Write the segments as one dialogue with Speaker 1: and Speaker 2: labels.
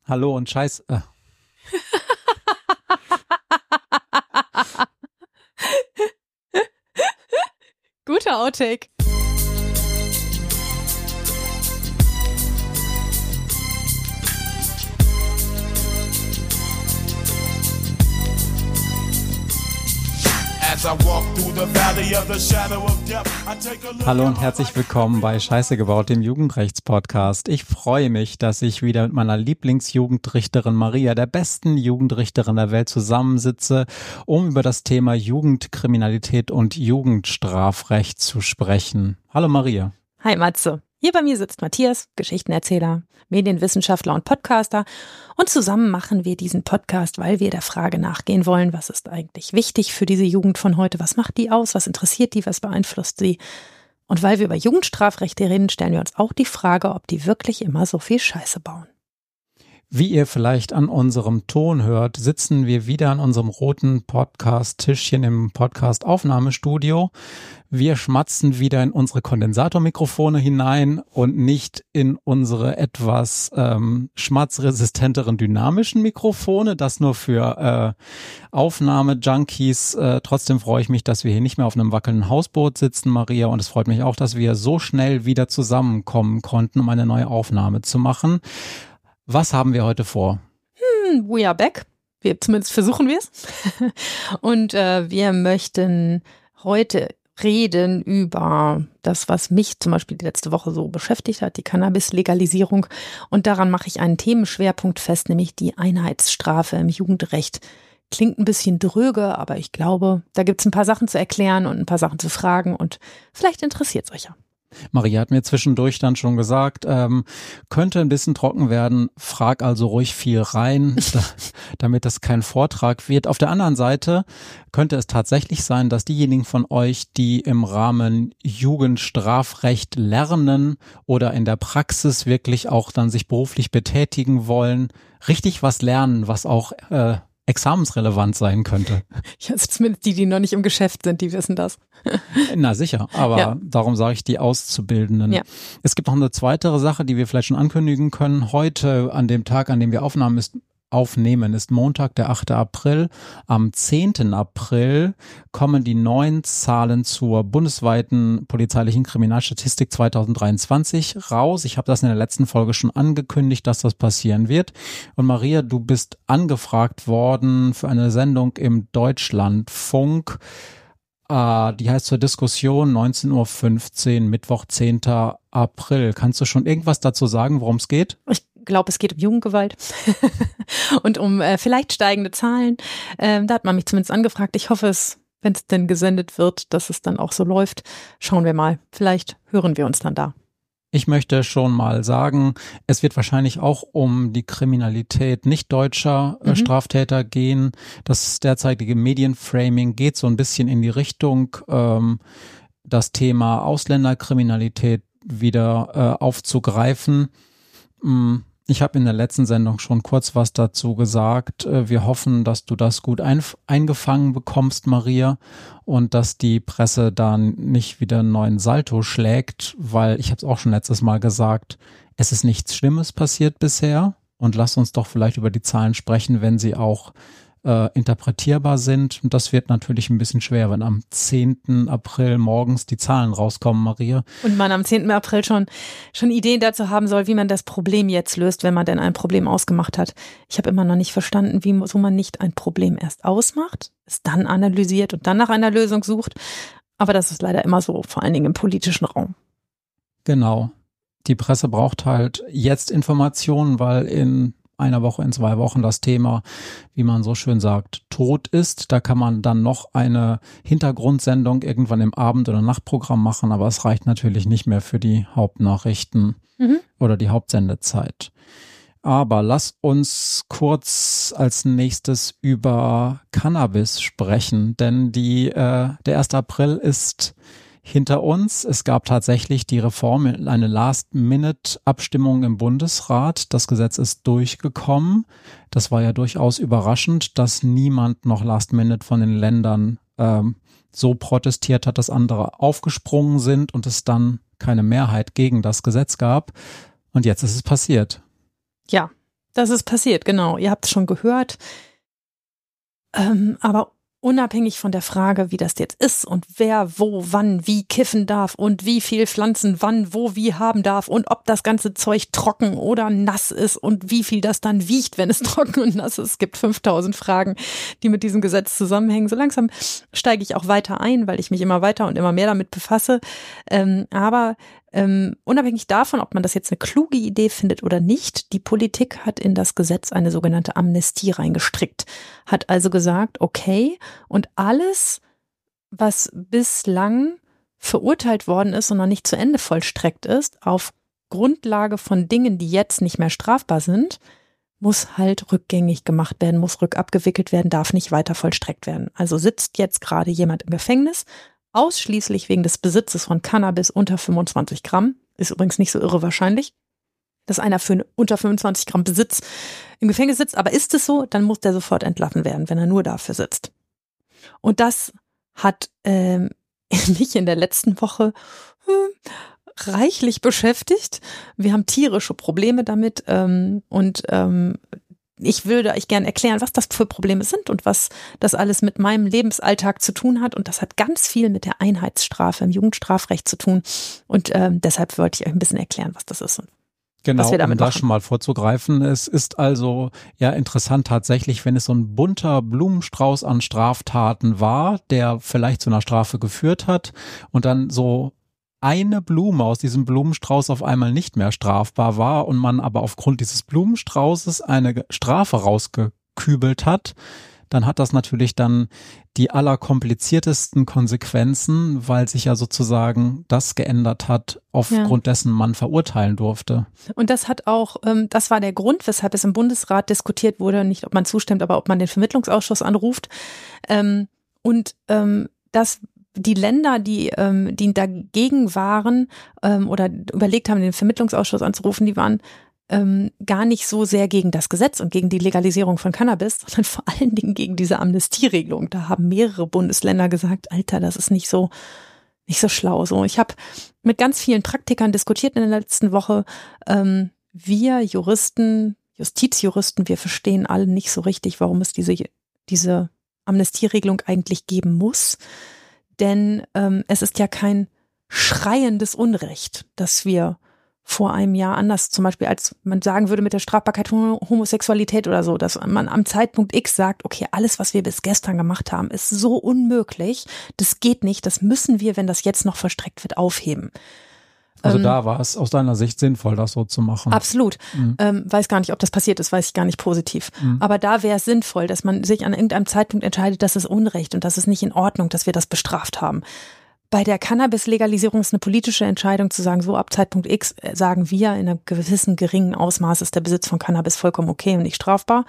Speaker 1: Hallo und Scheiß.
Speaker 2: Guter Outtake.
Speaker 1: Hallo und herzlich willkommen bei Scheiße gebaut, dem Jugendrechts-Podcast. Ich freue mich, dass ich wieder mit meiner Lieblingsjugendrichterin Maria, der besten Jugendrichterin der Welt, zusammensitze, um über das Thema Jugendkriminalität und Jugendstrafrecht zu sprechen. Hallo Maria.
Speaker 2: Hi Matze. Hier bei mir sitzt Matthias, Geschichtenerzähler, Medienwissenschaftler und Podcaster. Und zusammen machen wir diesen Podcast, weil wir der Frage nachgehen wollen, was ist eigentlich wichtig für diese Jugend von heute? Was macht die aus? Was interessiert die? Was beeinflusst sie? Und weil wir über Jugendstrafrechte reden, stellen wir uns auch die Frage, ob die wirklich immer so viel Scheiße bauen.
Speaker 1: Wie ihr vielleicht an unserem Ton hört, sitzen wir wieder an unserem roten Podcast-Tischchen im Podcast-Aufnahmestudio. Wir schmatzen wieder in unsere Kondensatormikrofone hinein und nicht in unsere etwas schmatzresistenteren dynamischen Mikrofone. Das nur für Aufnahme-Junkies. Trotzdem freue ich mich, dass wir hier nicht mehr auf einem wackelnden Hausboot sitzen, Maria. Und es freut mich auch, dass wir so schnell wieder zusammenkommen konnten, um eine neue Aufnahme zu machen. Was haben wir heute vor?
Speaker 2: We are back. Zumindest versuchen wir es. Und wir möchten heute reden über das, was mich zum Beispiel die letzte Woche so beschäftigt hat, die Cannabis-Legalisierung. Und daran mache ich einen Themenschwerpunkt fest, nämlich die Einheitsstrafe im Jugendrecht. Klingt ein bisschen dröge, aber ich glaube, da gibt es ein paar Sachen zu erklären und ein paar Sachen zu fragen und vielleicht interessiert es euch ja.
Speaker 1: Maria hat mir zwischendurch dann schon gesagt, könnte ein bisschen trocken werden, frag also ruhig viel rein, damit das kein Vortrag wird. Auf der anderen Seite könnte es tatsächlich sein, dass diejenigen von euch, die im Rahmen Jugendstrafrecht lernen oder in der Praxis wirklich auch dann sich beruflich betätigen wollen, richtig was lernen, was auch examensrelevant sein könnte.
Speaker 2: Ja, also zumindest die noch nicht im Geschäft sind, die wissen das.
Speaker 1: Na sicher, aber ja. Darum sage ich die Auszubildenden. Ja. Es gibt noch eine zweite Sache, die wir vielleicht schon ankündigen können. Heute, an dem Tag, an dem wir aufnehmen, ist Montag, der 8. April. Am 10. April kommen die neuen Zahlen zur bundesweiten polizeilichen Kriminalstatistik 2023 raus. Ich habe das in der letzten Folge schon angekündigt, dass das passieren wird. Und Maria, du bist angefragt worden für eine Sendung im Deutschlandfunk. Die heißt zur Diskussion 19.15 Uhr, Mittwoch, 10. April. Kannst du schon irgendwas dazu sagen, worum es geht?
Speaker 2: Ich glaube, es geht um Jugendgewalt und um vielleicht steigende Zahlen. Da hat man mich zumindest angefragt. Ich hoffe es, wenn es denn gesendet wird, dass es dann auch so läuft. Schauen wir mal. Vielleicht hören wir uns dann da.
Speaker 1: Ich möchte schon mal sagen, es wird wahrscheinlich auch um die Kriminalität nicht deutscher Straftäter gehen. Das derzeitige Medienframing geht so ein bisschen in die Richtung, das Thema Ausländerkriminalität wieder aufzugreifen. Ich habe in der letzten Sendung schon kurz was dazu gesagt. Wir hoffen, dass du das gut eingefangen bekommst, Maria, und dass die Presse dann nicht wieder einen neuen Salto schlägt, weil ich habe es auch schon letztes Mal gesagt, es ist nichts Schlimmes passiert bisher und lass uns doch vielleicht über die Zahlen sprechen, wenn sie auch interpretierbar sind. Und das wird natürlich ein bisschen schwer, wenn am 10. April morgens die Zahlen rauskommen, Maria.
Speaker 2: Und man am 10. April schon Ideen dazu haben soll, wie man das Problem jetzt löst, wenn man denn ein Problem ausgemacht hat. Ich habe immer noch nicht verstanden, wieso man nicht ein Problem erst ausmacht, es dann analysiert und dann nach einer Lösung sucht. Aber das ist leider immer so, vor allen Dingen im politischen Raum.
Speaker 1: Genau. Die Presse braucht halt jetzt Informationen, weil in einer Woche, in 2 Wochen das Thema, wie man so schön sagt, tot ist. Da kann man dann noch eine Hintergrundsendung irgendwann im Abend- oder Nachtprogramm machen, aber es reicht natürlich nicht mehr für die Hauptnachrichten oder die Hauptsendezeit. Aber lass uns kurz als nächstes über Cannabis sprechen, denn der 1. April ist hinter uns. Es gab tatsächlich die Reform, eine Last-Minute-Abstimmung im Bundesrat. Das Gesetz ist durchgekommen. Das war ja durchaus überraschend, dass niemand noch Last-Minute von den Ländern so protestiert hat, dass andere aufgesprungen sind und es dann keine Mehrheit gegen das Gesetz gab. Und jetzt ist es passiert.
Speaker 2: Ja, Das ist passiert, genau. Ihr habt es schon gehört. Aber unabhängig von der Frage, wie das jetzt ist und wer, wo, wann, wie kiffen darf und wie viel Pflanzen wann, wo, wie haben darf und ob das ganze Zeug trocken oder nass ist und wie viel das dann wiegt, wenn es trocken und nass ist. Es gibt 5000 Fragen, die mit diesem Gesetz zusammenhängen. So langsam steige ich auch weiter ein, weil ich mich immer weiter und immer mehr damit befasse. Aber unabhängig davon, ob man das jetzt eine kluge Idee findet oder nicht, die Politik hat in das Gesetz eine sogenannte Amnestie reingestrickt. Hat also gesagt, okay, und alles, was bislang verurteilt worden ist und noch nicht zu Ende vollstreckt ist, auf Grundlage von Dingen, die jetzt nicht mehr strafbar sind, muss halt rückgängig gemacht werden, muss rückabgewickelt werden, darf nicht weiter vollstreckt werden. Also sitzt jetzt gerade jemand im Gefängnis, ausschließlich wegen des Besitzes von Cannabis unter 25 Gramm. Ist übrigens nicht so irre wahrscheinlich, dass einer für unter 25 Gramm Besitz im Gefängnis sitzt. Aber ist es so, dann muss der sofort entlassen werden, wenn er nur dafür sitzt. Und das hat mich in der letzten Woche reichlich beschäftigt. Wir haben tierische Probleme damit ich würde euch gerne erklären, was das für Probleme sind und was das alles mit meinem Lebensalltag zu tun hat. Und das hat ganz viel mit der Einheitsstrafe im Jugendstrafrecht zu tun. Und deshalb wollte ich euch ein bisschen erklären, was das ist.
Speaker 1: Genau,
Speaker 2: was wir damit
Speaker 1: um da
Speaker 2: machen.
Speaker 1: schon mal vorzugreifen. Es ist also ja interessant tatsächlich, wenn es so ein bunter Blumenstrauß an Straftaten war, der vielleicht zu einer Strafe geführt hat und dann so eine Blume aus diesem Blumenstrauß auf einmal nicht mehr strafbar war und man aber aufgrund dieses Blumenstraußes eine Strafe rausgekübelt hat, dann hat das natürlich dann die allerkompliziertesten Konsequenzen, weil sich ja sozusagen das geändert hat, aufgrund dessen man verurteilen durfte.
Speaker 2: Und das hat auch, das war der Grund, weshalb es im Bundesrat diskutiert wurde, nicht ob man zustimmt, aber ob man den Vermittlungsausschuss anruft. Dass die Länder, die dagegen waren oder überlegt haben, den Vermittlungsausschuss anzurufen, die waren gar nicht so sehr gegen das Gesetz und gegen die Legalisierung von Cannabis, sondern vor allen Dingen gegen diese Amnestieregelung. Da haben mehrere Bundesländer gesagt, Alter, das ist nicht so schlau. So, ich habe mit ganz vielen Praktikern diskutiert in der letzten Woche. Wir Juristen, Justizjuristen, wir verstehen alle nicht so richtig, warum es diese Amnestieregelung eigentlich geben muss. Denn es ist ja kein schreiendes Unrecht, dass wir vor einem Jahr anders, zum Beispiel als man sagen würde mit der Strafbarkeit von Homosexualität oder so, dass man am Zeitpunkt X sagt, okay, alles, was wir bis gestern gemacht haben, ist so unmöglich, das geht nicht, das müssen wir, wenn das jetzt noch vollstreckt wird, aufheben.
Speaker 1: Also da war es aus deiner Sicht sinnvoll, das so zu machen.
Speaker 2: Absolut. Weiß gar nicht, ob das passiert ist, weiß ich gar nicht positiv. Aber da wäre es sinnvoll, dass man sich an irgendeinem Zeitpunkt entscheidet, das ist Unrecht und das ist nicht in Ordnung, dass wir das bestraft haben. Bei der Cannabis-Legalisierung ist eine politische Entscheidung zu sagen, so ab Zeitpunkt X sagen wir, in einem gewissen geringen Ausmaß ist der Besitz von Cannabis vollkommen okay und nicht strafbar.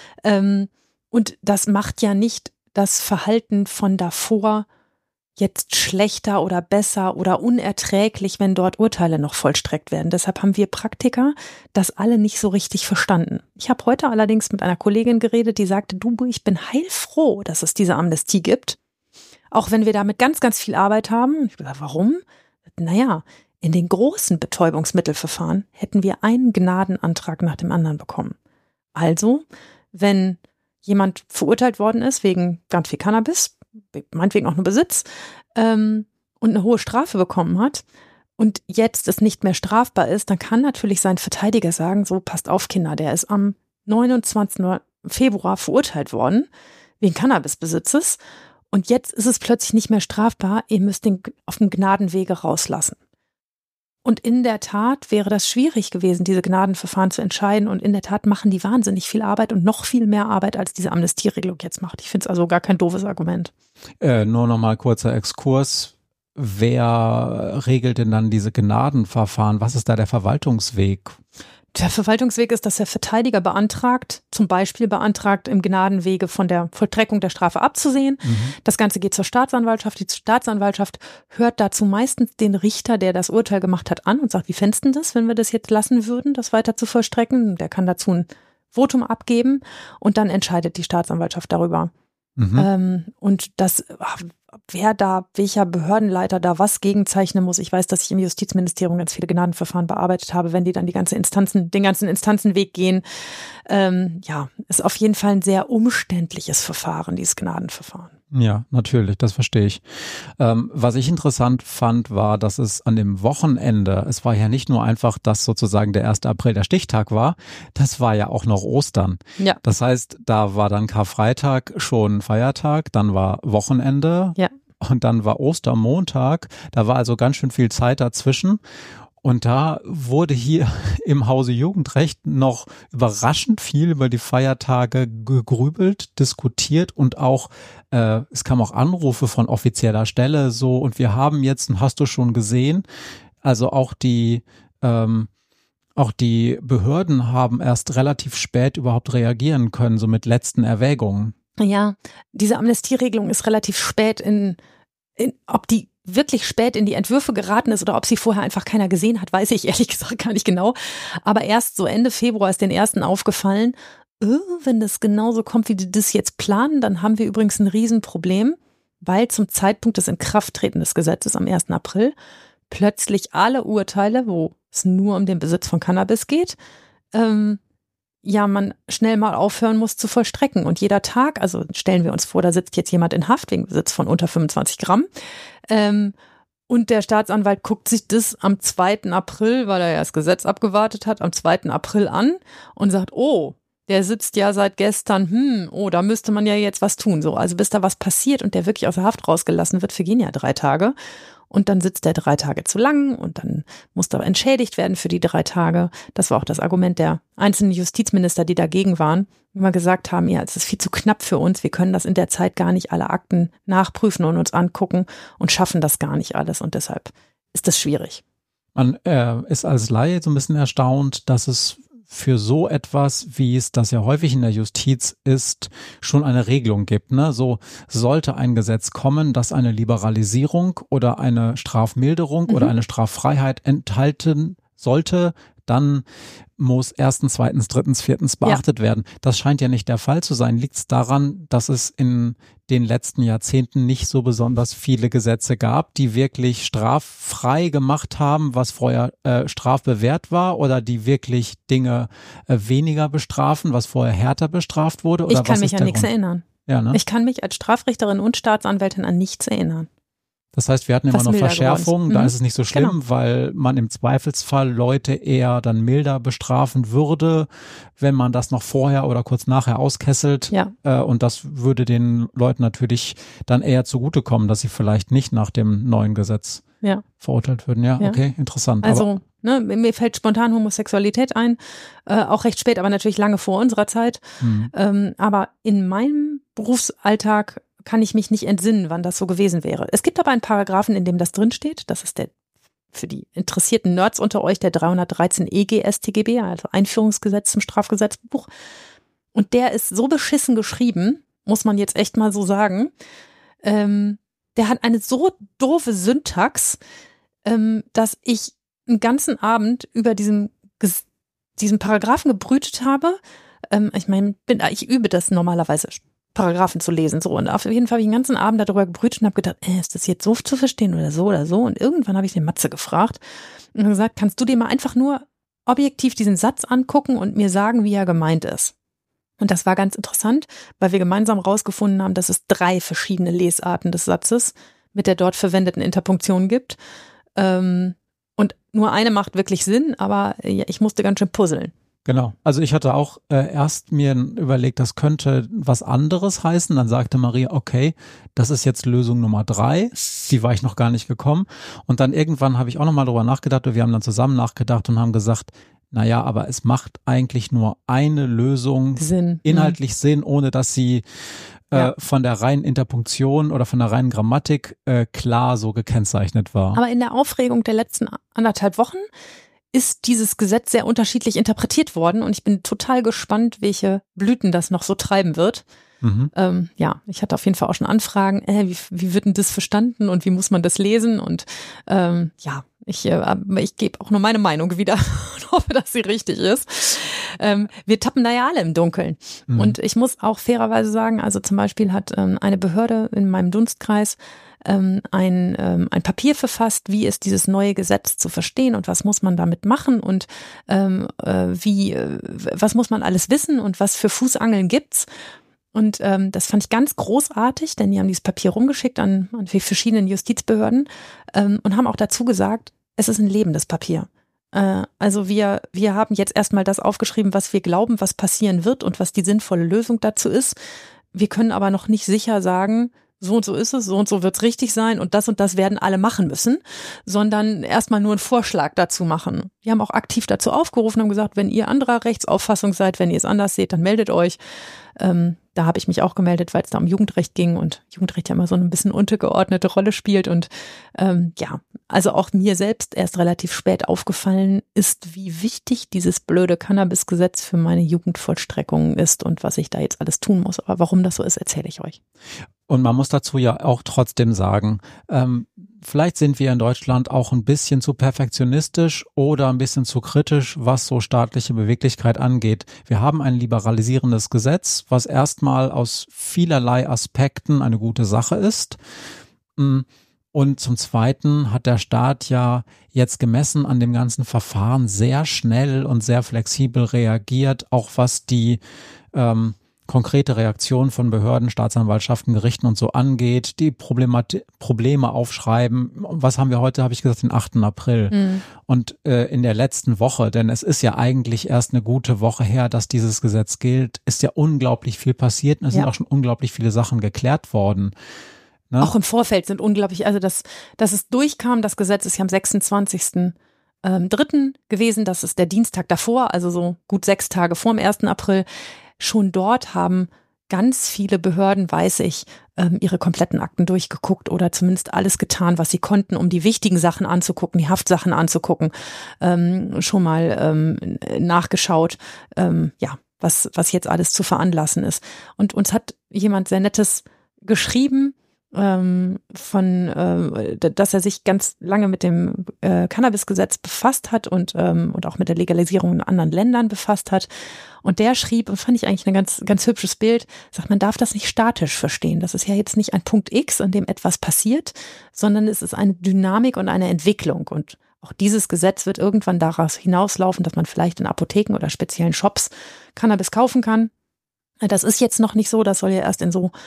Speaker 2: Und das macht ja nicht das Verhalten von davor jetzt schlechter oder besser oder unerträglich, wenn dort Urteile noch vollstreckt werden. Deshalb haben wir Praktiker das alle nicht so richtig verstanden. Ich habe heute allerdings mit einer Kollegin geredet, die sagte, du, ich bin heilfroh, dass es diese Amnestie gibt. Auch wenn wir damit ganz, ganz viel Arbeit haben. Ich habe gesagt, warum? Naja, in den großen Betäubungsmittelverfahren hätten wir einen Gnadenantrag nach dem anderen bekommen. Also, wenn jemand verurteilt worden ist wegen ganz viel Cannabis, meinetwegen auch nur Besitz, und eine hohe Strafe bekommen hat und jetzt es nicht mehr strafbar ist, dann kann natürlich sein Verteidiger sagen, so passt auf Kinder, der ist am 29. Februar verurteilt worden wegen Cannabisbesitzes und jetzt ist es plötzlich nicht mehr strafbar, ihr müsst den auf dem Gnadenwege rauslassen. Und in der Tat wäre das schwierig gewesen, diese Gnadenverfahren zu entscheiden. Und in der Tat machen die wahnsinnig viel Arbeit und noch viel mehr Arbeit, als diese Amnestieregelung jetzt macht. Ich finde es also gar kein doofes Argument.
Speaker 1: Nur nochmal kurzer Exkurs. Wer regelt denn dann diese Gnadenverfahren? Was ist da der Verwaltungsweg?
Speaker 2: Der Verwaltungsweg ist, dass der Verteidiger zum Beispiel beantragt, im Gnadenwege von der Vollstreckung der Strafe abzusehen. Das Ganze geht zur Staatsanwaltschaft. Die Staatsanwaltschaft hört dazu meistens den Richter, der das Urteil gemacht hat, an und sagt, wie fändest du das, wenn wir das jetzt lassen würden, das weiter zu vollstrecken? Der kann dazu ein Votum abgeben und dann entscheidet die Staatsanwaltschaft darüber. Und das welcher Behördenleiter da was gegenzeichnen muss. Ich weiß, dass ich im Justizministerium ganz viele Gnadenverfahren bearbeitet habe, wenn die dann den ganzen Instanzenweg gehen. Ist auf jeden Fall ein sehr umständliches Verfahren, dieses Gnadenverfahren.
Speaker 1: Ja, natürlich, das verstehe ich. Was ich interessant fand, war, dass es an dem Wochenende, es war ja nicht nur einfach, dass sozusagen der 1. April der Stichtag war, das war ja auch noch Ostern.
Speaker 2: Ja.
Speaker 1: Das heißt, da war dann Karfreitag schon Feiertag, dann war Wochenende und dann war Ostermontag. Da war also ganz schön viel Zeit dazwischen. Und da wurde hier im Hause Jugendrecht noch überraschend viel über die Feiertage gegrübelt, diskutiert und auch, es kamen auch Anrufe von offizieller Stelle so, und wir haben jetzt, hast du schon gesehen, also auch die Behörden haben erst relativ spät überhaupt reagieren können, so mit letzten Erwägungen.
Speaker 2: Ja, diese Amnestieregelung ist relativ spät ob die wirklich spät in die Entwürfe geraten ist oder ob sie vorher einfach keiner gesehen hat, weiß ich ehrlich gesagt gar nicht genau. Aber erst so Ende Februar ist den ersten aufgefallen, wenn das genauso kommt, wie die das jetzt planen, dann haben wir übrigens ein Riesenproblem, weil zum Zeitpunkt des Inkrafttreten des Gesetzes am 1. April plötzlich alle Urteile, wo es nur um den Besitz von Cannabis geht, man schnell mal aufhören muss zu vollstrecken. Und jeder Tag, also stellen wir uns vor, da sitzt jetzt jemand in Haft wegen Besitz von unter 25 Gramm. Und der Staatsanwalt guckt sich das am 2. April, weil er ja das Gesetz abgewartet hat, am 2. April an und sagt, oh, der sitzt ja seit gestern, da müsste man ja jetzt was tun. So, also bis da was passiert und der wirklich aus der Haft rausgelassen wird, vergehen ja 3 Tage. Und dann sitzt der 3 Tage zu lang und dann muss er entschädigt werden für die 3 Tage. Das war auch das Argument der einzelnen Justizminister, die dagegen waren, die immer gesagt haben, ja, es ist viel zu knapp für uns, wir können das in der Zeit gar nicht alle Akten nachprüfen und uns angucken und schaffen das gar nicht alles und deshalb ist das schwierig.
Speaker 1: Man ist als Laie so ein bisschen erstaunt, dass es für so etwas, wie es das ja häufig in der Justiz ist, schon eine Regelung gibt. Ne? So sollte ein Gesetz kommen, das eine Liberalisierung oder eine Strafmilderung oder eine Straffreiheit enthalten sollte, dann muss 1., 2., 3., 4. beachtet werden. Das scheint ja nicht der Fall zu sein. Liegt es daran, dass es in den letzten Jahrzehnten nicht so besonders viele Gesetze gab, die wirklich straffrei gemacht haben, was vorher strafbewehrt war, oder die wirklich Dinge weniger bestrafen, was vorher härter bestraft wurde? Oder
Speaker 2: ich kann mich an nichts erinnern.
Speaker 1: Ja, ne?
Speaker 2: Ich kann mich als Strafrichterin und Staatsanwältin an nichts erinnern.
Speaker 1: Das heißt, wir hatten immer noch Verschärfungen, da ist es nicht so schlimm,
Speaker 2: genau,
Speaker 1: weil man im Zweifelsfall Leute eher dann milder bestrafen würde, wenn man das noch vorher oder kurz nachher auskesselt.
Speaker 2: Ja.
Speaker 1: Und das würde den Leuten natürlich dann eher zugutekommen, dass sie vielleicht nicht nach dem neuen Gesetz verurteilt würden. Ja, okay, interessant.
Speaker 2: Also mir fällt spontan Homosexualität ein, auch recht spät, aber natürlich lange vor unserer Zeit. Aber in meinem Berufsalltag kann ich mich nicht entsinnen, wann das so gewesen wäre. Es gibt aber einen Paragraphen, in dem das drinsteht. Das ist der, für die interessierten Nerds unter euch, der 313 EG StGB, also Einführungsgesetz zum Strafgesetzbuch. Und der ist so beschissen geschrieben, muss man jetzt echt mal so sagen. Der hat eine so doofe Syntax, dass ich einen ganzen Abend über diesen Paragraphen gebrütet habe. Ich übe das normalerweise, Paragraphen zu lesen, so. Und auf jeden Fall habe ich den ganzen Abend darüber gebrütet und habe gedacht, ist das jetzt so zu verstehen oder so oder so? Und irgendwann habe ich den Matze gefragt und gesagt, kannst du dir mal einfach nur objektiv diesen Satz angucken und mir sagen, wie er gemeint ist? Und das war ganz interessant, weil wir gemeinsam rausgefunden haben, dass es 3 verschiedene Lesarten des Satzes mit der dort verwendeten Interpunktion gibt. Und nur eine macht wirklich Sinn, aber ich musste ganz schön puzzeln.
Speaker 1: Genau. Also ich hatte auch erst mir überlegt, das könnte was anderes heißen. Dann sagte Maria, okay, das ist jetzt Lösung Nummer 3. Die war ich noch gar nicht gekommen. Und dann irgendwann habe ich auch nochmal drüber nachgedacht und wir haben dann zusammen nachgedacht und haben gesagt, naja, aber es macht eigentlich nur eine Lösung inhaltlich Sinn, ohne dass sie von der reinen Interpunktion oder von der reinen Grammatik klar so gekennzeichnet war.
Speaker 2: Aber in der Aufregung der letzten 1,5 Wochen ist dieses Gesetz sehr unterschiedlich interpretiert worden und ich bin total gespannt, welche Blüten das noch so treiben wird. Ich hatte auf jeden Fall auch schon Anfragen, wie wird denn das verstanden und wie muss man das lesen und ich gebe auch nur meine Meinung wieder Ich hoffe, dass sie richtig ist. Wir tappen da ja alle im Dunkeln. Und ich muss auch fairerweise sagen, also zum Beispiel hat eine Behörde in meinem Dunstkreis ein Papier verfasst, wie ist dieses neue Gesetz zu verstehen und was muss man damit machen und was muss man alles wissen und was für Fußangeln gibt's. Und das fand ich ganz großartig, denn die haben dieses Papier rumgeschickt an die verschiedenen Justizbehörden und haben auch dazu gesagt, es ist ein lebendes Papier. Also wir haben jetzt erstmal das aufgeschrieben, was wir glauben, was passieren wird und was die sinnvolle Lösung dazu ist. Wir können aber noch nicht sicher sagen, so und so ist es, so und so wird es richtig sein und das werden alle machen müssen, sondern erstmal nur einen Vorschlag dazu machen. Die haben auch aktiv dazu aufgerufen, haben gesagt, wenn ihr anderer Rechtsauffassung seid, wenn ihr es anders seht, dann meldet euch. Da habe ich mich auch gemeldet, weil es da um Jugendrecht ging und Jugendrecht ja immer so ein bisschen untergeordnete Rolle spielt und also auch mir selbst erst relativ spät aufgefallen ist, wie wichtig dieses blöde Cannabis-Gesetz für meine Jugendvollstreckung ist und was ich da jetzt alles tun muss. Aber warum das so ist, erzähle ich euch.
Speaker 1: Und man muss dazu ja auch trotzdem sagen, vielleicht sind wir in Deutschland auch ein bisschen zu perfektionistisch oder ein bisschen zu kritisch, was so staatliche Beweglichkeit angeht. Wir haben ein liberalisierendes Gesetz, was erstmal aus vielerlei Aspekten eine gute Sache ist. Und zum Zweiten hat der Staat ja jetzt gemessen an dem ganzen Verfahren sehr schnell und sehr flexibel reagiert, auch was die konkrete Reaktion von Behörden, Staatsanwaltschaften, Gerichten und so angeht, die Probleme aufschreiben. Was haben wir heute, habe ich gesagt, den 8. April. Und in der letzten Woche, denn es ist ja eigentlich erst eine gute Woche her, dass dieses Gesetz gilt, ist ja unglaublich viel passiert und es sind auch schon unglaublich viele Sachen geklärt worden. Ne?
Speaker 2: Auch im Vorfeld sind unglaublich, also dass es durchkam, das Gesetz ist ja am 26.03. gewesen, das ist der Dienstag davor, also so gut 6 Tage vor dem 1. April. Schon dort haben ganz viele Behörden, weiß ich, ihre kompletten Akten durchgeguckt oder zumindest alles getan, was sie konnten, um die wichtigen Sachen anzugucken, die Haftsachen anzugucken, schon mal nachgeschaut, was jetzt alles zu veranlassen ist. Und uns hat jemand sehr Nettes geschrieben, dass er sich ganz lange mit dem Cannabis-Gesetz befasst hat und auch mit der Legalisierung in anderen Ländern befasst hat. Und der schrieb, und fand ich eigentlich ein ganz, ganz hübsches Bild, sagt, man darf das nicht statisch verstehen. Das ist ja jetzt nicht ein Punkt X, an dem etwas passiert, sondern es ist eine Dynamik und eine Entwicklung. Und auch dieses Gesetz wird irgendwann daraus hinauslaufen, dass man vielleicht in Apotheken oder speziellen Shops Cannabis kaufen kann. Das ist jetzt noch nicht so, das soll ja erst in so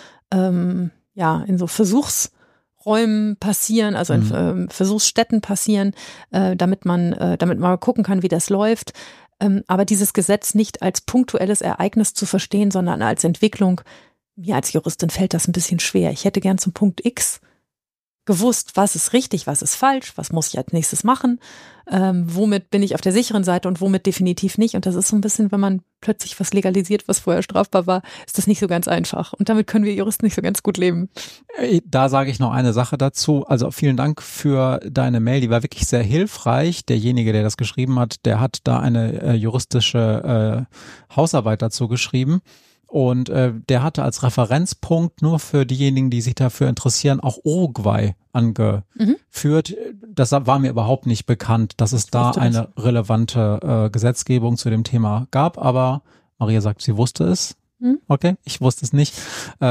Speaker 2: Versuchsräumen passieren, also in Versuchsstätten passieren, damit man mal gucken kann, wie das läuft. Aber dieses Gesetz nicht als punktuelles Ereignis zu verstehen, sondern als Entwicklung, mir als Juristin fällt das ein bisschen schwer. Ich hätte gern zum Punkt X gewusst, was ist richtig, was ist falsch, was muss ich als nächstes machen, womit bin ich auf der sicheren Seite und womit definitiv nicht. Und das ist so ein bisschen, wenn man plötzlich was legalisiert, was vorher strafbar war, ist das nicht so ganz einfach. Und damit können wir Juristen nicht so ganz gut leben.
Speaker 1: Da sage ich noch eine Sache dazu. Also vielen Dank für deine Mail, die war wirklich sehr hilfreich. Derjenige, der das geschrieben hat, der hat da eine juristische Hausarbeit dazu geschrieben. Und der hatte als Referenzpunkt nur für diejenigen, die sich dafür interessieren, auch Uruguay angeführt. Das war mir überhaupt nicht bekannt, dass es da eine relevante Gesetzgebung zu dem Thema gab. Aber Maria sagt, sie wusste es. Okay, ich wusste es nicht.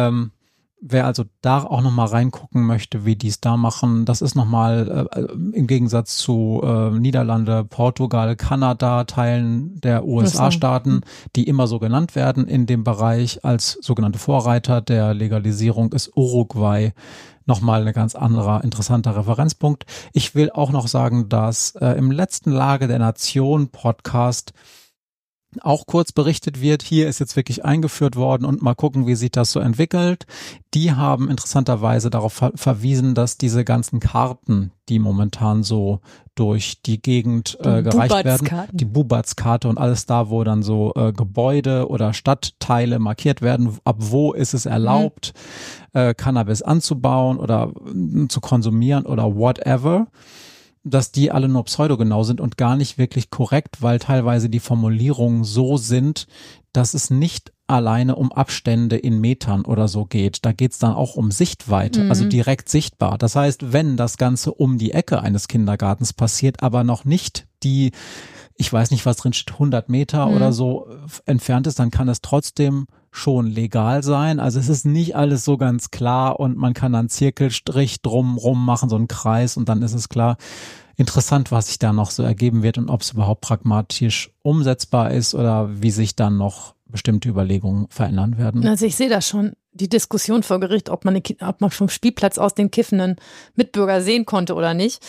Speaker 1: Wer also da auch nochmal reingucken möchte, wie die es da machen, das ist nochmal im Gegensatz zu Niederlande, Portugal, Kanada, Teilen der USA-Staaten, die immer so genannt werden in dem Bereich als sogenannte Vorreiter der Legalisierung, ist Uruguay nochmal ein ganz anderer, interessanter Referenzpunkt. Ich will auch noch sagen, dass im letzten Lage der Nation Podcast auch kurz berichtet wird, hier ist jetzt wirklich eingeführt worden und mal gucken, wie sich das so entwickelt. Die haben interessanterweise darauf verwiesen, dass diese ganzen Karten, die momentan so durch die Gegend gereicht werden, die Bubatz-Karte und alles da, wo dann so Gebäude oder Stadtteile markiert werden, ab wo ist es erlaubt, Cannabis anzubauen oder zu konsumieren oder whatever, dass die alle nur pseudogenau sind und gar nicht wirklich korrekt, weil teilweise die Formulierungen so sind, dass es nicht alleine um Abstände in Metern oder so geht. Da geht es dann auch um Sichtweite, also direkt sichtbar. Das heißt, wenn das Ganze um die Ecke eines Kindergartens passiert, aber noch nicht die ich weiß nicht, was drin steht, 100 Meter oder so entfernt ist, dann kann es trotzdem schon legal sein. Also es ist nicht alles so ganz klar und man kann dann Zirkelstrich drumrum machen, so einen Kreis und dann ist es klar. Interessant, was sich da noch so ergeben wird und ob es überhaupt pragmatisch umsetzbar ist oder wie sich dann noch bestimmte Überlegungen verändern werden.
Speaker 2: Also ich sehe da schon die Diskussion vor Gericht, ob man vom Spielplatz aus den kiffenden Mitbürger sehen konnte oder nicht.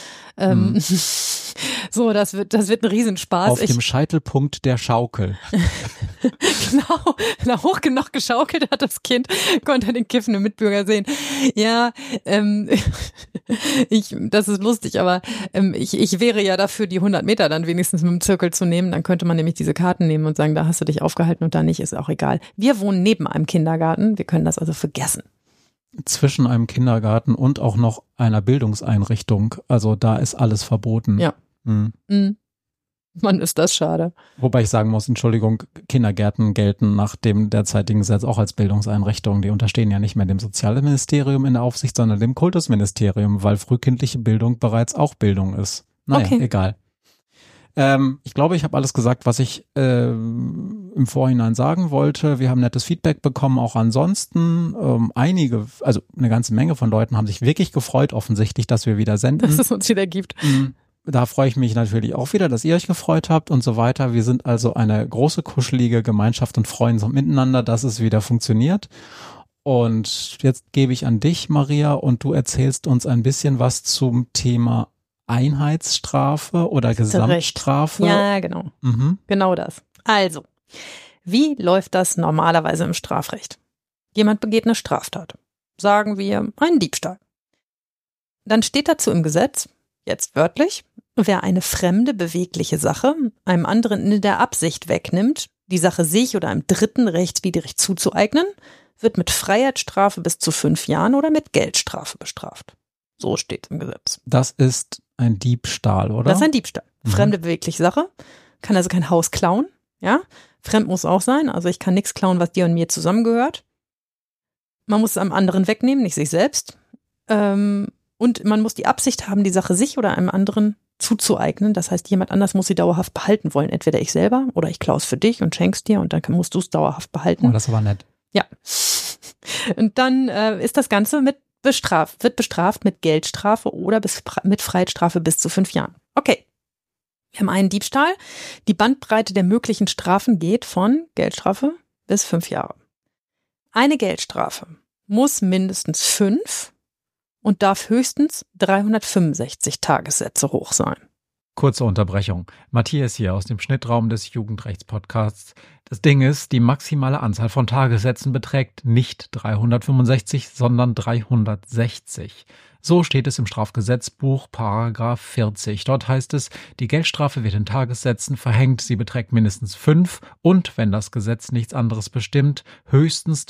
Speaker 2: So, das wird ein Riesenspaß.
Speaker 1: Auf dem Scheitelpunkt der Schaukel.
Speaker 2: Genau, wenn er hoch genug geschaukelt hat, das Kind, konnte er den kiffenden Mitbürger sehen. Ja, das ist lustig, aber ich wäre ja dafür, die 100 Meter dann wenigstens mit dem Zirkel zu nehmen. Dann könnte man nämlich diese Karten nehmen und sagen, da hast du dich aufgehalten und da nicht, ist auch egal. Wir wohnen neben einem Kindergarten, wir können das also vergessen.
Speaker 1: Zwischen einem Kindergarten und auch noch einer Bildungseinrichtung. Also da ist alles verboten.
Speaker 2: Ja. Mann, ist das schade.
Speaker 1: Wobei ich sagen muss, Entschuldigung, Kindergärten gelten nach dem derzeitigen Gesetz auch als Bildungseinrichtungen. Die unterstehen ja nicht mehr dem Sozialministerium in der Aufsicht, sondern dem Kultusministerium, weil frühkindliche Bildung bereits auch Bildung ist. Naja, okay. Egal. Ich glaube, ich habe alles gesagt, was ich im Vorhinein sagen wollte. Wir haben nettes Feedback bekommen, auch ansonsten. Einige, also eine ganze Menge von Leuten haben sich wirklich gefreut, offensichtlich, dass wir wieder senden.
Speaker 2: Dass es uns wieder gibt.
Speaker 1: Da freue ich mich natürlich auch wieder, dass ihr euch gefreut habt und so weiter. Wir sind also eine große, kuschelige Gemeinschaft und freuen uns miteinander, dass es wieder funktioniert. Und jetzt gebe ich an dich, Maria, und du erzählst uns ein bisschen was zum Thema Einheitsstrafe oder Gesamtstrafe.
Speaker 2: Ja, genau. Genau das. Also, wie läuft das normalerweise im Strafrecht? Jemand begeht eine Straftat. Sagen wir einen Diebstahl. Dann steht dazu im Gesetz, jetzt wörtlich, wer eine fremde, bewegliche Sache einem anderen in der Absicht wegnimmt, die Sache sich oder einem Dritten rechtswidrig zuzueignen, wird mit Freiheitsstrafe bis zu 5 Jahren oder mit Geldstrafe bestraft. So steht es im Gesetz.
Speaker 1: Das ist ein Diebstahl, oder?
Speaker 2: Das ist ein Diebstahl. Fremde, bewegliche Sache. Kann also kein Haus klauen. Ja? Fremd muss auch sein. Also ich kann nichts klauen, was dir und mir zusammengehört. Man muss es einem anderen wegnehmen, nicht sich selbst. Und man muss die Absicht haben, die Sache sich oder einem anderen zuzueignen. Das heißt, jemand anders muss sie dauerhaft behalten wollen. Entweder ich selber oder ich klaue es für dich und schenk's dir und dann musst du es dauerhaft behalten.
Speaker 1: Oh, das ist aber nett.
Speaker 2: Ja. Und dann ist das Ganze wird bestraft mit Geldstrafe oder mit Freiheitsstrafe bis zu 5 Jahren. Okay. Wir haben einen Diebstahl. Die Bandbreite der möglichen Strafen geht von Geldstrafe bis 5 Jahre. Eine Geldstrafe muss mindestens 5 und darf höchstens 365 Tagessätze hoch sein.
Speaker 1: Kurze Unterbrechung. Matthias hier aus dem Schnittraum des Jugendrechts-Podcasts. Das Ding ist, die maximale Anzahl von Tagessätzen beträgt nicht 365, sondern 360. So steht es im Strafgesetzbuch, Paragraph 40. Dort heißt es, die Geldstrafe wird in Tagessätzen verhängt, sie beträgt mindestens 5 und, wenn das Gesetz nichts anderes bestimmt, höchstens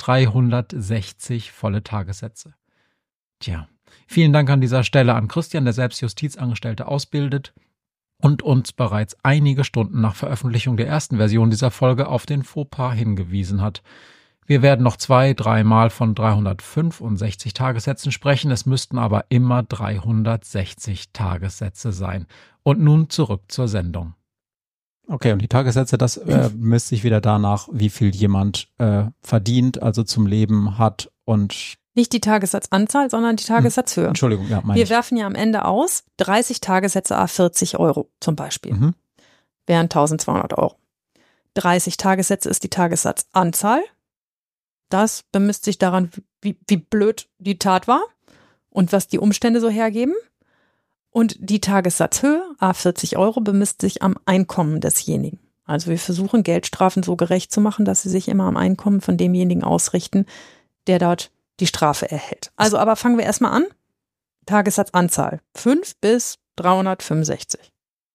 Speaker 1: 360 volle Tagessätze. Tja, vielen Dank an dieser Stelle an Christian, der selbst Justizangestellte ausbildet und uns bereits einige Stunden nach Veröffentlichung der ersten Version dieser Folge auf den Fauxpas hingewiesen hat. Wir werden noch 2-3 Mal von 365 Tagessätzen sprechen, es müssten aber immer 360 Tagessätze sein. Und nun zurück zur Sendung. Okay, und die Tagessätze, das misst sich wieder danach, wie viel jemand verdient, also zum Leben hat und...
Speaker 2: Nicht die Tagessatzanzahl, sondern die Tagessatzhöhe.
Speaker 1: Entschuldigung, ja, meine
Speaker 2: Wir werfen ja am Ende aus 30 Tagessätze à 40 Euro zum Beispiel. Wären 1200 Euro. 30 Tagessätze ist die Tagessatzanzahl. Das bemisst sich daran, wie blöd die Tat war und was die Umstände so hergeben. Und die Tagessatzhöhe à 40 Euro bemisst sich am Einkommen desjenigen. Also wir versuchen Geldstrafen so gerecht zu machen, dass sie sich immer am Einkommen von demjenigen ausrichten, der dort die Strafe erhält. Also aber fangen wir erstmal an. Tagessatzanzahl 5 bis 365.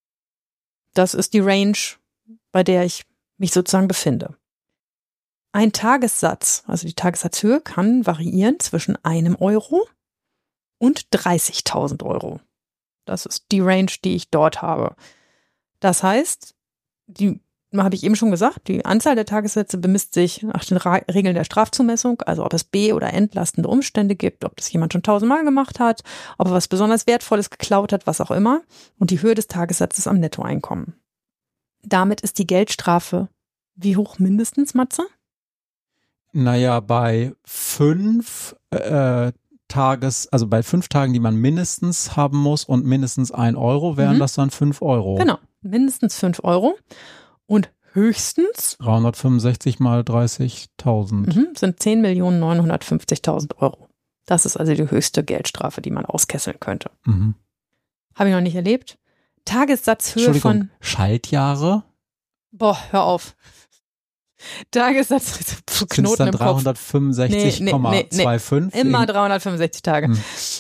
Speaker 2: Das ist die Range, bei der ich mich sozusagen befinde. Ein Tagessatz, also die Tagessatzhöhe, kann variieren zwischen 1 Euro und 30.000 Euro. Das ist die Range, die ich dort habe. Das heißt, habe ich eben schon gesagt, die Anzahl der Tagessätze bemisst sich nach den Regeln der Strafzumessung, also ob es be- oder entlastende Umstände gibt, ob das jemand schon 1000-mal gemacht hat, ob er was besonders Wertvolles geklaut hat, was auch immer. Und die Höhe des Tagessatzes am Nettoeinkommen. damit ist die Geldstrafe wie hoch mindestens, Matze?
Speaker 1: Naja, bei 5 also bei 5 Tagen, die man mindestens haben muss und mindestens 1 Euro, wären das dann 5 Euro.
Speaker 2: Genau, mindestens 5 Euro und höchstens
Speaker 1: 365 mal 30.000.
Speaker 2: Sind 10.950.000 Euro. Das ist also die höchste Geldstrafe, die man auskesseln könnte.
Speaker 1: Mhm.
Speaker 2: Habe ich noch nicht erlebt. Tagessatzhöhe von
Speaker 1: Schaltjahre?
Speaker 2: Boah, hör auf. Tagessatz Knoten
Speaker 1: dann
Speaker 2: im Kopf.
Speaker 1: 365,25?
Speaker 2: Immer 365 Tage.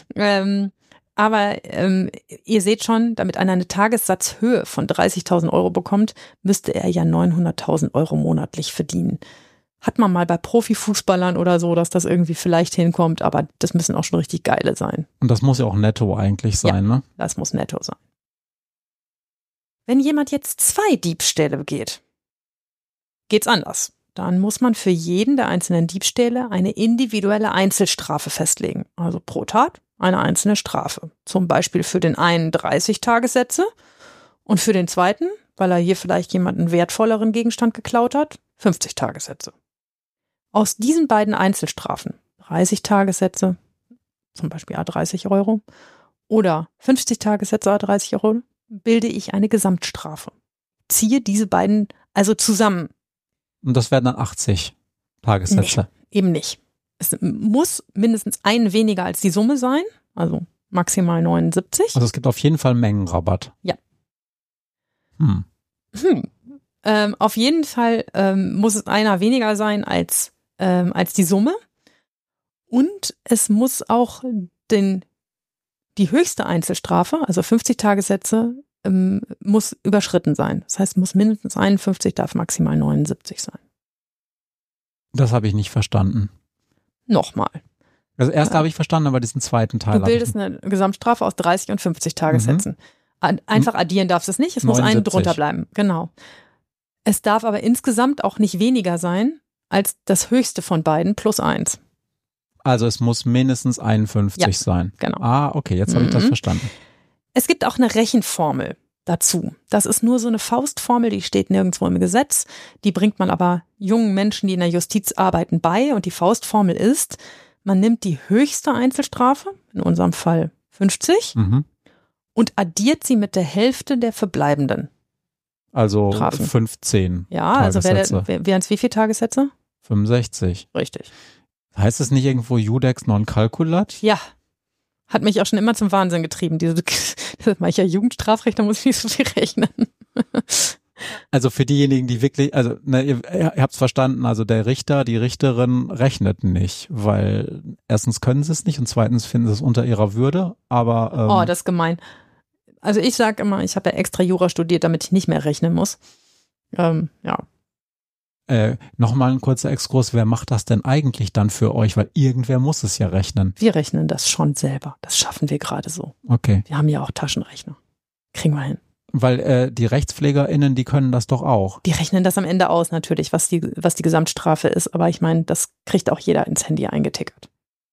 Speaker 2: Aber ihr seht schon, damit einer eine Tagessatzhöhe von 30.000 Euro bekommt, müsste er ja 900.000 Euro monatlich verdienen. Hat man mal bei Profifußballern oder so, dass das irgendwie vielleicht hinkommt, aber das müssen auch schon richtig geile sein.
Speaker 1: Und das muss ja auch netto eigentlich sein,
Speaker 2: Ja,
Speaker 1: ne?
Speaker 2: Das muss netto sein. Wenn jemand jetzt 2 Diebstähle begeht, geht's anders. Dann muss man für jeden der einzelnen Diebstähle eine individuelle Einzelstrafe festlegen. Also pro Tat eine einzelne Strafe. Zum Beispiel für den einen 30 Tagessätze und für den zweiten, weil er hier vielleicht jemanden wertvolleren Gegenstand geklaut hat, 50 Tagessätze. Aus diesen beiden Einzelstrafen, 30 Tagessätze, zum Beispiel A30 Euro, oder 50 Tagessätze A30 Euro, bilde ich eine Gesamtstrafe. Ziehe diese beiden also zusammen.
Speaker 1: Und das wären dann 80 Tagessätze.
Speaker 2: Nee, eben nicht. Es muss mindestens ein weniger als die Summe sein, also maximal 79.
Speaker 1: Also es gibt auf jeden Fall Mengenrabatt.
Speaker 2: Ja. Auf jeden Fall muss es einer weniger sein als die Summe. Und es muss auch die höchste Einzelstrafe, also 50 Tagessätze, muss überschritten sein. Das heißt, muss mindestens 51, darf maximal 79 sein.
Speaker 1: Das habe ich nicht verstanden.
Speaker 2: Nochmal.
Speaker 1: Also erst habe ich verstanden, aber diesen zweiten Teil.
Speaker 2: Du bildest eine Gesamtstrafe aus 30 und 50 Tagessätzen. Einfach addieren darfst du es nicht, es muss einen drunter bleiben. Genau. Es darf aber insgesamt auch nicht weniger sein als das höchste von beiden plus 1.
Speaker 1: Also es muss mindestens 51 sein.
Speaker 2: Genau.
Speaker 1: Ah, okay, jetzt habe ich das verstanden.
Speaker 2: Es gibt auch eine Rechenformel dazu. Das ist nur so eine Faustformel, die steht nirgendwo im Gesetz. Die bringt man aber jungen Menschen, die in der Justiz arbeiten, bei. Und die Faustformel ist, man nimmt die höchste Einzelstrafe, in unserem Fall 50, und addiert sie mit der Hälfte der verbleibenden.
Speaker 1: Also
Speaker 2: Strafen.
Speaker 1: 15
Speaker 2: Ja,
Speaker 1: Tagessätze.
Speaker 2: also wären es wie viele Tagessätze?
Speaker 1: 65.
Speaker 2: Richtig.
Speaker 1: Heißt es nicht irgendwo Judex non calculat?
Speaker 2: Ja. Hat mich auch schon immer zum Wahnsinn getrieben. Das mache ich ja Jugendstrafrecht, da muss ich nicht so viel rechnen.
Speaker 1: Also für diejenigen, die wirklich, also ihr habt es verstanden, also der Richter, die Richterin rechnet nicht, weil erstens können sie es nicht und zweitens finden sie es unter ihrer Würde, aber
Speaker 2: das ist gemein. Also ich sage immer, ich habe ja extra Jura studiert, damit ich nicht mehr rechnen muss. Ja.
Speaker 1: Nochmal ein kurzer Exkurs, wer macht das denn eigentlich dann für euch? Weil irgendwer muss es ja rechnen.
Speaker 2: Wir rechnen das schon selber. Das schaffen wir gerade so.
Speaker 1: Okay.
Speaker 2: Wir haben ja auch Taschenrechner. Kriegen wir hin.
Speaker 1: Weil die RechtspflegerInnen, die können das doch auch.
Speaker 2: Die rechnen das am Ende aus natürlich, was die Gesamtstrafe ist. Aber ich meine, das kriegt auch jeder ins Handy eingetickert.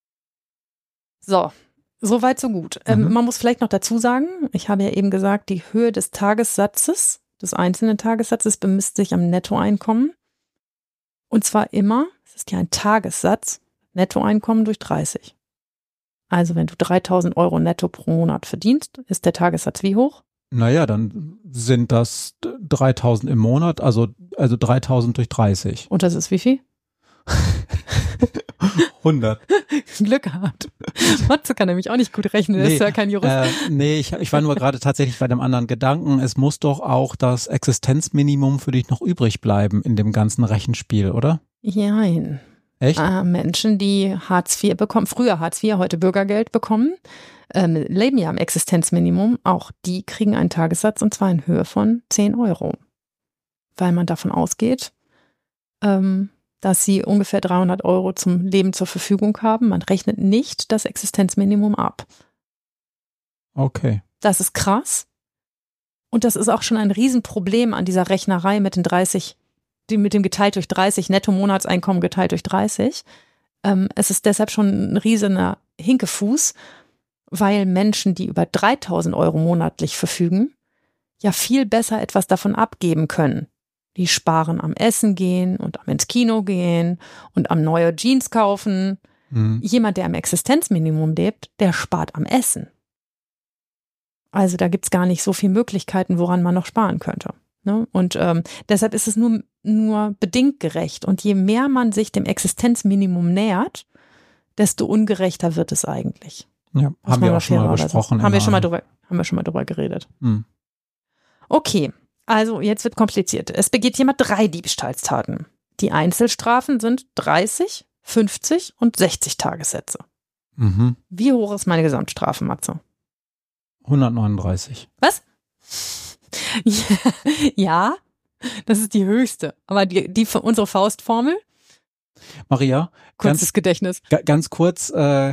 Speaker 2: So weit, so gut. Man muss vielleicht noch dazu sagen, ich habe ja eben gesagt, die Höhe des Tagessatzes, des einzelnen Tagessatzes, bemisst sich am Nettoeinkommen. Und zwar immer, es ist ja ein Tagessatz, Nettoeinkommen durch 30. Also wenn du 3.000 Euro netto pro Monat verdienst, ist der Tagessatz wie hoch?
Speaker 1: Naja, dann sind das 3.000 im Monat, also 3.000 durch 30.
Speaker 2: Und das ist wie viel?
Speaker 1: 100.
Speaker 2: Glück gehabt. Matze kann nämlich auch nicht gut rechnen, der ist ja kein Jurist.
Speaker 1: Ich war nur gerade tatsächlich bei dem anderen Gedanken, es muss doch auch das Existenzminimum für dich noch übrig bleiben in dem ganzen Rechenspiel, oder?
Speaker 2: Nein.
Speaker 1: Echt?
Speaker 2: Menschen, die Hartz IV bekommen, früher Hartz IV, heute Bürgergeld bekommen, leben ja am Existenzminimum, auch die kriegen einen Tagessatz und zwar in Höhe von 10 Euro. Weil man davon ausgeht, dass sie ungefähr 300 Euro zum Leben zur Verfügung haben. Man rechnet nicht das Existenzminimum ab.
Speaker 1: Okay.
Speaker 2: Das ist krass. Und das ist auch schon ein Riesenproblem an dieser Rechnerei mit den 30, mit dem geteilt durch 30, Netto-Monatseinkommen geteilt durch 30. Es ist deshalb schon ein riesener Hinkefuß, weil Menschen, die über 3.000 Euro monatlich verfügen, ja viel besser etwas davon abgeben können. Die sparen am Essen gehen und am ins Kino gehen und am neue Jeans kaufen. Jemand, der am Existenzminimum lebt, der spart am Essen. Also da gibt's gar nicht so viele Möglichkeiten, woran man noch sparen könnte. Ne? Und deshalb ist es nur bedingt gerecht. Und je mehr man sich dem Existenzminimum nähert, desto ungerechter wird es eigentlich.
Speaker 1: Ja, haben wir auch schon mal besprochen.
Speaker 2: Haben wir schon mal drüber geredet. Okay, also jetzt wird kompliziert. Es begeht jemand 3 Diebstahlstaten. Die Einzelstrafen sind 30, 50 und 60 Tagessätze. Wie hoch ist meine Gesamtstrafe, Matze?
Speaker 1: 139.
Speaker 2: Was? Ja, das ist die höchste. Aber die unsere Faustformel?
Speaker 1: Maria,
Speaker 2: kurzes Gedächtnis.
Speaker 1: Ganz kurz,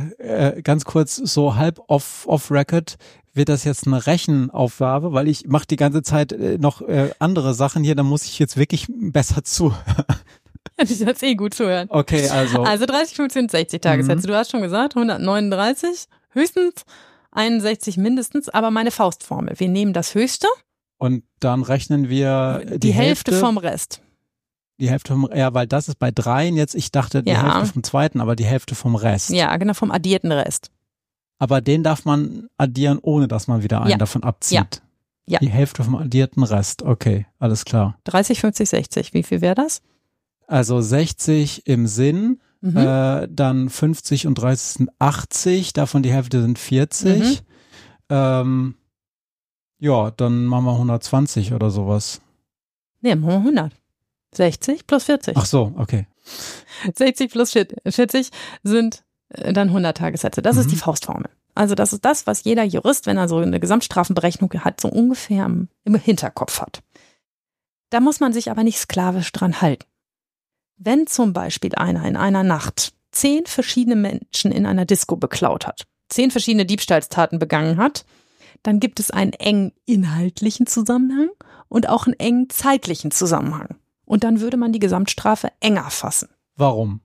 Speaker 1: so halb off record, wird das jetzt eine Rechenaufgabe, weil ich mache die ganze Zeit noch andere Sachen hier, da muss ich jetzt wirklich besser zuhören.
Speaker 2: Ja, ich werde es gut zuhören.
Speaker 1: Okay, also
Speaker 2: 30, 15, 60 Tagessätze. Du hast schon gesagt, 139 höchstens, 61 mindestens, aber meine Faustformel. Wir nehmen das Höchste.
Speaker 1: Und dann rechnen wir
Speaker 2: die Hälfte vom Rest.
Speaker 1: Die Hälfte vom, ja, weil das ist bei 3 jetzt, ich dachte die Hälfte vom zweiten, aber die Hälfte vom Rest.
Speaker 2: Ja, genau, vom addierten Rest.
Speaker 1: Aber den darf man addieren, ohne dass man wieder einen davon abzieht.
Speaker 2: Ja.
Speaker 1: Die Hälfte vom addierten Rest, okay, alles klar.
Speaker 2: 30, 50, 60, wie viel wäre das?
Speaker 1: Also 60 im Sinn, dann 50 und 30 sind 80, davon die Hälfte sind 40. Ja, dann machen wir 120 oder sowas.
Speaker 2: Nee, machen wir 100. 60 plus 40.
Speaker 1: Ach so, okay.
Speaker 2: 60 plus 40 sind dann 100 Tagessätze. Das ist die Faustformel. Also das ist das, was jeder Jurist, wenn er so eine Gesamtstrafenberechnung hat, so ungefähr im Hinterkopf hat. Da muss man sich aber nicht sklavisch dran halten. Wenn zum Beispiel einer in einer Nacht 10 verschiedene Menschen in einer Disco beklaut hat, 10 verschiedene Diebstahlstaten begangen hat, dann gibt es einen engen inhaltlichen Zusammenhang und auch einen engen zeitlichen Zusammenhang. Und dann würde man die Gesamtstrafe enger fassen.
Speaker 1: Warum?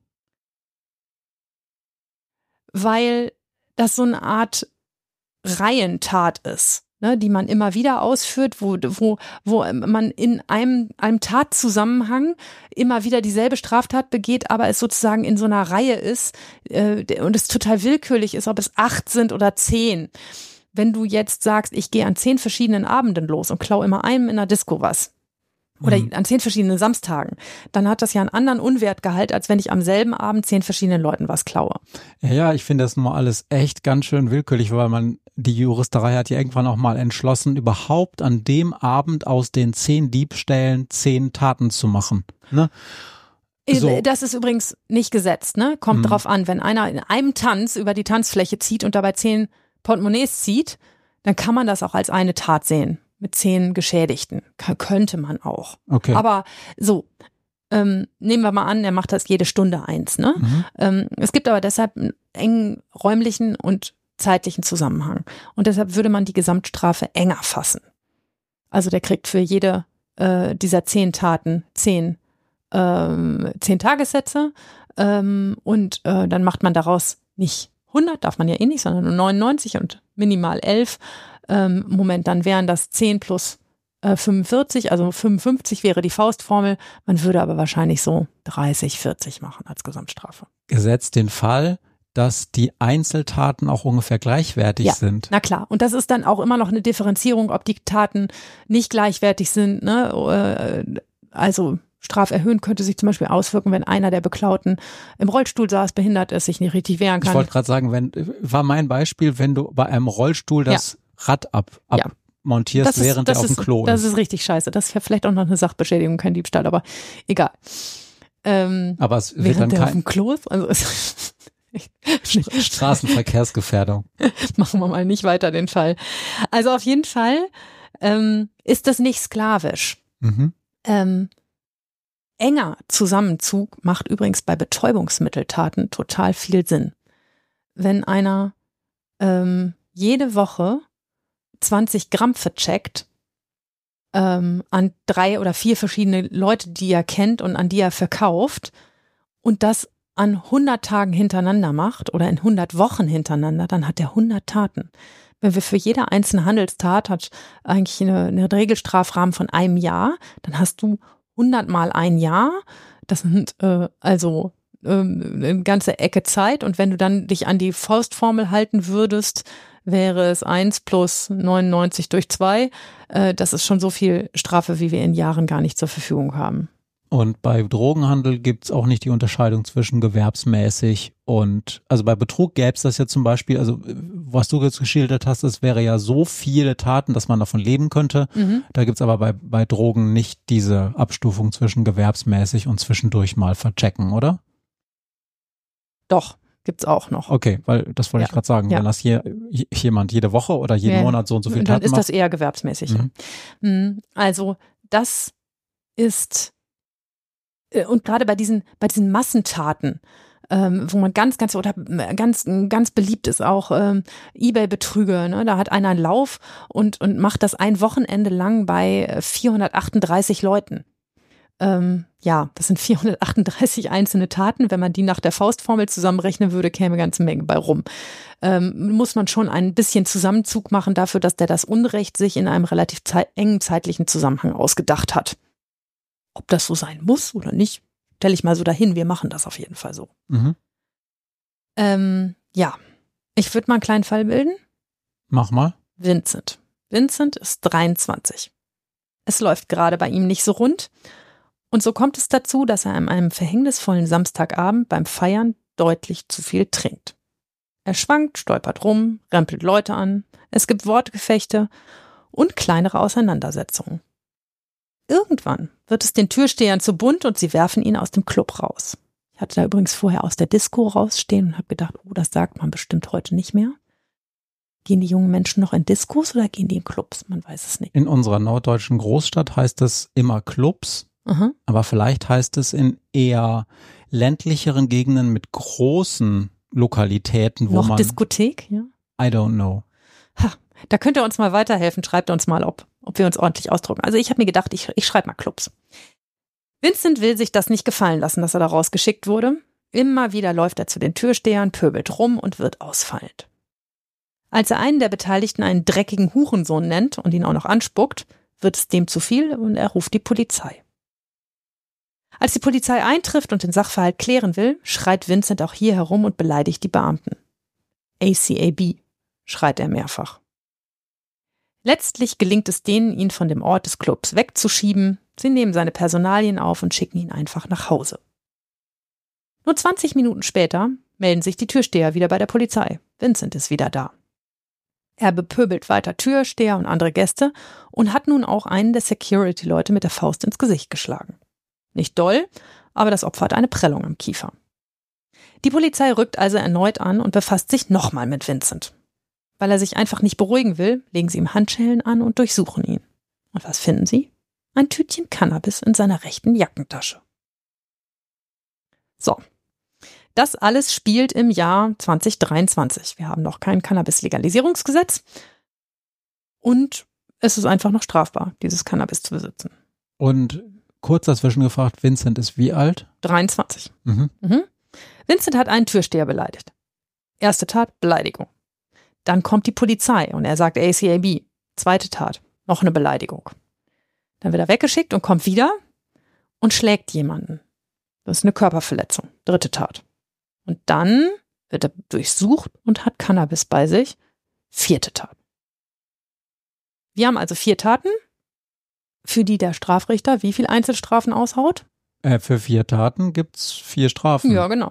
Speaker 2: Weil das so eine Art Reihentat ist, ne, die man immer wieder ausführt, wo man in einem Tatzusammenhang immer wieder dieselbe Straftat begeht, aber es sozusagen in so einer Reihe ist und es total willkürlich ist, ob es 8 sind oder 10. Wenn du jetzt sagst, ich gehe an 10 verschiedenen Abenden los und klaue immer einem in der Disco was, oder an 10 verschiedenen Samstagen, dann hat das ja einen anderen Unwertgehalt, als wenn ich am selben Abend 10 verschiedenen Leuten was klaue.
Speaker 1: Ja, ich finde das nun mal alles echt ganz schön willkürlich, weil die Juristerei hat ja irgendwann auch mal entschlossen, überhaupt an dem Abend aus den 10 Diebstählen 10 Taten zu machen. Ne? So.
Speaker 2: Das ist übrigens nicht gesetzt, ne? Kommt drauf an, wenn einer in einem Tanz über die Tanzfläche zieht und dabei 10 Portemonnaies zieht, dann kann man das auch als eine Tat sehen. Mit 10 Geschädigten. Könnte man auch.
Speaker 1: Okay.
Speaker 2: Aber so, nehmen wir mal an, er macht das jede Stunde 1. Ne? Es gibt aber deshalb einen engen räumlichen und zeitlichen Zusammenhang. Und deshalb würde man die Gesamtstrafe enger fassen. Also der kriegt für jede dieser 10 Taten 10 Tagessätze und dann macht man daraus nicht 100, darf man ja eh nicht, sondern nur 99 und minimal 11. Dann wären das 10 plus 45, also 55 wäre die Faustformel. Man würde aber wahrscheinlich so 30, 40 machen als Gesamtstrafe.
Speaker 1: Gesetzt den Fall, dass die Einzeltaten auch ungefähr gleichwertig sind.
Speaker 2: Na klar. Und das ist dann auch immer noch eine Differenzierung, ob die Taten nicht gleichwertig sind. Ne? Also straferhöhend könnte sich zum Beispiel auswirken, wenn einer der Beklauten im Rollstuhl saß, behindert ist, sich nicht richtig wehren kann.
Speaker 1: Ich wollte gerade sagen, war mein Beispiel, wenn du bei einem Rollstuhl das Rad abmontierst, während er auf dem Klo ist.
Speaker 2: Das ist richtig scheiße. Das ist ja vielleicht auch noch eine Sachbeschädigung, kein Diebstahl, aber egal.
Speaker 1: Aber es wird
Speaker 2: während
Speaker 1: dann
Speaker 2: der auf dem Klo ist? Also
Speaker 1: Straßenverkehrsgefährdung.
Speaker 2: Machen wir mal nicht weiter den Fall. Also auf jeden Fall ist das nicht sklavisch. Enger Zusammenzug macht übrigens bei Betäubungsmitteltaten total viel Sinn. Wenn einer jede Woche 20 Gramm vercheckt an 3 oder 4 verschiedene Leute, die er kennt und an die er verkauft und das an 100 Tagen hintereinander macht oder in 100 Wochen hintereinander, dann hat er 100 Taten. Wenn wir für jede einzelne Handelstat hat eigentlich eine Regelstrafrahmen von einem Jahr, dann hast du 100 mal ein Jahr. Das sind eine ganze Ecke Zeit. Und wenn du dann dich an die Faustformel halten würdest, wäre es 1 plus 99 durch 2. Das ist schon so viel Strafe, wie wir in Jahren gar nicht zur Verfügung haben.
Speaker 1: Und bei Drogenhandel gibt es auch nicht die Unterscheidung zwischen gewerbsmäßig und, also bei Betrug gäbe es das ja zum Beispiel, also was du jetzt geschildert hast, es wäre ja so viele Taten, dass man davon leben könnte. Da gibt es aber bei Drogen nicht diese Abstufung zwischen gewerbsmäßig und zwischendurch mal verchecken, oder?
Speaker 2: Doch, gibt's auch noch.
Speaker 1: Okay, weil das wollte ich gerade sagen, wenn das hier jemand jede Woche oder jeden Monat so und so viel Taten macht.
Speaker 2: Dann ist das eher gewerbsmäßig. Also das ist und gerade bei diesen Massentaten, wo man ganz beliebt ist, auch eBay-Betrüger, ne? Da hat einer einen Lauf und macht das ein Wochenende lang bei 438 Leuten. Das sind 438 einzelne Taten. Wenn man die nach der Faustformel zusammenrechnen würde, käme eine ganze Menge bei rum. Muss man schon ein bisschen Zusammenzug machen dafür, dass der das Unrecht sich in einem relativ engen zeitlichen Zusammenhang ausgedacht hat. Ob das so sein muss oder nicht, stelle ich mal so dahin. Wir machen das auf jeden Fall so. Ich würde mal einen kleinen Fall bilden.
Speaker 1: Mach mal.
Speaker 2: Vincent. Vincent ist 23. Es läuft gerade bei ihm nicht so rund. Und so kommt es dazu, dass er an einem verhängnisvollen Samstagabend beim Feiern deutlich zu viel trinkt. Er schwankt, stolpert rum, rempelt Leute an. Es gibt Wortgefechte und kleinere Auseinandersetzungen. Irgendwann wird es den Türstehern zu bunt und sie werfen ihn aus dem Club raus. Ich hatte da übrigens vorher aus der Disco rausstehen und habe gedacht, das sagt man bestimmt heute nicht mehr. Gehen die jungen Menschen noch in Diskos oder gehen die in Clubs? Man weiß es nicht.
Speaker 1: In unserer norddeutschen Großstadt heißt es immer Clubs, aber vielleicht heißt es in eher ländlicheren Gegenden mit großen Lokalitäten, wo
Speaker 2: noch
Speaker 1: man...
Speaker 2: Diskothek, ja?
Speaker 1: I don't know.
Speaker 2: Da könnt ihr uns mal weiterhelfen. Schreibt uns mal, ob wir uns ordentlich ausdrucken. Also ich habe mir gedacht, ich schreibe mal Clubs. Vincent will sich das nicht gefallen lassen, dass er da rausgeschickt wurde. Immer wieder läuft er zu den Türstehern, pöbelt rum und wird ausfallend. Als er einen der Beteiligten einen dreckigen Hurensohn nennt und ihn auch noch anspuckt, wird es dem zu viel und er ruft die Polizei. Als die Polizei eintrifft und den Sachverhalt klären will, schreit Vincent auch hier herum und beleidigt die Beamten. ACAB, schreit er mehrfach. Letztlich gelingt es denen, ihn von dem Ort des Clubs wegzuschieben. Sie nehmen seine Personalien auf und schicken ihn einfach nach Hause. Nur 20 Minuten später melden sich die Türsteher wieder bei der Polizei. Vincent ist wieder da. Er bepöbelt weiter Türsteher und andere Gäste und hat nun auch einen der Security-Leute mit der Faust ins Gesicht geschlagen. Nicht doll, aber das Opfer hat eine Prellung am Kiefer. Die Polizei rückt also erneut an und befasst sich nochmal mit Vincent. Weil er sich einfach nicht beruhigen will, legen sie ihm Handschellen an und durchsuchen ihn. Und was finden sie? Ein Tütchen Cannabis in seiner rechten Jackentasche. So, das alles spielt im Jahr 2023. Wir haben noch kein Cannabis-Legalisierungsgesetz und es ist einfach noch strafbar, dieses Cannabis zu besitzen.
Speaker 1: Und kurz dazwischen gefragt, Vincent ist wie alt?
Speaker 2: 23. Vincent hat einen Türsteher beleidigt. Erste Tat, Beleidigung. Dann kommt die Polizei und er sagt ACAB. Zweite Tat, noch eine Beleidigung. Dann wird er weggeschickt und kommt wieder und schlägt jemanden. Das ist eine Körperverletzung. Dritte Tat. Und dann wird er durchsucht und hat Cannabis bei sich. Vierte Tat. Wir haben also 4 Taten, für die der Strafrichter wie viel Einzelstrafen aushaut?
Speaker 1: Für 4 Taten gibt's 4 Strafen.
Speaker 2: Ja, genau.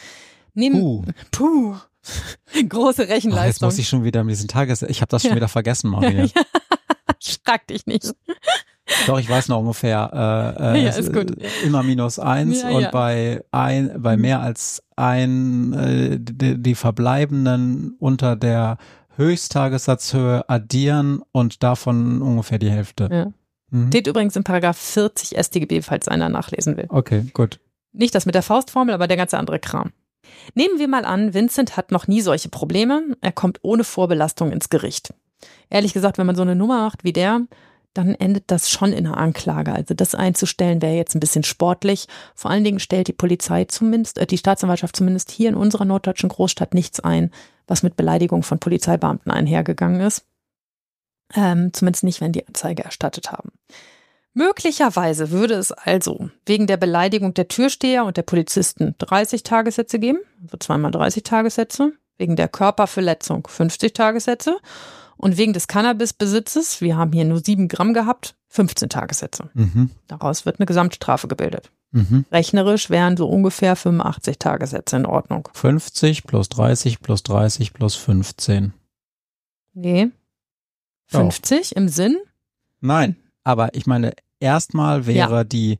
Speaker 2: Große Rechenleistung.
Speaker 1: Jetzt muss ich schon wieder mit diesen ich habe das schon wieder vergessen, Maria.
Speaker 2: Frag dich nicht.
Speaker 1: Doch, ich weiß noch ungefähr.
Speaker 2: Ist gut.
Speaker 1: Immer -1 und bei mehr als die verbleibenden unter der Höchsttagessatzhöhe addieren und davon ungefähr die Hälfte.
Speaker 2: Ja. Steht übrigens in Paragraph 40 StGB, falls einer nachlesen will.
Speaker 1: Okay, gut.
Speaker 2: Nicht das mit der Faustformel, aber der ganze andere Kram. Nehmen wir mal an, Vincent hat noch nie solche Probleme. Er kommt ohne Vorbelastung ins Gericht. Ehrlich gesagt, wenn man so eine Nummer macht wie der, dann endet das schon in einer Anklage. Also das einzustellen wäre jetzt ein bisschen sportlich. Vor allen Dingen stellt die Polizei die Staatsanwaltschaft zumindest hier in unserer norddeutschen Großstadt nichts ein, was mit Beleidigung von Polizeibeamten einhergegangen ist. Zumindest nicht, wenn die Anzeige erstattet haben. Möglicherweise würde es also wegen der Beleidigung der Türsteher und der Polizisten 30 Tagessätze geben, also 2 mal 30 Tagessätze, wegen der Körperverletzung 50 Tagessätze und wegen des Cannabisbesitzes, wir haben hier nur 7 Gramm gehabt, 15 Tagessätze. Daraus wird eine Gesamtstrafe gebildet. Rechnerisch wären so ungefähr 85 Tagessätze in Ordnung.
Speaker 1: 50 plus 30 plus 30 plus 15.
Speaker 2: Nee. 50 im Sinn?
Speaker 1: Nein, aber ich meine, erstmal wäre die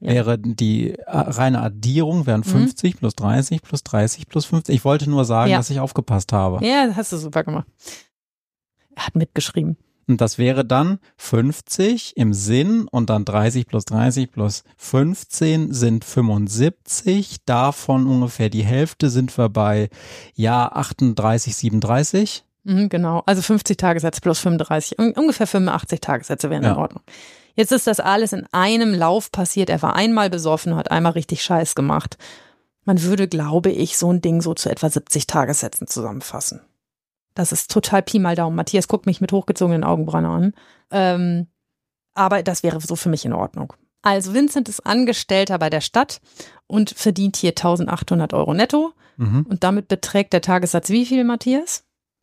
Speaker 1: reine Addierung wären 50 plus 30 plus 30 plus 50. Ich wollte nur sagen, dass ich aufgepasst habe.
Speaker 2: Ja, das hast du super gemacht. Er hat mitgeschrieben.
Speaker 1: Und das wäre dann 50 im Sinn und dann 30 plus 30 plus 15 sind 75. Davon ungefähr die Hälfte sind wir bei 38, 37.
Speaker 2: Genau, also 50 Tagessätze plus 35, ungefähr 85 Tagessätze wären in Ordnung. Jetzt ist das alles in einem Lauf passiert. Er war einmal besoffen, hat einmal richtig Scheiß gemacht. Man würde, glaube ich, so ein Ding so zu etwa 70 Tagessätzen zusammenfassen. Das ist total Pi mal Daumen. Matthias guckt mich mit hochgezogenen Augenbrauen an. Aber das wäre so für mich in Ordnung. Also Vincent ist Angestellter bei der Stadt und verdient hier 1.800 € netto. Und damit beträgt der Tagessatz wie viel, Matthias?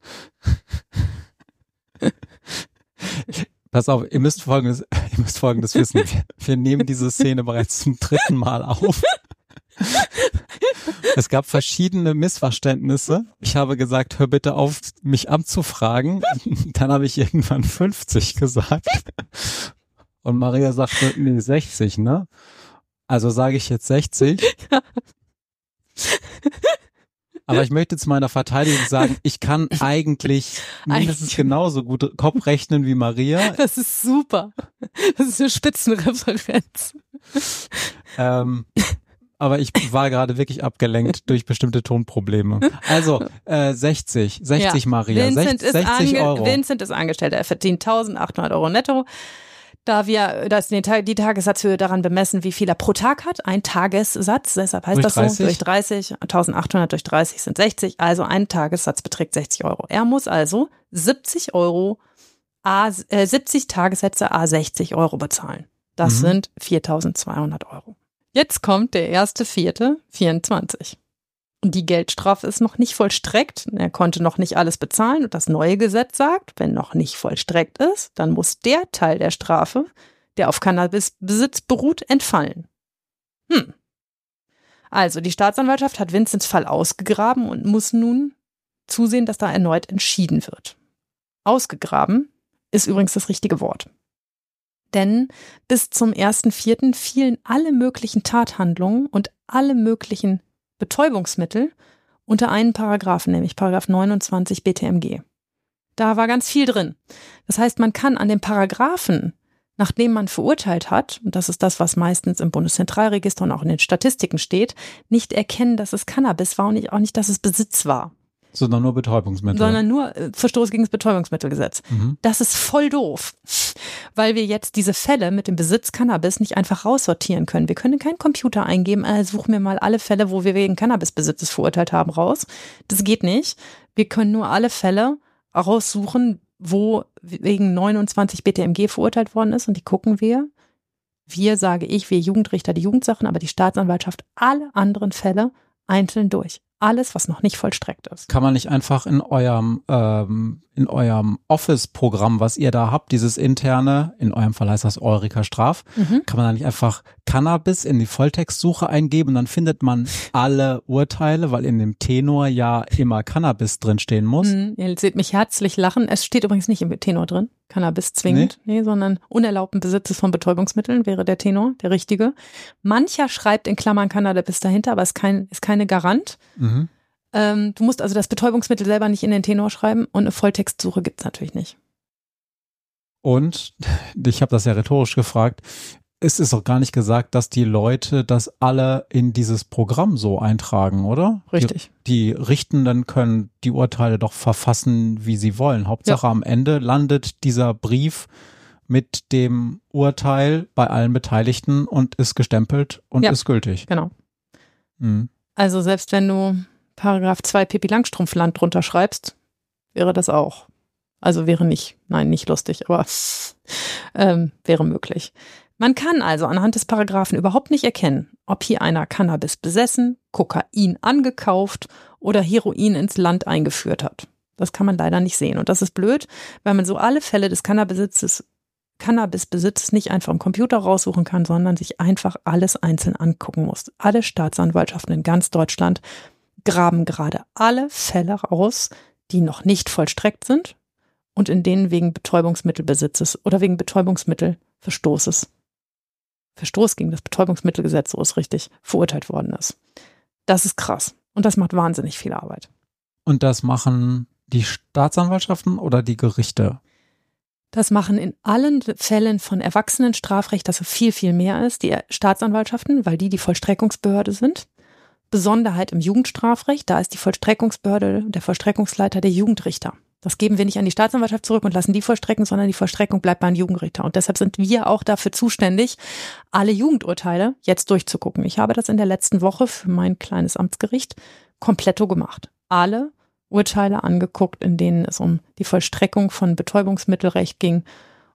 Speaker 1: Pass auf, ihr müsst Folgendes wissen. Wir nehmen diese Szene bereits zum 3. Mal auf. Es gab verschiedene Missverständnisse. Ich habe gesagt, hör bitte auf, mich anzufragen. Dann habe ich irgendwann 50 gesagt. Und Maria sagte, nee, 60, ne? Also sage ich jetzt 60. Ja. Aber ich möchte zu meiner Verteidigung sagen, ich kann eigentlich mindestens genauso gut Kopf rechnen wie Maria.
Speaker 2: Das ist super. Das ist eine Spitzenreferenz.
Speaker 1: Aber ich war gerade wirklich abgelenkt durch bestimmte Tonprobleme. Also 60 Maria,
Speaker 2: Vincent
Speaker 1: 60 Euro.
Speaker 2: Vincent ist Angestellter, er verdient 1.800 € netto. Da wir die Tagessatzhöhe daran bemessen, wie viel er pro Tag hat, ein Tagessatz, deshalb heißt das so, durch 30, 1.800 durch 30 sind 60, also ein Tagessatz beträgt 60 Euro. Er muss also 70 Tagessätze à 60 Euro bezahlen. Das sind 4.200 Euro. Jetzt kommt der 1.4.24. Und die Geldstrafe ist noch nicht vollstreckt. Er konnte noch nicht alles bezahlen. Und das neue Gesetz sagt, wenn noch nicht vollstreckt ist, dann muss der Teil der Strafe, der auf Cannabisbesitz beruht, entfallen. Also die Staatsanwaltschaft hat Vincents Fall ausgegraben und muss nun zusehen, dass da erneut entschieden wird. Ausgegraben ist übrigens das richtige Wort. Denn bis zum 1.4. fielen alle möglichen Tathandlungen und alle möglichen Betäubungsmittel unter einen Paragraphen, nämlich Paragraph 29 BTMG. Da war ganz viel drin. Das heißt, man kann an den Paragraphen, nachdem man verurteilt hat, und das ist das, was meistens im Bundeszentralregister und auch in den Statistiken steht, nicht erkennen, dass es Cannabis war und auch nicht, dass es Besitz war.
Speaker 1: Sondern nur Betäubungsmittel.
Speaker 2: Sondern nur Verstoß gegen das Betäubungsmittelgesetz. Das ist voll doof, weil wir jetzt diese Fälle mit dem Besitz Cannabis nicht einfach raussortieren können. Wir können keinen Computer eingeben, such mir mal alle Fälle, wo wir wegen Cannabisbesitzes verurteilt haben, raus. Das geht nicht. Wir können nur alle Fälle raussuchen, wo wegen 29 BTMG verurteilt worden ist und die gucken wir. Wir, sage ich, wir Jugendrichter die Jugendsachen, aber die Staatsanwaltschaft alle anderen Fälle einzeln durch. Alles, was noch nicht vollstreckt ist.
Speaker 1: Kann man nicht einfach in eurem Office-Programm, was ihr da habt, dieses interne, in eurem Fall heißt das Eureka Straf, kann man da nicht einfach Cannabis in die Volltextsuche eingeben und dann findet man alle Urteile, weil in dem Tenor ja immer Cannabis drinstehen muss.
Speaker 2: Ihr seht mich herzlich lachen. Es steht übrigens nicht im Tenor drin, Cannabis zwingend, nee, sondern unerlaubten Besitzes von Betäubungsmitteln wäre der Tenor, der richtige. Mancher schreibt in Klammern Cannabis dahinter, aber ist keine Garant. Du musst also das Betäubungsmittel selber nicht in den Tenor schreiben und eine Volltextsuche gibt es natürlich nicht.
Speaker 1: Und ich habe das ja rhetorisch gefragt, es ist auch gar nicht gesagt, dass die Leute das alle in dieses Programm so eintragen, oder?
Speaker 2: Richtig.
Speaker 1: Die Richtenden können die Urteile doch verfassen, wie sie wollen. Hauptsache am Ende landet dieser Brief mit dem Urteil bei allen Beteiligten und ist gestempelt und ist gültig.
Speaker 2: Genau. Also selbst wenn du Paragraph 2 Pippi Langstrumpfland drunter schreibst, wäre das auch. Also wäre nicht lustig, aber wäre möglich. Man kann also anhand des Paragraphen überhaupt nicht erkennen, ob hier einer Cannabis besessen, Kokain angekauft oder Heroin ins Land eingeführt hat. Das kann man leider nicht sehen. Und das ist blöd, weil man so alle Fälle des Cannabisbesitzes nicht einfach im Computer raussuchen kann, sondern sich einfach alles einzeln angucken muss. Alle Staatsanwaltschaften in ganz Deutschland graben gerade alle Fälle raus, die noch nicht vollstreckt sind und in denen wegen Betäubungsmittelbesitzes oder wegen Betäubungsmittelverstoßes, Verstoß gegen das Betäubungsmittelgesetz, so ist richtig, verurteilt worden ist. Das ist krass und das macht wahnsinnig viel Arbeit.
Speaker 1: Und das machen die Staatsanwaltschaften oder die Gerichte?
Speaker 2: Das machen in allen Fällen von Erwachsenenstrafrecht, das so viel, viel mehr ist, die Staatsanwaltschaften, weil die Vollstreckungsbehörde sind. Besonderheit im Jugendstrafrecht, da ist die Vollstreckungsbehörde, der Vollstreckungsleiter der Jugendrichter. Das geben wir nicht an die Staatsanwaltschaft zurück und lassen die vollstrecken, sondern die Vollstreckung bleibt beim Jugendrichter. Und deshalb sind wir auch dafür zuständig, alle Jugendurteile jetzt durchzugucken. Ich habe das in der letzten Woche für mein kleines Amtsgericht kompletto gemacht. Alle Urteile angeguckt, in denen es um die Vollstreckung von Betäubungsmittelrecht ging.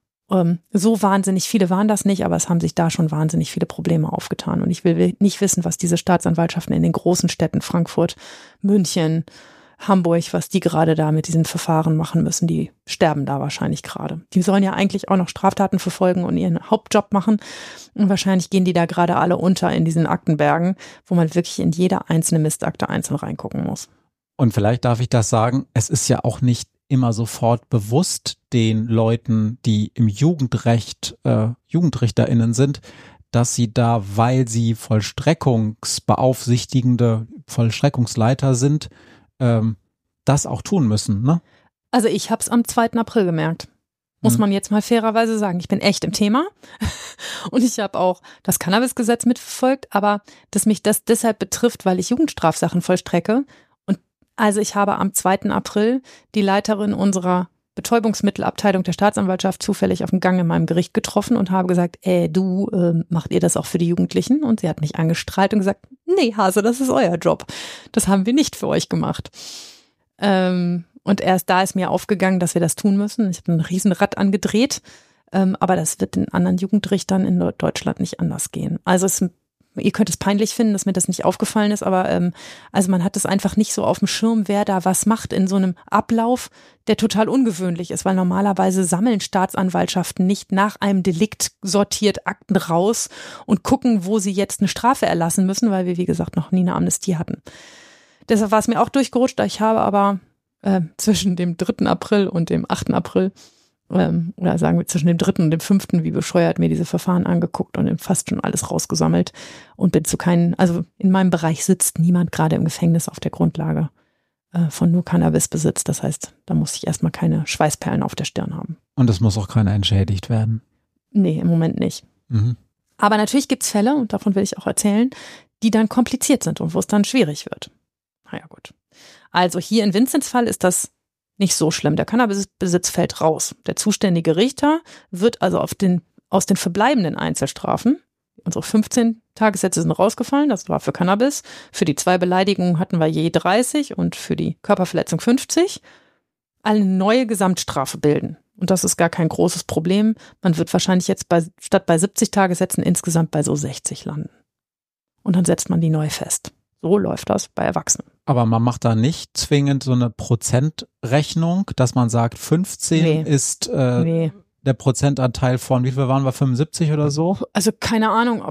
Speaker 2: So wahnsinnig viele waren das nicht, aber es haben sich da schon wahnsinnig viele Probleme aufgetan. Und ich will nicht wissen, was diese Staatsanwaltschaften in den großen Städten Frankfurt, München, Hamburg, was die gerade da mit diesen Verfahren machen müssen. Die sterben da wahrscheinlich gerade. Die sollen ja eigentlich auch noch Straftaten verfolgen und ihren Hauptjob machen. Und wahrscheinlich gehen die da gerade alle unter in diesen Aktenbergen, wo man wirklich in jede einzelne Mistakte einzeln reingucken muss.
Speaker 1: Und vielleicht darf ich das sagen, es ist ja auch nicht immer sofort bewusst den Leuten, die im Jugendrecht JugendrichterInnen sind, dass sie da, weil sie vollstreckungsbeaufsichtigende Vollstreckungsleiter sind, das auch tun müssen, ne?
Speaker 2: Also ich habe es am 2. April gemerkt. Muss man jetzt mal fairerweise sagen. Ich bin echt im Thema und ich habe auch das Cannabisgesetz mitverfolgt, aber dass mich das deshalb betrifft, weil ich Jugendstrafsachen vollstrecke. Und also ich habe am 2. April die Leiterin unserer Betäubungsmittelabteilung der Staatsanwaltschaft zufällig auf dem Gang in meinem Gericht getroffen und habe gesagt, macht ihr das auch für die Jugendlichen? Und sie hat mich angestrahlt und gesagt, nee, Hase, das ist euer Job. Das haben wir nicht für euch gemacht. Und erst da ist mir aufgegangen, dass wir das tun müssen. Ich habe ein Riesenrad angedreht, aber das wird den anderen Jugendrichtern in Deutschland nicht anders gehen. Also ihr könnt es peinlich finden, dass mir das nicht aufgefallen ist, aber also man hat es einfach nicht so auf dem Schirm, wer da was macht in so einem Ablauf, der total ungewöhnlich ist, weil normalerweise sammeln Staatsanwaltschaften nicht nach einem Delikt sortiert Akten raus und gucken, wo sie jetzt eine Strafe erlassen müssen, weil wir, wie gesagt, noch nie eine Amnestie hatten. Deshalb war es mir auch durchgerutscht, ich habe aber zwischen dem 3. April und dem 8. April oder sagen wir zwischen dem 3. und dem 5. wie bescheuert mir diese Verfahren angeguckt und fast schon alles rausgesammelt und bin also in meinem Bereich sitzt niemand gerade im Gefängnis auf der Grundlage von nur Cannabisbesitz. Das heißt, da muss ich erstmal keine Schweißperlen auf der Stirn haben.
Speaker 1: Und es muss auch keiner entschädigt werden?
Speaker 2: Nee, im Moment nicht.
Speaker 1: Mhm.
Speaker 2: Aber natürlich gibt es Fälle, und davon will ich auch erzählen, die dann kompliziert sind und wo es dann schwierig wird. Naja, gut. Also hier in Vinzens Fall ist das nicht so schlimm. Der Cannabisbesitz fällt raus. Der zuständige Richter wird also aus den verbleibenden Einzelstrafen, unsere 15 Tagessätze sind rausgefallen, das war für Cannabis. Für die 2 Beleidigungen hatten wir je 30 und für die Körperverletzung 50. Eine neue Gesamtstrafe bilden. Und das ist gar kein großes Problem. Man wird wahrscheinlich jetzt statt bei 70 Tagessätzen insgesamt bei so 60 landen. Und dann setzt man die neu fest. So läuft das bei Erwachsenen.
Speaker 1: Aber man macht da nicht zwingend so eine Prozentrechnung, dass man sagt, 15 ist der Prozentanteil von, wie viel waren wir, 75 oder so?
Speaker 2: Also keine Ahnung,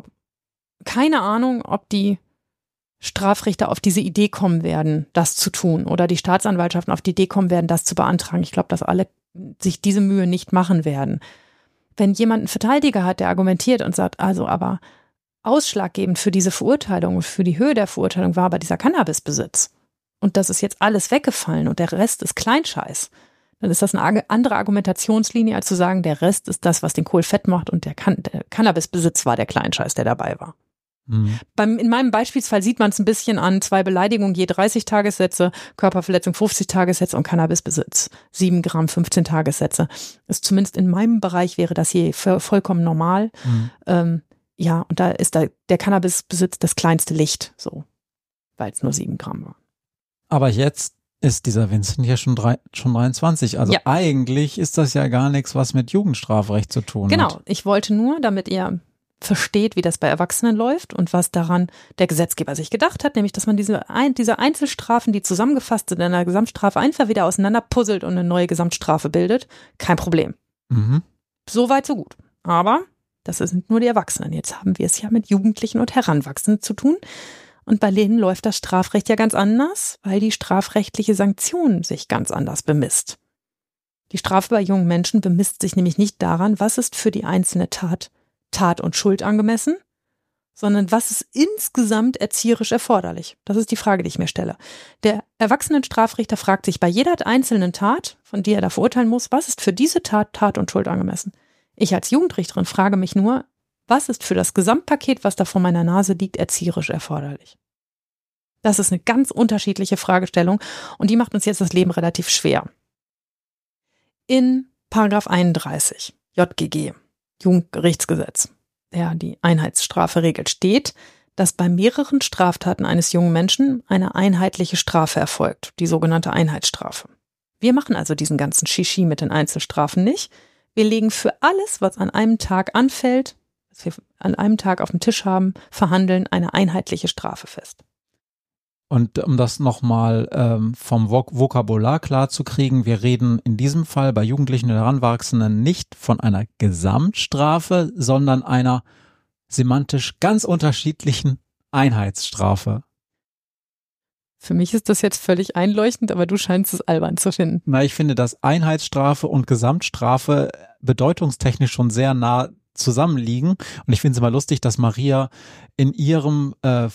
Speaker 2: ob die Strafrichter auf diese Idee kommen werden, das zu tun, oder die Staatsanwaltschaften auf die Idee kommen werden, das zu beantragen. Ich glaube, dass alle sich diese Mühe nicht machen werden. Wenn jemand einen Verteidiger hat, der argumentiert und sagt, also aber ausschlaggebend für diese Verurteilung und für die Höhe der Verurteilung war aber dieser Cannabisbesitz. Und das ist jetzt alles weggefallen und der Rest ist Kleinscheiß. Dann ist das eine andere Argumentationslinie, als zu sagen, der Rest ist das, was den Kohl fett macht und der Cannabisbesitz war der Kleinscheiß, der dabei war. In meinem Beispielsfall sieht man es ein bisschen an 2 Beleidigungen je 30 Tagessätze, Körperverletzung 50 Tagessätze und Cannabisbesitz 7 Gramm 15 Tagessätze. Ist zumindest in meinem Bereich wäre das hier vollkommen normal. Ja, und da ist der Cannabisbesitz das kleinste Licht, so, weil es nur 7 Gramm war.
Speaker 1: Aber jetzt ist dieser Vincent ja schon 23. Also eigentlich ist das ja gar nichts, was mit Jugendstrafrecht zu tun hat.
Speaker 2: Genau, ich wollte nur, damit ihr versteht, wie das bei Erwachsenen läuft und was daran der Gesetzgeber sich gedacht hat, nämlich, dass man diese Einzelstrafen, die zusammengefasst sind in einer Gesamtstrafe, einfach wieder auseinanderpuzzelt und eine neue Gesamtstrafe bildet. Kein Problem. So weit, so gut. Aber das sind nur die Erwachsenen. Jetzt haben wir es ja mit Jugendlichen und Heranwachsenden zu tun. Und bei denen läuft das Strafrecht ja ganz anders, weil die strafrechtliche Sanktion sich ganz anders bemisst. Die Strafe bei jungen Menschen bemisst sich nämlich nicht daran, was ist für die einzelne Tat und Schuld angemessen, sondern was ist insgesamt erzieherisch erforderlich? Das ist die Frage, die ich mir stelle. Der Erwachsenenstrafrichter fragt sich bei jeder einzelnen Tat, von der er da verurteilen muss, was ist für diese Tat und Schuld angemessen? Ich als Jugendrichterin frage mich nur, was ist für das Gesamtpaket, was da vor meiner Nase liegt, erzieherisch erforderlich? Das ist eine ganz unterschiedliche Fragestellung und die macht uns jetzt das Leben relativ schwer. In Paragraph 31 JGG, Jugendgerichtsgesetz, der die Einheitsstrafe regelt, steht, dass bei mehreren Straftaten eines jungen Menschen eine einheitliche Strafe erfolgt, die sogenannte Einheitsstrafe. Wir machen also diesen ganzen Shishi mit den Einzelstrafen nicht. Wir legen für alles, was an einem Tag anfällt, was wir an einem Tag auf dem Tisch haben, verhandeln, eine einheitliche Strafe fest.
Speaker 1: Und um das nochmal vom Vokabular klar zu kriegen, wir reden in diesem Fall bei Jugendlichen und Heranwachsenden nicht von einer Gesamtstrafe, sondern einer semantisch ganz unterschiedlichen Einheitsstrafe.
Speaker 2: Für mich ist das jetzt völlig einleuchtend, aber du scheinst es albern zu finden.
Speaker 1: Na, ich finde, dass Einheitsstrafe und Gesamtstrafe bedeutungstechnisch schon sehr nah zusammenliegen. Und ich finde es immer lustig, dass Maria in ihrem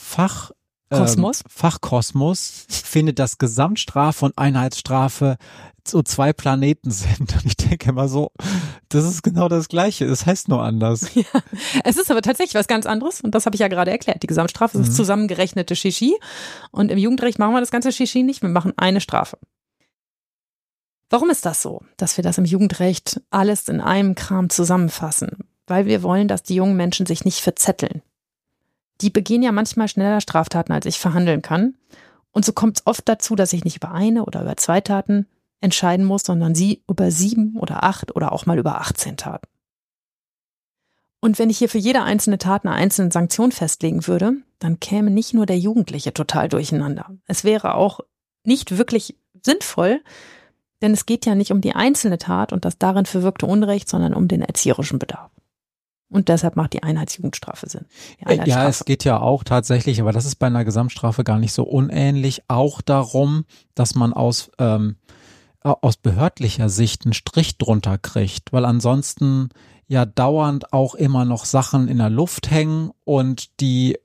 Speaker 1: Fachkosmos findet, dass Gesamtstrafe und Einheitsstrafe so 2 Planeten sind. Und ich denke immer so, das ist genau das Gleiche. Es heißt nur anders.
Speaker 2: Ja, es ist aber tatsächlich was ganz anderes. Und das habe ich ja gerade erklärt. Die Gesamtstrafe ist zusammengerechnete Shishi. Und im Jugendrecht machen wir das ganze Shishi nicht. Wir machen eine Strafe. Warum ist das so, dass wir das im Jugendrecht alles in einem Kram zusammenfassen? Weil wir wollen, dass die jungen Menschen sich nicht verzetteln. Die begehen ja manchmal schneller Straftaten, als ich verhandeln kann. Und so kommt es oft dazu, dass ich nicht über eine oder über 2 Taten entscheiden muss, sondern sie über 7 oder 8 oder auch mal über 18 Taten. Und wenn ich hier für jede einzelne Tat eine einzelne Sanktion festlegen würde, dann käme nicht nur der Jugendliche total durcheinander. Es wäre auch nicht wirklich sinnvoll, denn es geht ja nicht um die einzelne Tat und das darin verwirkte Unrecht, sondern um den erzieherischen Bedarf. Und deshalb macht die Einheitsjugendstrafe Sinn.
Speaker 1: Ja, es geht ja auch tatsächlich, aber das ist bei einer Gesamtstrafe gar nicht so unähnlich, auch darum, dass man aus behördlicher Sicht einen Strich drunter kriegt, weil ansonsten ja dauernd auch immer noch Sachen in der Luft hängen und die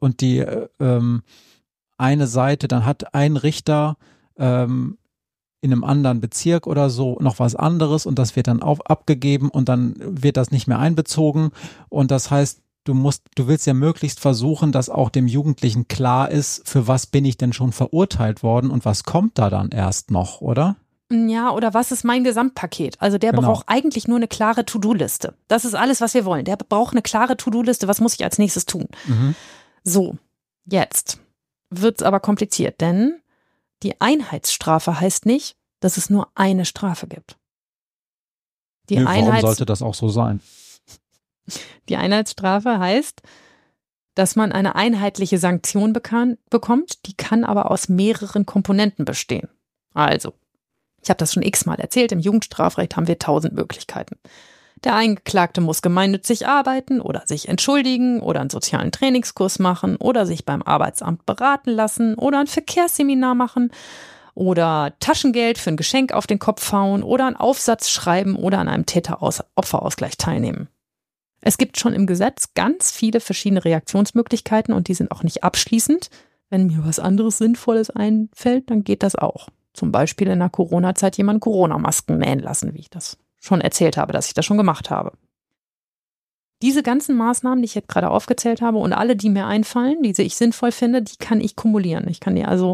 Speaker 1: eine Seite, dann hat ein Richter in einem anderen Bezirk oder so noch was anderes und das wird dann abgegeben und dann wird das nicht mehr einbezogen und das heißt, du willst ja möglichst versuchen, dass auch dem Jugendlichen klar ist, für was bin ich denn schon verurteilt worden und was kommt da dann erst noch, oder?
Speaker 2: Ja, oder was ist mein Gesamtpaket? Also der braucht eigentlich nur eine klare To-Do-Liste. Das ist alles, was wir wollen. Der braucht eine klare To-Do-Liste, was muss ich als nächstes tun? So, jetzt wird's aber kompliziert, denn die Einheitsstrafe heißt nicht, dass es nur eine Strafe gibt.
Speaker 1: Warum sollte das auch so sein?
Speaker 2: Die Einheitsstrafe heißt, dass man eine einheitliche Sanktion bekommt, die kann aber aus mehreren Komponenten bestehen. Also, ich habe das schon x-mal erzählt, im Jugendstrafrecht haben wir 1000 Möglichkeiten. Der Angeklagte muss gemeinnützig arbeiten oder sich entschuldigen oder einen sozialen Trainingskurs machen oder sich beim Arbeitsamt beraten lassen oder ein Verkehrsseminar machen oder Taschengeld für ein Geschenk auf den Kopf hauen oder einen Aufsatz schreiben oder an einem Täter-Opferausgleich teilnehmen. Es gibt schon im Gesetz ganz viele verschiedene Reaktionsmöglichkeiten und die sind auch nicht abschließend. Wenn mir was anderes Sinnvolles einfällt, dann geht das auch. Zum Beispiel in der Corona-Zeit jemanden Corona-Masken nähen lassen, wie ich das schon erzählt habe, dass ich das schon gemacht habe. diese ganzen Maßnahmen, die ich jetzt gerade aufgezählt habe und alle, die mir einfallen, die ich sinnvoll finde, die kann ich kumulieren. Ich kann die also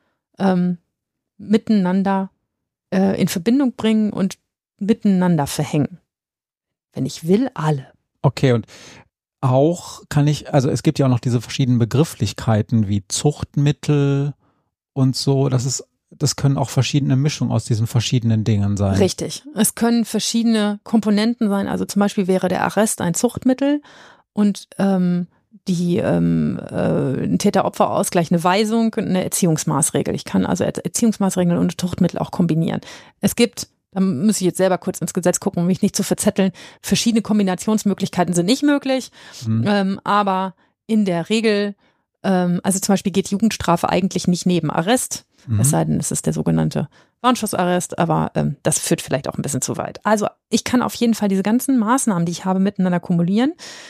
Speaker 2: miteinander in Verbindung bringen und miteinander verhängen. Wenn ich will, alle.
Speaker 1: Okay, und auch kann ich, also es gibt ja auch noch diese verschiedenen Begrifflichkeiten wie Zuchtmittel und so. Das können auch verschiedene Mischungen aus diesen verschiedenen Dingen sein.
Speaker 2: Richtig. Es können verschiedene Komponenten sein. Also zum Beispiel wäre der Arrest ein Zuchtmittel und ein Täter-Opfer-Ausgleich eine Weisung, eine Erziehungsmaßregel. Ich kann also Erziehungsmaßregeln und Zuchtmittel auch kombinieren. Es gibt, da muss ich jetzt selber kurz ins Gesetz gucken, um mich nicht zu verzetteln, verschiedene Kombinationsmöglichkeiten sind nicht möglich, aber in der Regel, also zum Beispiel geht Jugendstrafe eigentlich nicht neben Arrest, es sei denn, es ist der sogenannte Warnschussarrest, aber das führt vielleicht auch ein bisschen zu weit. Also ich kann auf jeden Fall diese ganzen Maßnahmen, die ich habe, miteinander kumulieren,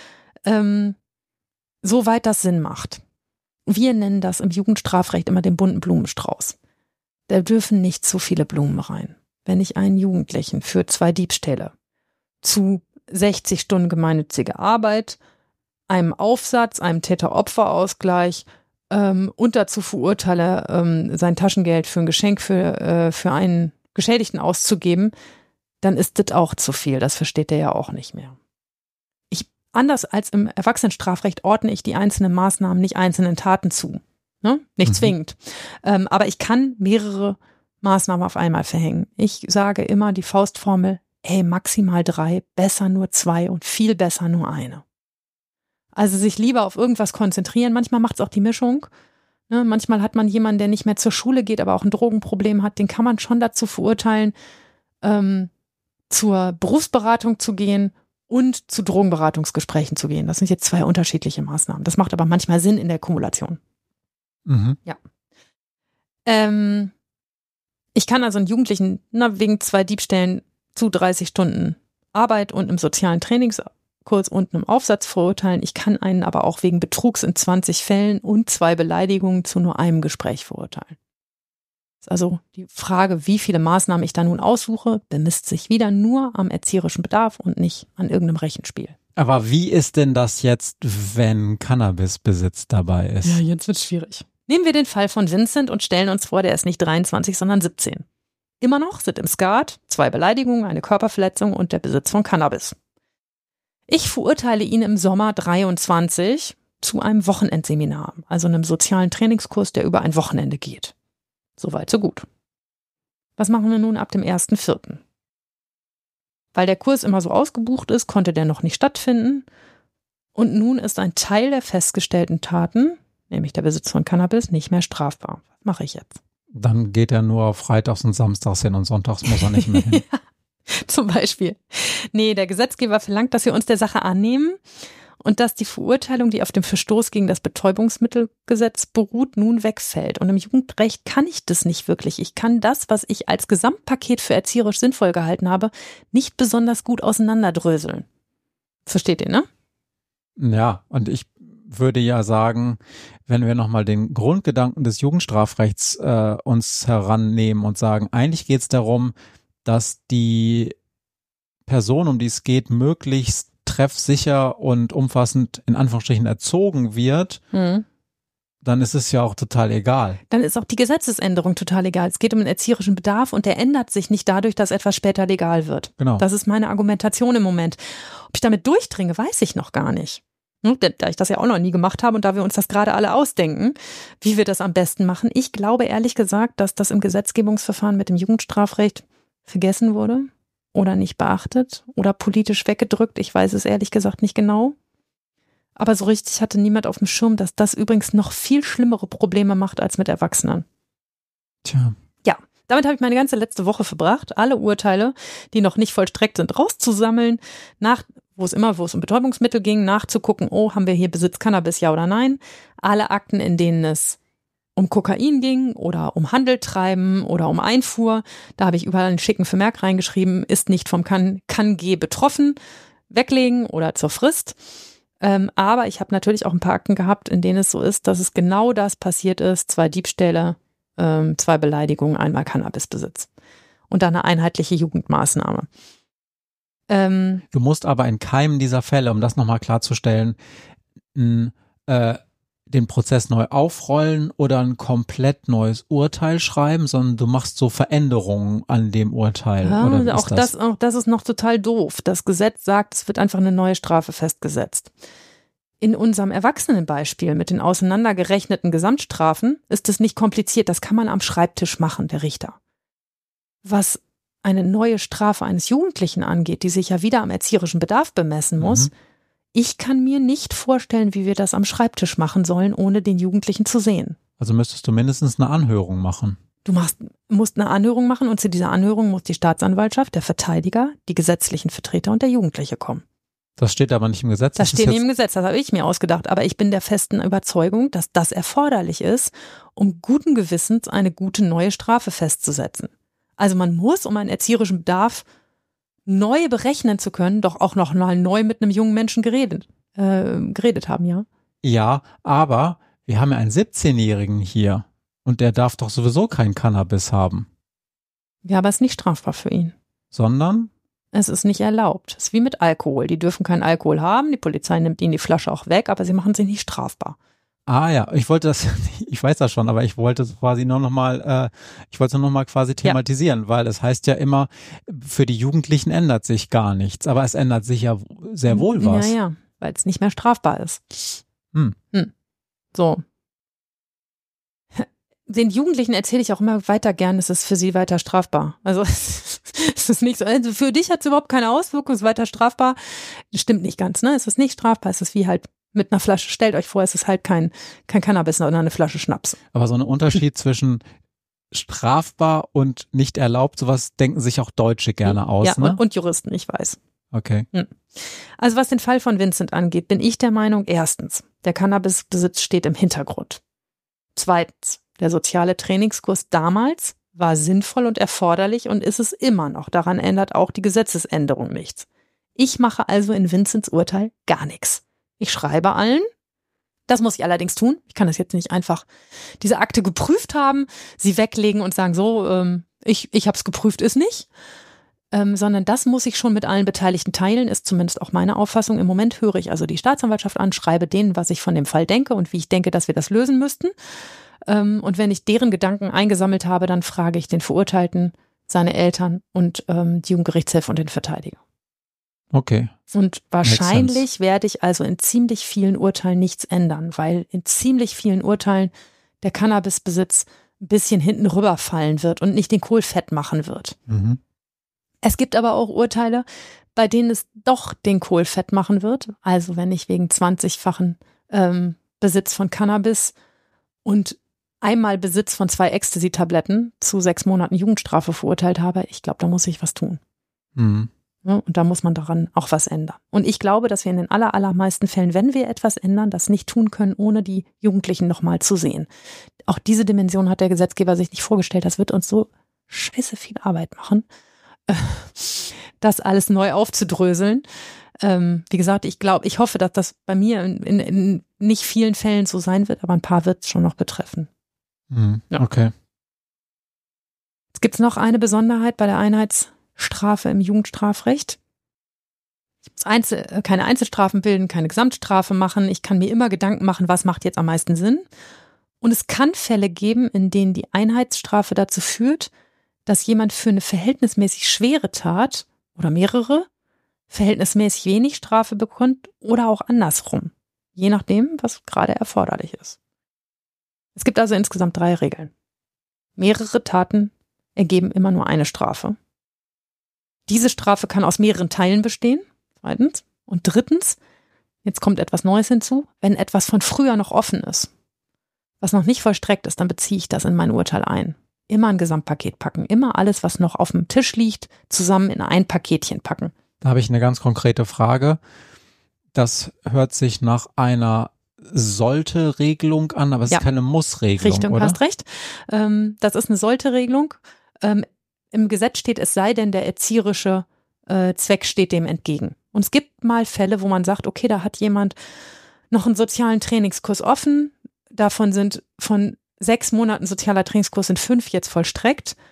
Speaker 2: soweit das Sinn macht. Wir nennen das im Jugendstrafrecht immer den bunten Blumenstrauß. Da dürfen nicht zu viele Blumen rein. Wenn ich einen Jugendlichen für 2 Diebstähle zu 60 Stunden gemeinnützige Arbeit, einem Aufsatz, einem Täter-Opfer-Ausgleich und dazu verurteile, sein Taschengeld für ein Geschenk für einen Geschädigten auszugeben, dann ist das auch zu viel. Das versteht der ja auch nicht mehr. Anders als im Erwachsenenstrafrecht ordne ich die einzelnen Maßnahmen nicht einzelnen Taten zu. Ne? Nicht zwingend. Aber ich kann mehrere Maßnahmen auf einmal verhängen. Ich sage immer die Faustformel, maximal 3, besser nur 2 und viel besser nur eine. Also sich lieber auf irgendwas konzentrieren. Manchmal macht es auch die Mischung. Ne? Manchmal hat man jemanden, der nicht mehr zur Schule geht, aber auch ein Drogenproblem hat. Den kann man schon dazu verurteilen, zur Berufsberatung zu gehen und zu Drogenberatungsgesprächen zu gehen. Das sind jetzt 2 unterschiedliche Maßnahmen. Das macht aber manchmal Sinn in der Kumulation. Ja. Ich kann also einen Jugendlichen wegen 2 Diebstählen zu 30 Stunden Arbeit und einem sozialen Trainingskurs und einem Aufsatz verurteilen. Ich kann einen aber auch wegen Betrugs in 20 Fällen und 2 Beleidigungen zu nur einem Gespräch verurteilen. Also die Frage, wie viele Maßnahmen ich da nun aussuche, bemisst sich wieder nur am erzieherischen Bedarf und nicht an irgendeinem Rechenspiel.
Speaker 1: Aber wie ist denn das jetzt, wenn Cannabisbesitz dabei ist?
Speaker 2: Ja, jetzt wird's schwierig. Nehmen wir den Fall von Vincent und stellen uns vor, der ist nicht 23, sondern 17. Immer noch sind im Skat 2 Beleidigungen, eine Körperverletzung und der Besitz von Cannabis. Ich verurteile ihn im Sommer 23 zu einem Wochenendseminar, also einem sozialen Trainingskurs, der über ein Wochenende geht. Soweit, so gut. Was machen wir nun ab dem 1.4.? Weil der Kurs immer so ausgebucht ist, konnte der noch nicht stattfinden. Und nun ist ein Teil der festgestellten Taten, nämlich der Besitz von Cannabis, nicht mehr strafbar. Was mache ich jetzt?
Speaker 1: Dann geht er nur freitags und samstags hin und sonntags muss er nicht mehr hin.
Speaker 2: Ja, zum Beispiel. Nee, der Gesetzgeber verlangt, dass wir uns der Sache annehmen und dass die Verurteilung, die auf dem Verstoß gegen das Betäubungsmittelgesetz beruht, nun wegfällt. Und im Jugendrecht kann ich das nicht wirklich. Ich kann das, was ich als Gesamtpaket für erzieherisch sinnvoll gehalten habe, nicht besonders gut auseinanderdröseln. Versteht ihr, ne?
Speaker 1: Ja, und ich würde ja sagen, wenn wir nochmal den Grundgedanken des Jugendstrafrechts uns herannehmen und sagen, eigentlich geht es darum, dass die Person, um die es geht, möglichst treffsicher und umfassend in Anführungsstrichen erzogen wird, dann ist es ja auch total egal.
Speaker 2: Dann ist auch die Gesetzesänderung total egal. Es geht um den erzieherischen Bedarf und der ändert sich nicht dadurch, dass etwas später legal wird.
Speaker 1: Genau.
Speaker 2: Das ist meine Argumentation im Moment. Ob ich damit durchdringe, weiß ich noch gar nicht. Da ich das ja auch noch nie gemacht habe und da wir uns das gerade alle ausdenken, wie wir das am besten machen. Ich glaube ehrlich gesagt, dass das im Gesetzgebungsverfahren mit dem Jugendstrafrecht vergessen wurde oder nicht beachtet oder politisch weggedrückt. Ich weiß es ehrlich gesagt nicht genau. Aber so richtig hatte niemand auf dem Schirm, dass das übrigens noch viel schlimmere Probleme macht als mit Erwachsenen.
Speaker 1: Tja.
Speaker 2: Ja, damit habe ich meine ganze letzte Woche verbracht, alle Urteile, die noch nicht vollstreckt sind, rauszusammeln, wo es um Betäubungsmittel ging, nachzugucken, haben wir hier Besitz Cannabis, ja oder nein. Alle Akten, in denen es um Kokain ging oder um Handel treiben oder um Einfuhr, da habe ich überall einen schicken Vermerk reingeschrieben, ist nicht vom Kann-G betroffen, weglegen oder zur Frist. Aber ich habe natürlich auch ein paar Akten gehabt, in denen es so ist, dass es genau das passiert ist, 2 Diebstähle, 2 Beleidigungen, einmal Cannabisbesitz. Und dann eine einheitliche Jugendmaßnahme.
Speaker 1: Du musst aber in keinem dieser Fälle, um das nochmal klarzustellen, den Prozess neu aufrollen oder ein komplett neues Urteil schreiben, sondern du machst so Veränderungen an dem Urteil.
Speaker 2: Ja,
Speaker 1: oder
Speaker 2: auch das ist noch total doof. Das Gesetz sagt, es wird einfach eine neue Strafe festgesetzt. In unserem Erwachsenenbeispiel mit den auseinandergerechneten Gesamtstrafen ist es nicht kompliziert. Das kann man am Schreibtisch machen, der Richter. Was eine neue Strafe eines Jugendlichen angeht, die sich ja wieder am erzieherischen Bedarf bemessen muss, ich kann mir nicht vorstellen, wie wir das am Schreibtisch machen sollen, ohne den Jugendlichen zu sehen.
Speaker 1: Also müsstest du mindestens eine Anhörung machen.
Speaker 2: Du musst eine Anhörung machen und zu dieser Anhörung muss die Staatsanwaltschaft, der Verteidiger, die gesetzlichen Vertreter und der Jugendliche kommen.
Speaker 1: Das steht aber nicht im Gesetz.
Speaker 2: Das steht nicht im Gesetz, das habe ich mir ausgedacht. Aber ich bin der festen Überzeugung, dass das erforderlich ist, um guten Gewissens eine gute neue Strafe festzusetzen. Also man muss, um einen erzieherischen Bedarf neu berechnen zu können, doch auch noch mal neu mit einem jungen Menschen geredet haben, ja?
Speaker 1: Ja, aber wir haben ja einen 17-Jährigen hier und der darf doch sowieso kein Cannabis haben.
Speaker 2: Ja, aber es ist nicht strafbar für ihn.
Speaker 1: Sondern?
Speaker 2: Es ist nicht erlaubt. Es ist wie mit Alkohol. Die dürfen keinen Alkohol haben, die Polizei nimmt ihnen die Flasche auch weg, aber sie machen sich nicht strafbar.
Speaker 1: Ah ja, ich weiß das schon, aber ich wollte es quasi noch mal quasi thematisieren, weil es heißt ja immer, für die Jugendlichen ändert sich gar nichts, aber es ändert sich ja sehr wohl was.
Speaker 2: Ja, weil es nicht mehr strafbar ist. So. Den Jugendlichen erzähle ich auch immer weiter gern, es ist für sie weiter strafbar. Also es ist nicht so, also für dich hat es überhaupt keine Auswirkung, es ist weiter strafbar. Das stimmt nicht ganz, ne? Es ist nicht strafbar, es ist wie halt mit einer Flasche, stellt euch vor, es ist halt kein Cannabis, sondern eine Flasche Schnaps.
Speaker 1: Aber so ein Unterschied zwischen strafbar und nicht erlaubt, sowas denken sich auch Deutsche gerne aus,
Speaker 2: ja,
Speaker 1: ne?
Speaker 2: Und Juristen, ich weiß.
Speaker 1: Okay.
Speaker 2: Also was den Fall von Vincent angeht, bin ich der Meinung, erstens, der Cannabisbesitz steht im Hintergrund. Zweitens, der soziale Trainingskurs damals war sinnvoll und erforderlich und ist es immer noch. Daran ändert auch die Gesetzesänderung nichts. Ich mache also in Vincents Urteil gar nichts. Ich schreibe allen, das muss ich allerdings tun. Ich kann das jetzt nicht einfach diese Akte geprüft haben, sie weglegen und sagen, so, ich habe es geprüft, ist nicht. Sondern das muss ich schon mit allen Beteiligten teilen, ist zumindest auch meine Auffassung. Im Moment höre ich also die Staatsanwaltschaft an, schreibe denen, was ich von dem Fall denke und wie ich denke, dass wir das lösen müssten. Und wenn ich deren Gedanken eingesammelt habe, dann frage ich den Verurteilten, seine Eltern und die Jugendgerichtshilfe und den Verteidiger.
Speaker 1: Okay.
Speaker 2: Und wahrscheinlich werde ich also in ziemlich vielen Urteilen nichts ändern, weil in ziemlich vielen Urteilen der Cannabisbesitz ein bisschen hinten rüberfallen wird und nicht den Kohl fett machen wird. Es gibt aber auch Urteile, bei denen es doch den Kohl fett machen wird. Also wenn ich wegen 20-fachen Besitz von Cannabis und einmal Besitz von 2 Ecstasy-Tabletten zu 6 Monaten Jugendstrafe verurteilt habe, ich glaube, da muss ich was tun. Ja, und da muss man daran auch was ändern. Und ich glaube, dass wir in den allermeisten Fällen, wenn wir etwas ändern, das nicht tun können, ohne die Jugendlichen nochmal zu sehen. Auch diese Dimension hat der Gesetzgeber sich nicht vorgestellt. Das wird uns so scheiße viel Arbeit machen, das alles neu aufzudröseln. Wie gesagt, ich hoffe, dass das bei mir in nicht vielen Fällen so sein wird, aber ein paar wird es schon noch betreffen.
Speaker 1: Ja. Okay.
Speaker 2: Jetzt gibt es noch eine Besonderheit bei der Einheitsstrafe im Jugendstrafrecht. Ich muss keine Einzelstrafen bilden, keine Gesamtstrafe machen. Ich kann mir immer Gedanken machen, was macht jetzt am meisten Sinn. Und es kann Fälle geben, in denen die Einheitsstrafe dazu führt, dass jemand für eine verhältnismäßig schwere Tat oder mehrere verhältnismäßig wenig Strafe bekommt oder auch andersrum. Je nachdem, was gerade erforderlich ist. Es gibt also insgesamt 3 Regeln. Mehrere Taten ergeben immer nur eine Strafe. Diese Strafe kann aus mehreren Teilen bestehen. 2. Und 3. Jetzt kommt etwas Neues hinzu. Wenn etwas von früher noch offen ist, was noch nicht vollstreckt ist, dann beziehe ich das in mein Urteil ein. Immer ein Gesamtpaket packen. Immer alles, was noch auf dem Tisch liegt, zusammen in ein Paketchen packen.
Speaker 1: Da habe ich eine ganz konkrete Frage. Das hört sich nach einer Sollte-Regelung an, aber es ist keine Muss-Regelung, oder?
Speaker 2: Hast recht. Das ist eine Sollte-Regelung. Im Gesetz steht, es sei denn, der erzieherische Zweck steht dem entgegen. Und es gibt mal Fälle, wo man sagt, okay, da hat jemand noch einen sozialen Trainingskurs offen. Davon sind von 6 Monaten sozialer Trainingskurs sind 5 jetzt vollstreckt.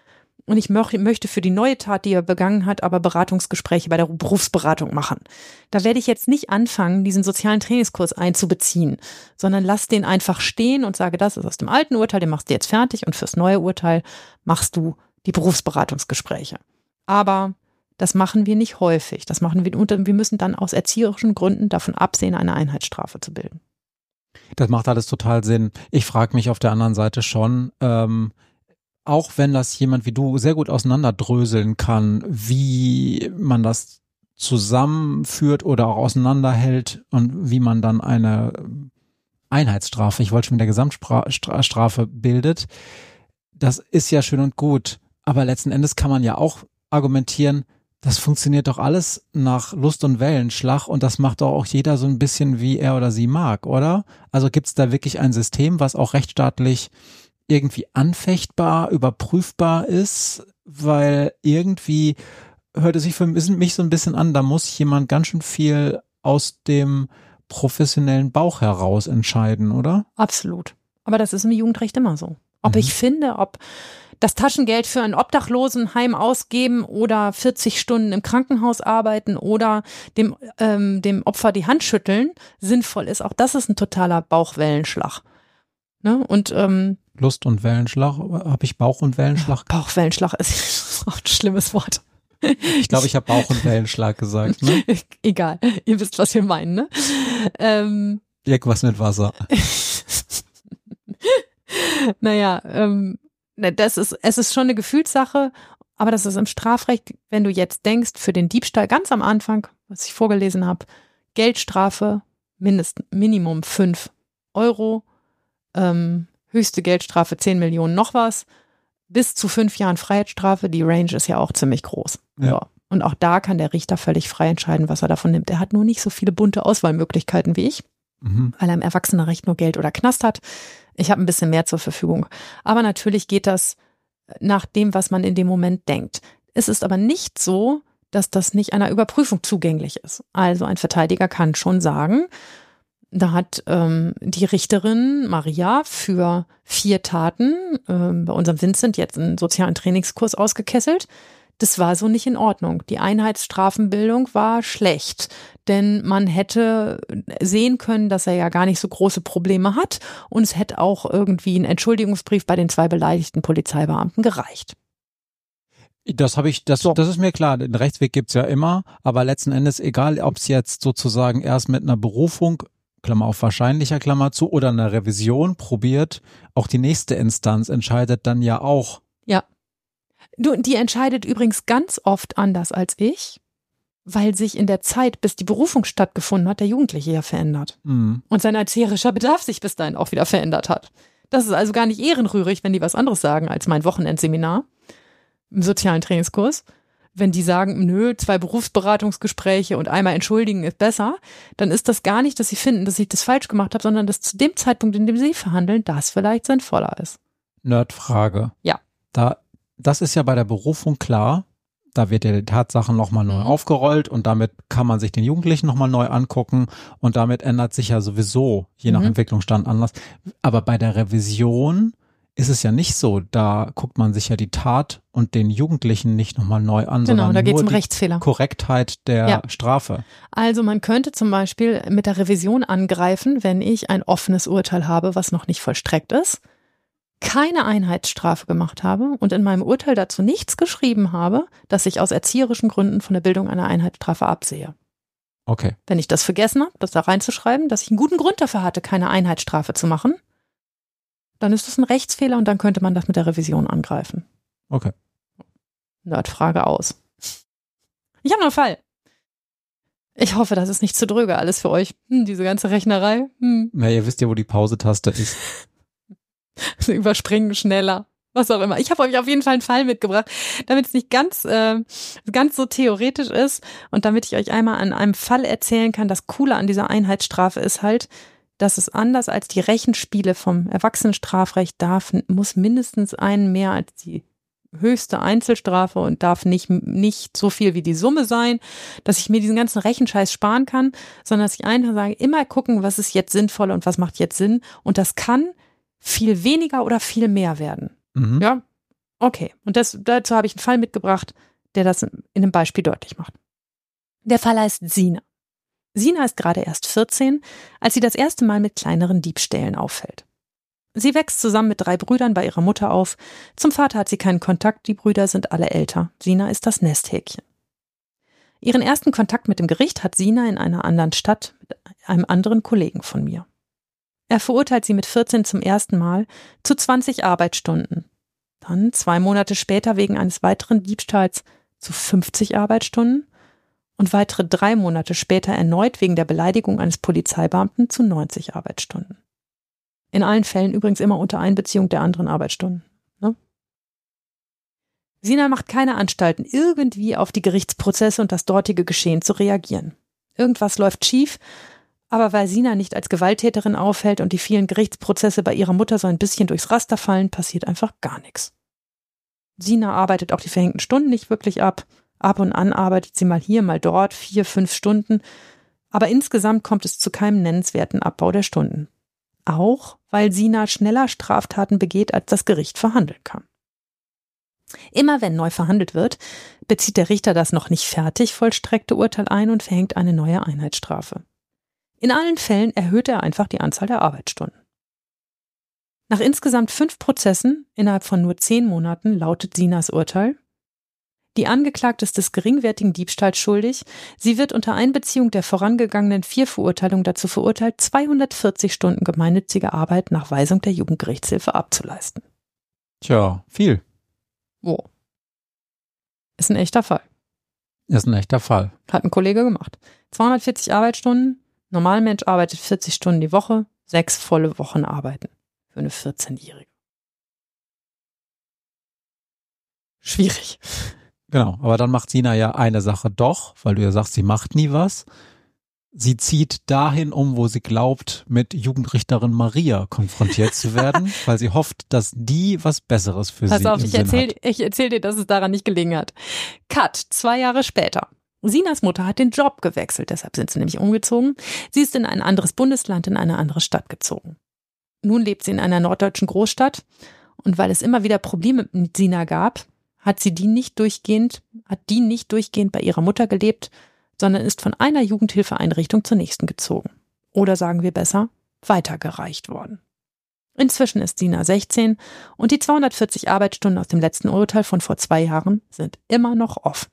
Speaker 2: und ich möchte für die neue Tat, die er begangen hat, aber Beratungsgespräche bei der Berufsberatung machen. Da werde ich jetzt nicht anfangen, diesen sozialen Trainingskurs einzubeziehen, sondern lass den einfach stehen und sage, das ist aus dem alten Urteil, den machst du jetzt fertig und fürs neue Urteil machst du die Berufsberatungsgespräche. Aber das machen wir nicht häufig. Das machen wir, und wir müssen dann aus erzieherischen Gründen davon absehen, eine Einheitsstrafe zu bilden.
Speaker 1: Das macht alles total Sinn. Ich frage mich auf der anderen Seite schon, auch wenn das jemand wie du sehr gut auseinanderdröseln kann, wie man das zusammenführt oder auch auseinanderhält und wie man dann eine Einheitsstrafe, ich wollte schon wieder Gesamtstrafe bildet, das ist ja schön und gut. Aber letzten Endes kann man ja auch argumentieren, das funktioniert doch alles nach Lust und Wellenschlag und das macht doch auch jeder so ein bisschen, wie er oder sie mag, oder? Also gibt es da wirklich ein System, was auch rechtsstaatlich irgendwie anfechtbar, überprüfbar ist? Weil irgendwie hört es sich für mich so ein bisschen an, da muss jemand ganz schön viel aus dem professionellen Bauch heraus entscheiden, oder?
Speaker 2: Absolut. Aber das ist im Jugendrecht immer so. Ob ich finde, ob das Taschengeld für ein Obdachlosenheim ausgeben oder 40 Stunden im Krankenhaus arbeiten oder dem Opfer die Hand schütteln sinnvoll ist, auch das ist ein totaler Bauchwellenschlag. Ne? Und
Speaker 1: Lust und Wellenschlag, habe ich Bauch und Wellenschlag?
Speaker 2: Bauchwellenschlag ist auch ein schlimmes Wort.
Speaker 1: Ich glaube, ich habe Bauch und Wellenschlag gesagt. Ne?
Speaker 2: Egal, ihr wisst, was wir meinen. Ne?
Speaker 1: Irgendwas mit Wasser.
Speaker 2: Naja, es ist schon eine Gefühlssache, aber das ist im Strafrecht, wenn du jetzt denkst, für den Diebstahl ganz am Anfang, was ich vorgelesen habe, Geldstrafe, Minimum 5 Euro, höchste Geldstrafe 10 Millionen noch was, bis zu 5 Jahren Freiheitsstrafe, die Range ist ja auch ziemlich groß.
Speaker 1: Ja.
Speaker 2: Ja. Und auch da kann der Richter völlig frei entscheiden, was er davon nimmt. Er hat nur nicht so viele bunte Auswahlmöglichkeiten wie ich, weil er im Erwachsenenrecht nur Geld oder Knast hat. Ich habe ein bisschen mehr zur Verfügung. Aber natürlich geht das nach dem, was man in dem Moment denkt. Es ist aber nicht so, dass das nicht einer Überprüfung zugänglich ist. Also ein Verteidiger kann schon sagen, da hat die Richterin Maria für 4 Taten bei unserem Vincent jetzt einen sozialen Trainingskurs ausgekesselt. Das war so nicht in Ordnung. Die Einheitsstrafenbildung war schlecht, denn man hätte sehen können, dass er ja gar nicht so große Probleme hat und es hätte auch irgendwie ein Entschuldigungsbrief bei den 2 beleidigten Polizeibeamten gereicht.
Speaker 1: Das ist mir klar. Den Rechtsweg gibt's ja immer, aber letzten Endes, egal ob es jetzt sozusagen erst mit einer Berufung, Klammer auf wahrscheinlicher Klammer zu, oder einer Revision probiert, auch die nächste Instanz entscheidet dann ja auch.
Speaker 2: Ja. Die entscheidet übrigens ganz oft anders als ich, weil sich in der Zeit, bis die Berufung stattgefunden hat, der Jugendliche ja verändert. Und sein erzieherischer Bedarf sich bis dahin auch wieder verändert hat. Das ist also gar nicht ehrenrührig, wenn die was anderes sagen als mein Wochenendseminar im sozialen Trainingskurs. Wenn die sagen, nö, 2 Berufsberatungsgespräche und einmal entschuldigen ist besser, dann ist das gar nicht, dass sie finden, dass ich das falsch gemacht habe, sondern dass zu dem Zeitpunkt, in dem sie verhandeln, das vielleicht sinnvoller ist.
Speaker 1: Nerdfrage.
Speaker 2: Ja.
Speaker 1: Das ist ja bei der Berufung klar. Da wird ja die Tatsache nochmal neu aufgerollt und damit kann man sich den Jugendlichen nochmal neu angucken und damit ändert sich ja sowieso, je nach Entwicklungsstand, anders. Aber bei der Revision ist es ja nicht so. Da guckt man sich ja die Tat und den Jugendlichen nicht nochmal neu an,
Speaker 2: Genau,
Speaker 1: sondern
Speaker 2: da geht's
Speaker 1: nur
Speaker 2: um
Speaker 1: die
Speaker 2: Rechtsfehler.
Speaker 1: Korrektheit der Strafe.
Speaker 2: Also man könnte zum Beispiel mit der Revision angreifen, wenn ich ein offenes Urteil habe, was noch nicht vollstreckt ist, keine Einheitsstrafe gemacht habe und in meinem Urteil dazu nichts geschrieben habe, dass ich aus erzieherischen Gründen von der Bildung einer Einheitsstrafe absehe.
Speaker 1: Okay.
Speaker 2: Wenn ich das vergessen habe, das da reinzuschreiben, dass ich einen guten Grund dafür hatte, keine Einheitsstrafe zu machen, dann ist das ein Rechtsfehler und dann könnte man das mit der Revision angreifen.
Speaker 1: Okay.
Speaker 2: Nerdfrage aus. Ich habe noch einen Fall. Ich hoffe, das ist nicht zu dröge alles für euch. Diese ganze Rechnerei.
Speaker 1: Na, ihr wisst ja, wo die Pause-Taste ist.
Speaker 2: Überspringen schneller, was auch immer. Ich habe euch auf jeden Fall einen Fall mitgebracht, damit es nicht ganz so theoretisch ist und damit ich euch einmal an einem Fall erzählen kann. Das Coole an dieser Einheitsstrafe ist halt, dass es anders als die Rechenspiele vom Erwachsenenstrafrecht muss mindestens einen mehr als die höchste Einzelstrafe und darf nicht so viel wie die Summe sein, dass ich mir diesen ganzen Rechenscheiß sparen kann, sondern dass ich einfach sage, immer gucken, was ist jetzt sinnvoll und was macht jetzt Sinn und das kann viel weniger oder viel mehr werden. Ja, Okay, und dazu habe ich einen Fall mitgebracht, der das in einem Beispiel deutlich macht. Der Fall heißt Sina. Sina ist gerade erst 14, als sie das erste Mal mit kleineren Diebstählen auffällt. Sie wächst zusammen mit 3 Brüdern bei ihrer Mutter auf. Zum Vater hat sie keinen Kontakt, die Brüder sind alle älter. Sina ist das Nesthäkchen. Ihren ersten Kontakt mit dem Gericht hat Sina in einer anderen Stadt mit einem anderen Kollegen von mir. Er verurteilt sie mit 14 zum ersten Mal zu 20 Arbeitsstunden. Dann 2 Monate später wegen eines weiteren Diebstahls zu 50 Arbeitsstunden und weitere 3 Monate später erneut wegen der Beleidigung eines Polizeibeamten zu 90 Arbeitsstunden. In allen Fällen übrigens immer unter Einbeziehung der anderen Arbeitsstunden. Ne? Sina macht keine Anstalten, irgendwie auf die Gerichtsprozesse und das dortige Geschehen zu reagieren. Irgendwas läuft schief, aber weil Sina nicht als Gewalttäterin auffällt und die vielen Gerichtsprozesse bei ihrer Mutter so ein bisschen durchs Raster fallen, passiert einfach gar nichts. Sina arbeitet auch die verhängten Stunden nicht wirklich ab. Ab und an arbeitet sie mal hier, mal dort, 4, 5 Stunden. Aber insgesamt kommt es zu keinem nennenswerten Abbau der Stunden. Auch, weil Sina schneller Straftaten begeht, als das Gericht verhandeln kann. Immer wenn neu verhandelt wird, bezieht der Richter das noch nicht fertig vollstreckte Urteil ein und verhängt eine neue Einheitsstrafe. In allen Fällen erhöht er einfach die Anzahl der Arbeitsstunden. Nach insgesamt 5 Prozessen innerhalb von nur 10 Monaten lautet Sinas Urteil: Die Angeklagte ist des geringwertigen Diebstahls schuldig. Sie wird unter Einbeziehung der vorangegangenen 4 Verurteilungen dazu verurteilt, 240 Stunden gemeinnützige Arbeit nach Weisung der Jugendgerichtshilfe abzuleisten.
Speaker 1: Tja, viel.
Speaker 2: Wow. Ist ein echter Fall.
Speaker 1: Ist ein echter Fall.
Speaker 2: Hat ein Kollege gemacht. 240 Arbeitsstunden. Normalmensch arbeitet 40 Stunden die Woche. 6 volle Wochen arbeiten. Für eine 14-Jährige. Schwierig.
Speaker 1: Genau, aber dann macht Sina ja eine Sache doch, weil du ja sagst, sie macht nie was. Sie zieht dahin um, wo sie glaubt, mit Jugendrichterin Maria konfrontiert zu werden, weil sie hofft, dass die was Besseres für sie
Speaker 2: Pass auf,
Speaker 1: im Sinn hat.
Speaker 2: ich erzähl dir, dass es daran nicht gelegen hat. Cut, 2 Jahre später. Sinas Mutter hat den Job gewechselt, deshalb sind sie nämlich umgezogen. Sie ist in ein anderes Bundesland, in eine andere Stadt gezogen. Nun lebt sie in einer norddeutschen Großstadt und weil es immer wieder Probleme mit Sina gab, hat die nicht durchgehend bei ihrer Mutter gelebt, sondern ist von einer Jugendhilfeeinrichtung zur nächsten gezogen. Oder sagen wir besser, weitergereicht worden. Inzwischen ist Sina 16 und die 240 Arbeitsstunden aus dem letzten Urteil von vor 2 Jahren sind immer noch offen.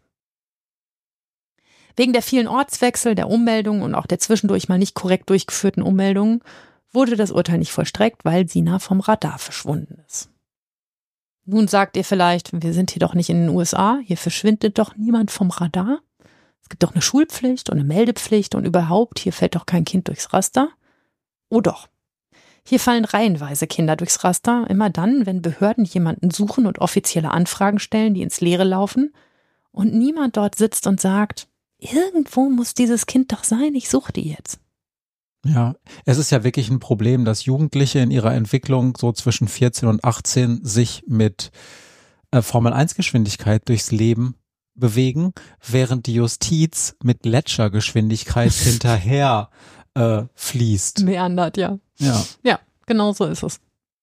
Speaker 2: Wegen der vielen Ortswechsel, der Ummeldungen und auch der zwischendurch mal nicht korrekt durchgeführten Ummeldungen wurde das Urteil nicht vollstreckt, weil Sina vom Radar verschwunden ist. Nun sagt ihr vielleicht, wir sind hier doch nicht in den USA, hier verschwindet doch niemand vom Radar. Es gibt doch eine Schulpflicht und eine Meldepflicht und überhaupt, hier fällt doch kein Kind durchs Raster. Oh doch. Hier fallen reihenweise Kinder durchs Raster, immer dann, wenn Behörden jemanden suchen und offizielle Anfragen stellen, die ins Leere laufen und niemand dort sitzt und sagt, irgendwo muss dieses Kind doch sein, ich suche die jetzt.
Speaker 1: Ja, es ist ja wirklich ein Problem, dass Jugendliche in ihrer Entwicklung so zwischen 14 und 18 sich mit Formel-1-Geschwindigkeit durchs Leben bewegen, während die Justiz mit Gletschergeschwindigkeit hinterher fließt.
Speaker 2: Meandert, ja.
Speaker 1: Ja.
Speaker 2: Ja, genau so ist es.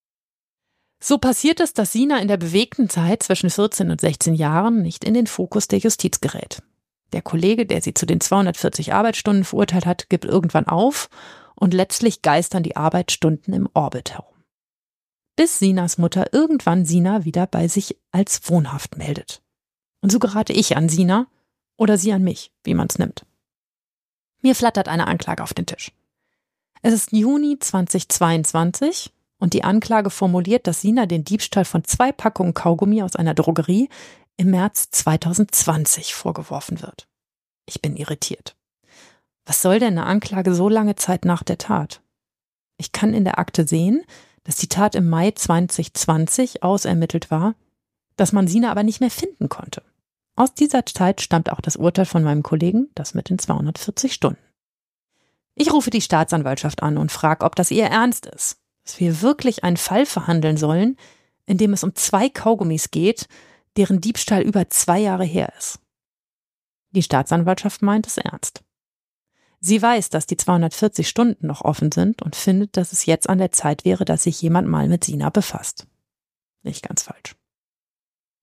Speaker 2: So passiert es, dass Sina in der bewegten Zeit zwischen 14 und 16 Jahren nicht in den Fokus der Justiz gerät. Der Kollege, der sie zu den 240 Arbeitsstunden verurteilt hat, gibt irgendwann auf und letztlich geistern die Arbeitsstunden im Orbit herum. Bis Sinas Mutter irgendwann Sina wieder bei sich als wohnhaft meldet. Und so gerate ich an Sina oder sie an mich, wie man es nimmt. Mir flattert eine Anklage auf den Tisch. Es ist Juni 2022 und die Anklage formuliert, dass Sina den Diebstahl von 2 Packungen Kaugummi aus einer Drogerie im März 2020 vorgeworfen wird. Ich bin irritiert. Was soll denn eine Anklage so lange Zeit nach der Tat? Ich kann in der Akte sehen, dass die Tat im Mai 2020 ausermittelt war, dass man Sina aber nicht mehr finden konnte. Aus dieser Zeit stammt auch das Urteil von meinem Kollegen, das mit den 240 Stunden. Ich rufe die Staatsanwaltschaft an und frage, ob das ihr Ernst ist, dass wir wirklich einen Fall verhandeln sollen, in dem es um 2 Kaugummis geht, deren Diebstahl über 2 Jahre her ist. Die Staatsanwaltschaft meint es ernst. Sie weiß, dass die 240 Stunden noch offen sind und findet, dass es jetzt an der Zeit wäre, dass sich jemand mal mit Sina befasst. Nicht ganz falsch.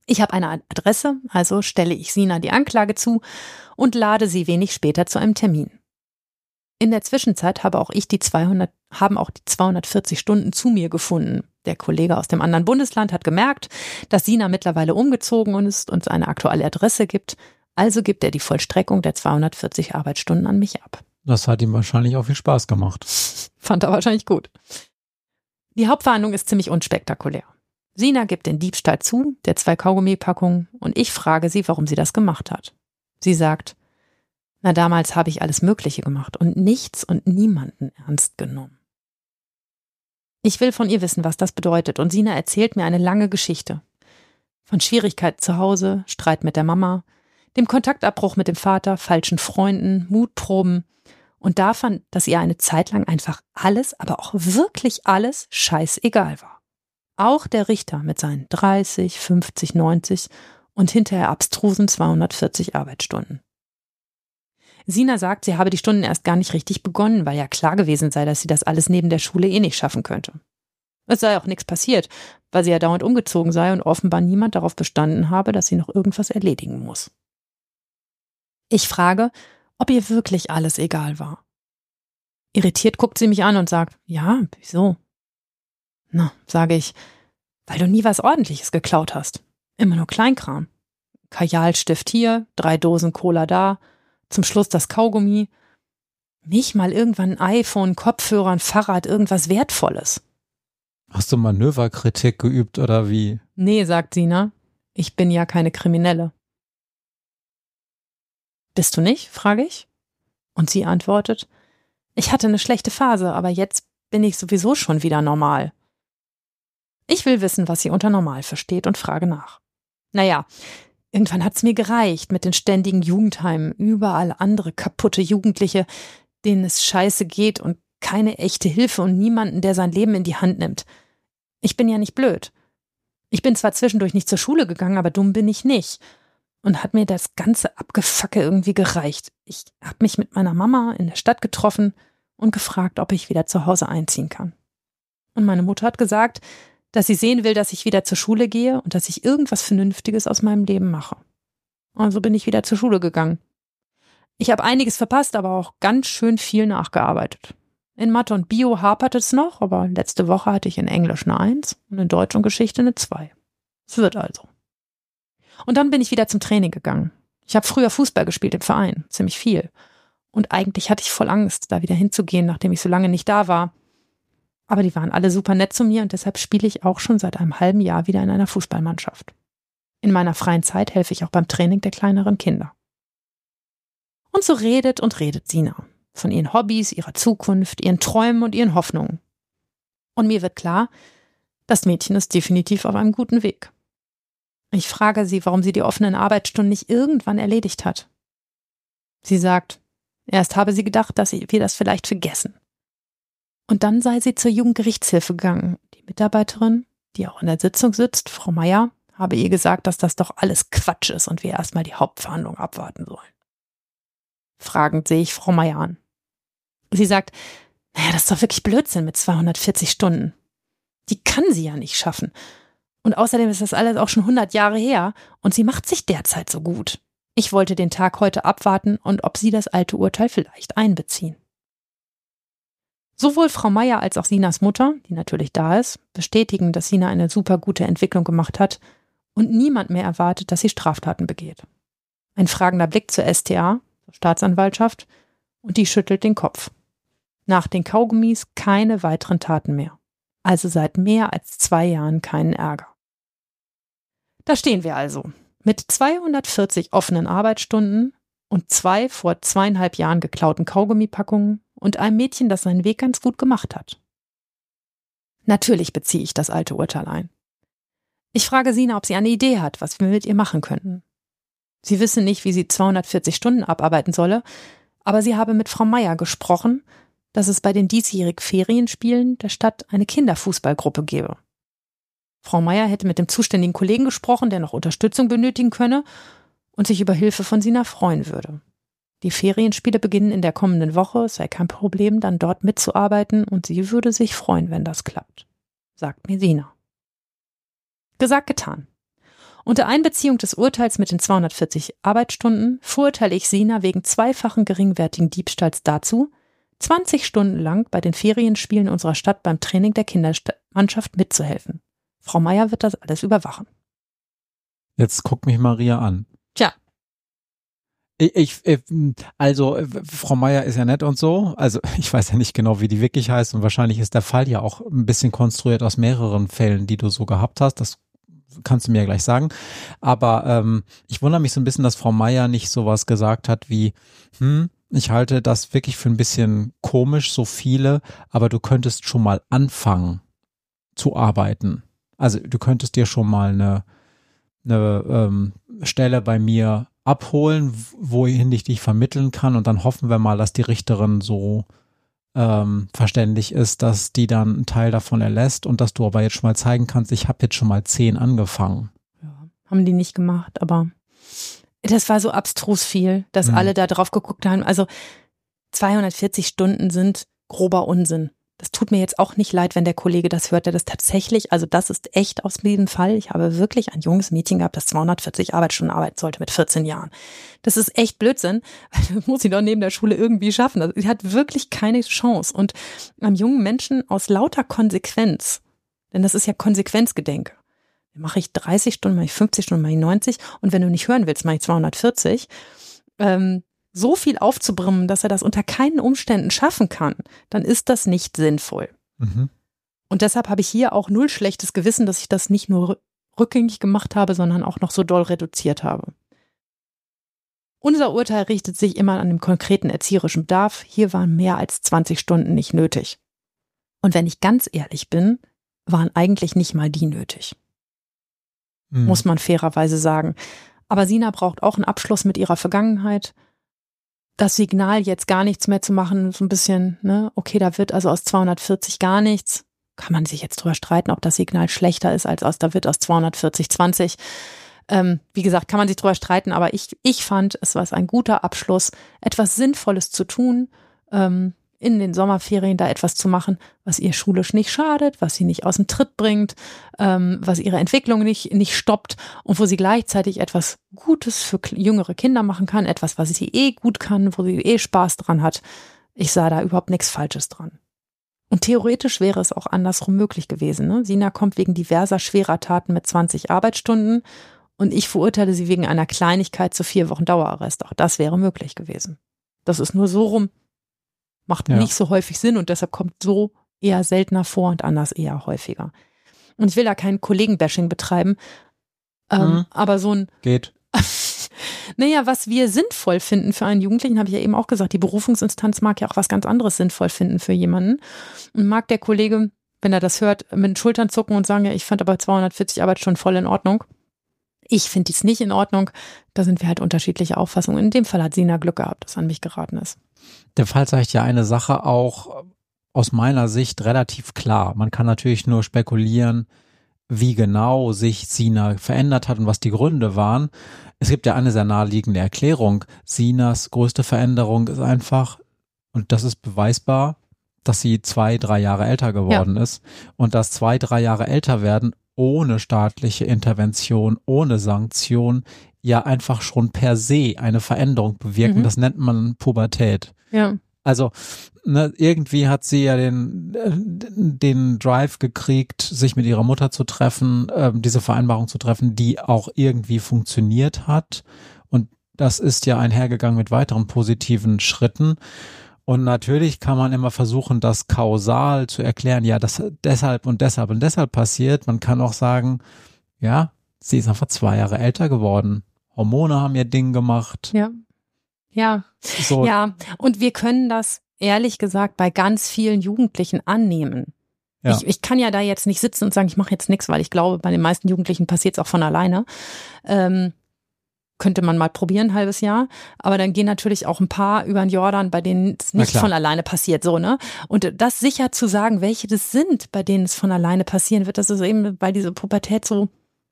Speaker 2: Ich habe eine Adresse, also stelle ich Sina die Anklage zu und lade sie wenig später zu einem Termin. In der Zwischenzeit haben auch die 240 Stunden zu mir gefunden. Der Kollege aus dem anderen Bundesland hat gemerkt, dass Sina mittlerweile umgezogen ist und eine aktuelle Adresse gibt. Also gibt er die Vollstreckung der 240 Arbeitsstunden an mich ab.
Speaker 1: Das hat ihm wahrscheinlich auch viel Spaß gemacht.
Speaker 2: Fand er wahrscheinlich gut. Die Hauptverhandlung ist ziemlich unspektakulär. Sina gibt den Diebstahl zu, der 2 Kaugummipackungen, und ich frage sie, warum sie das gemacht hat. Sie sagt: Na, damals habe ich alles Mögliche gemacht und nichts und niemanden ernst genommen. Ich will von ihr wissen, was das bedeutet, und Sina erzählt mir eine lange Geschichte. Von Schwierigkeiten zu Hause, Streit mit der Mama, dem Kontaktabbruch mit dem Vater, falschen Freunden, Mutproben und davon, dass ihr eine Zeit lang einfach alles, aber auch wirklich alles scheißegal war. Auch der Richter mit seinen 30, 50, 90 und hinterher abstrusen 240 Arbeitsstunden. Sina sagt, sie habe die Stunden erst gar nicht richtig begonnen, weil ja klar gewesen sei, dass sie das alles neben der Schule nicht schaffen könnte. Es sei auch nichts passiert, weil sie ja dauernd umgezogen sei und offenbar niemand darauf bestanden habe, dass sie noch irgendwas erledigen muss. Ich frage, ob ihr wirklich alles egal war. Irritiert guckt sie mich an und sagt: Ja, wieso? Na, sage ich, weil du nie was Ordentliches geklaut hast. Immer nur Kleinkram. Kajalstift hier, 3 Dosen Cola da, zum Schluss das Kaugummi. Nicht mal irgendwann ein iPhone, Kopfhörer, ein Fahrrad, irgendwas Wertvolles.
Speaker 1: Hast du Manöverkritik geübt oder wie?
Speaker 2: Nee, sagt Sina, ich bin ja keine Kriminelle. Bist du nicht? Frage ich. Und sie antwortet: Ich hatte eine schlechte Phase, aber jetzt bin ich sowieso schon wieder normal. Ich will wissen, was sie unter normal versteht, und frage nach. Naja, irgendwann hat's mir gereicht mit den ständigen Jugendheimen, überall andere kaputte Jugendliche, denen es scheiße geht und keine echte Hilfe und niemanden, der sein Leben in die Hand nimmt. Ich bin ja nicht blöd. Ich bin zwar zwischendurch nicht zur Schule gegangen, aber dumm bin ich nicht. Und hat mir das ganze Abgefacke irgendwie gereicht. Ich habe mich mit meiner Mama in der Stadt getroffen und gefragt, ob ich wieder zu Hause einziehen kann. Und meine Mutter hat gesagt, dass sie sehen will, dass ich wieder zur Schule gehe und dass ich irgendwas Vernünftiges aus meinem Leben mache. Also bin ich wieder zur Schule gegangen. Ich habe einiges verpasst, aber auch ganz schön viel nachgearbeitet. In Mathe und Bio hapert es noch, aber letzte Woche hatte ich in Englisch eine 1 und in Deutsch und Geschichte eine 2. Es wird also. Und dann bin ich wieder zum Training gegangen. Ich habe früher Fußball gespielt im Verein, ziemlich viel. Und eigentlich hatte ich voll Angst, da wieder hinzugehen, nachdem ich so lange nicht da war. Aber die waren alle super nett zu mir und deshalb spiele ich auch schon seit einem halben Jahr wieder in einer Fußballmannschaft. In meiner freien Zeit helfe ich auch beim Training der kleineren Kinder. Und so redet und redet Sina von ihren Hobbys, ihrer Zukunft, ihren Träumen und ihren Hoffnungen. Und mir wird klar, das Mädchen ist definitiv auf einem guten Weg. Ich frage sie, warum sie die offenen Arbeitsstunden nicht irgendwann erledigt hat. Sie sagt, erst habe sie gedacht, dass wir das vielleicht vergessen. Und dann sei sie zur Jugendgerichtshilfe gegangen. Die Mitarbeiterin, die auch in der Sitzung sitzt, Frau Meier, habe ihr gesagt, dass das doch alles Quatsch ist und wir erstmal die Hauptverhandlung abwarten sollen. Fragend sehe ich Frau Meier an. Sie sagt, naja, das ist doch wirklich Blödsinn mit 240 Stunden. Die kann sie ja nicht schaffen. Und außerdem ist das alles auch schon 100 Jahre her und sie macht sich derzeit so gut. Ich wollte den Tag heute abwarten und ob sie das alte Urteil vielleicht einbeziehen. Sowohl Frau Meier als auch Sinas Mutter, die natürlich da ist, bestätigen, dass Sina eine super gute Entwicklung gemacht hat und niemand mehr erwartet, dass sie Straftaten begeht. Ein fragender Blick zur STA, zur Staatsanwaltschaft, und die schüttelt den Kopf. Nach den Kaugummis keine weiteren Taten mehr. Also seit mehr als 2 Jahren keinen Ärger. Da stehen wir also, mit 240 offenen Arbeitsstunden und 2 vor 2,5 Jahren geklauten Kaugummipackungen und einem Mädchen, das seinen Weg ganz gut gemacht hat. Natürlich beziehe ich das alte Urteil ein. Ich frage Sina, ob sie eine Idee hat, was wir mit ihr machen könnten. Sie wisse nicht, wie sie 240 Stunden abarbeiten solle, aber sie habe mit Frau Meier gesprochen, dass es bei den diesjährigen Ferienspielen der Stadt eine Kinderfußballgruppe gebe. Frau Meier hätte mit dem zuständigen Kollegen gesprochen, der noch Unterstützung benötigen könne und sich über Hilfe von Sina freuen würde. Die Ferienspiele beginnen in der kommenden Woche, es sei kein Problem, dann dort mitzuarbeiten und sie würde sich freuen, wenn das klappt, sagt mir Sina. Gesagt, getan. Unter Einbeziehung des Urteils mit den 240 Arbeitsstunden verurteile ich Sina wegen zweifachen geringwertigen Diebstahls dazu, 20 Stunden lang bei den Ferienspielen unserer Stadt beim Training der Kindermannschaft mitzuhelfen. Frau Meier wird das alles überwachen.
Speaker 1: Jetzt guckt mich Maria an.
Speaker 2: Tja.
Speaker 1: Also Frau Meier ist ja nett und so, also ich weiß ja nicht genau, wie die wirklich heißt und wahrscheinlich ist der Fall ja auch ein bisschen konstruiert aus mehreren Fällen, die du so gehabt hast, das kannst du mir ja gleich sagen, aber ich wundere mich so ein bisschen, dass Frau Meier nicht sowas gesagt hat wie, ich halte das wirklich für ein bisschen komisch, so viele, aber du könntest schon mal anfangen zu arbeiten, also du könntest dir schon mal eine Stelle bei mir abholen, wohin ich dich vermitteln kann und dann hoffen wir mal, dass die Richterin so verständlich ist, dass die dann einen Teil davon erlässt und dass du aber jetzt schon mal zeigen kannst, ich habe jetzt schon mal 10 angefangen.
Speaker 2: Ja, haben die nicht gemacht, aber das war so abstrus viel, dass alle da drauf geguckt haben. Also 240 Stunden sind grober Unsinn. Das tut mir jetzt auch nicht leid, wenn der Kollege das hört, der das tatsächlich, also das ist echt aus jedem Fall. Ich habe wirklich ein junges Mädchen gehabt, das 240 Arbeitsstunden arbeiten sollte mit 14 Jahren. Das ist echt Blödsinn, weil das muss sie doch neben der Schule irgendwie schaffen. Also sie hat wirklich keine Chance. Und einem jungen Menschen aus lauter Konsequenz, denn das ist ja Konsequenzgedenke, mache ich 30 Stunden, mache ich 50 Stunden, mache ich 90 und wenn du nicht hören willst, mache ich 240, so viel aufzubrummen, dass er das unter keinen Umständen schaffen kann, dann ist das nicht sinnvoll. Mhm. Und deshalb habe ich hier auch null schlechtes Gewissen, dass ich das nicht nur rückgängig gemacht habe, sondern auch noch so doll reduziert habe. Unser Urteil richtet sich immer an dem konkreten erzieherischen Bedarf. Hier waren mehr als 20 Stunden nicht nötig. Und wenn ich ganz ehrlich bin, waren eigentlich nicht mal die nötig. Muss man fairerweise sagen. Aber Sina braucht auch einen Abschluss mit ihrer Vergangenheit. Das Signal, jetzt gar nichts mehr zu machen, so ein bisschen, ne, okay, da wird also aus 240 gar nichts. Kann man sich jetzt drüber streiten, ob das Signal schlechter ist da wird aus 240 20. Wie gesagt, kann man sich drüber streiten, aber ich fand, es war ein guter Abschluss, etwas Sinnvolles zu tun, in den Sommerferien da etwas zu machen, was ihr schulisch nicht schadet, was sie nicht aus dem Tritt bringt, was ihre Entwicklung nicht stoppt und wo sie gleichzeitig etwas Gutes für jüngere Kinder machen kann, etwas, was sie gut kann, wo sie Spaß dran hat. Ich sah da überhaupt nichts Falsches dran. Und theoretisch wäre es auch andersrum möglich gewesen. Ne? Sina kommt wegen diverser schwerer Taten mit 20 Arbeitsstunden und ich verurteile sie wegen einer Kleinigkeit zu 4 Wochen Dauerarrest. Auch das wäre möglich gewesen. Das ist nur so rum. Macht nicht so häufig Sinn und deshalb kommt so eher seltener vor und anders eher häufiger. Und ich will da kein Kollegen-Bashing betreiben, aber so ein...
Speaker 1: Geht.
Speaker 2: Naja, was wir sinnvoll finden für einen Jugendlichen, habe ich ja eben auch gesagt, die Berufungsinstanz mag ja auch was ganz anderes sinnvoll finden für jemanden. Und mag der Kollege, wenn er das hört, mit den Schultern zucken und sagen, ja, ich fand aber 240 Arbeitsstunden voll in Ordnung. Ich finde dies nicht in Ordnung. Da sind wir halt unterschiedliche Auffassungen. In dem Fall hat Sina Glück gehabt, dass an mich geraten ist.
Speaker 1: Der Fall zeigt ja eine Sache auch aus meiner Sicht relativ klar. Man kann natürlich nur spekulieren, wie genau sich Sina verändert hat und was die Gründe waren. Es gibt ja eine sehr naheliegende Erklärung. Sinas größte Veränderung ist einfach, und das ist beweisbar, dass sie 2-3 Jahre älter geworden ist. Und das 2-3 Jahre älter werden ohne staatliche Intervention, ohne Sanktion, ja einfach schon per se eine Veränderung bewirken. Das nennt man Pubertät.
Speaker 2: Ja.
Speaker 1: Also irgendwie hat sie ja den Drive gekriegt, sich mit ihrer Mutter zu treffen, diese Vereinbarung zu treffen, die auch irgendwie funktioniert hat. Und das ist ja einhergegangen mit weiteren positiven Schritten. Und natürlich kann man immer versuchen, das kausal zu erklären, ja, das deshalb und deshalb und deshalb passiert. Man kann auch sagen, ja, sie ist einfach 2 Jahre älter geworden. Hormone haben ihr Ding gemacht.
Speaker 2: Ja. Ja.
Speaker 1: So.
Speaker 2: Ja. Und wir können das ehrlich gesagt bei ganz vielen Jugendlichen annehmen. Ja. Ich kann ja da jetzt nicht sitzen und sagen, ich mache jetzt nichts, weil ich glaube, bei den meisten Jugendlichen passiert es auch von alleine. Könnte man mal probieren, ein halbes Jahr. Aber dann gehen natürlich auch ein paar über den Jordan, bei denen es nicht von alleine passiert, so, ne? Und das sicher zu sagen, welche das sind, bei denen es von alleine passieren wird, das ist eben, weil diese Pubertät so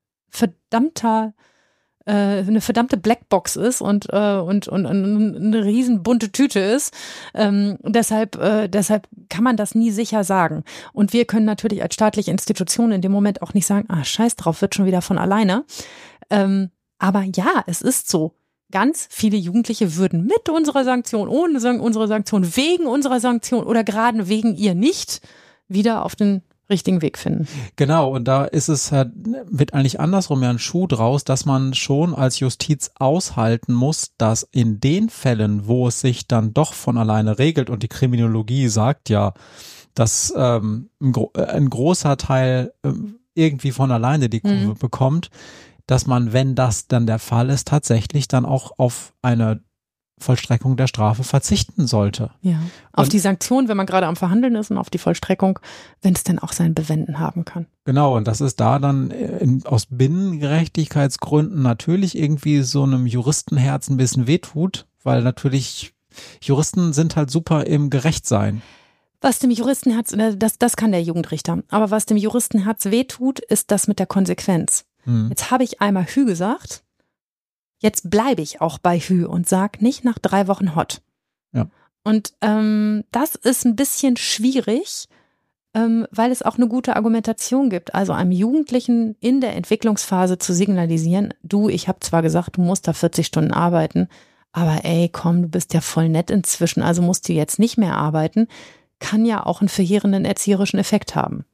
Speaker 2: eine verdammte Blackbox ist und eine riesen bunte Tüte ist. Deshalb kann man das nie sicher sagen. Und wir können natürlich als staatliche Institution in dem Moment auch nicht sagen, scheiß drauf, wird schon wieder von alleine. Aber ja, es ist so. Ganz viele Jugendliche würden mit unserer Sanktion, ohne unsere Sanktion, wegen unserer Sanktion oder gerade wegen ihr nicht wieder auf den richtigen Weg finden.
Speaker 1: Genau, und da ist es halt, wird eigentlich andersrum ja ein Schuh draus, dass man schon als Justiz aushalten muss, dass in den Fällen, wo es sich dann doch von alleine regelt und die Kriminologie sagt ja, dass ein großer Teil irgendwie von alleine die Kurve bekommt, dass man, wenn das dann der Fall ist, tatsächlich dann auch auf eine Vollstreckung der Strafe verzichten sollte.
Speaker 2: Ja. Auf die Sanktion, wenn man gerade am Verhandeln ist, und auf die Vollstreckung, wenn es denn auch sein Bewenden haben kann.
Speaker 1: Genau, und das ist da dann aus Binnengerechtigkeitsgründen natürlich irgendwie so einem Juristenherz ein bisschen wehtut, weil natürlich Juristen sind halt super im Gerechtsein.
Speaker 2: Was dem Juristenherz, das kann der Jugendrichter, aber was dem Juristenherz wehtut, ist das mit der Konsequenz. Jetzt habe ich einmal Hü gesagt, jetzt bleibe ich auch bei Hü und sag nicht nach 3 Wochen Hot.
Speaker 1: Ja.
Speaker 2: Und das ist ein bisschen schwierig, weil es auch eine gute Argumentation gibt. Also einem Jugendlichen in der Entwicklungsphase zu signalisieren, du, ich habe zwar gesagt, du musst da 40 Stunden arbeiten, aber ey, komm, du bist ja voll nett inzwischen, also musst du jetzt nicht mehr arbeiten, kann ja auch einen verheerenden erzieherischen Effekt haben.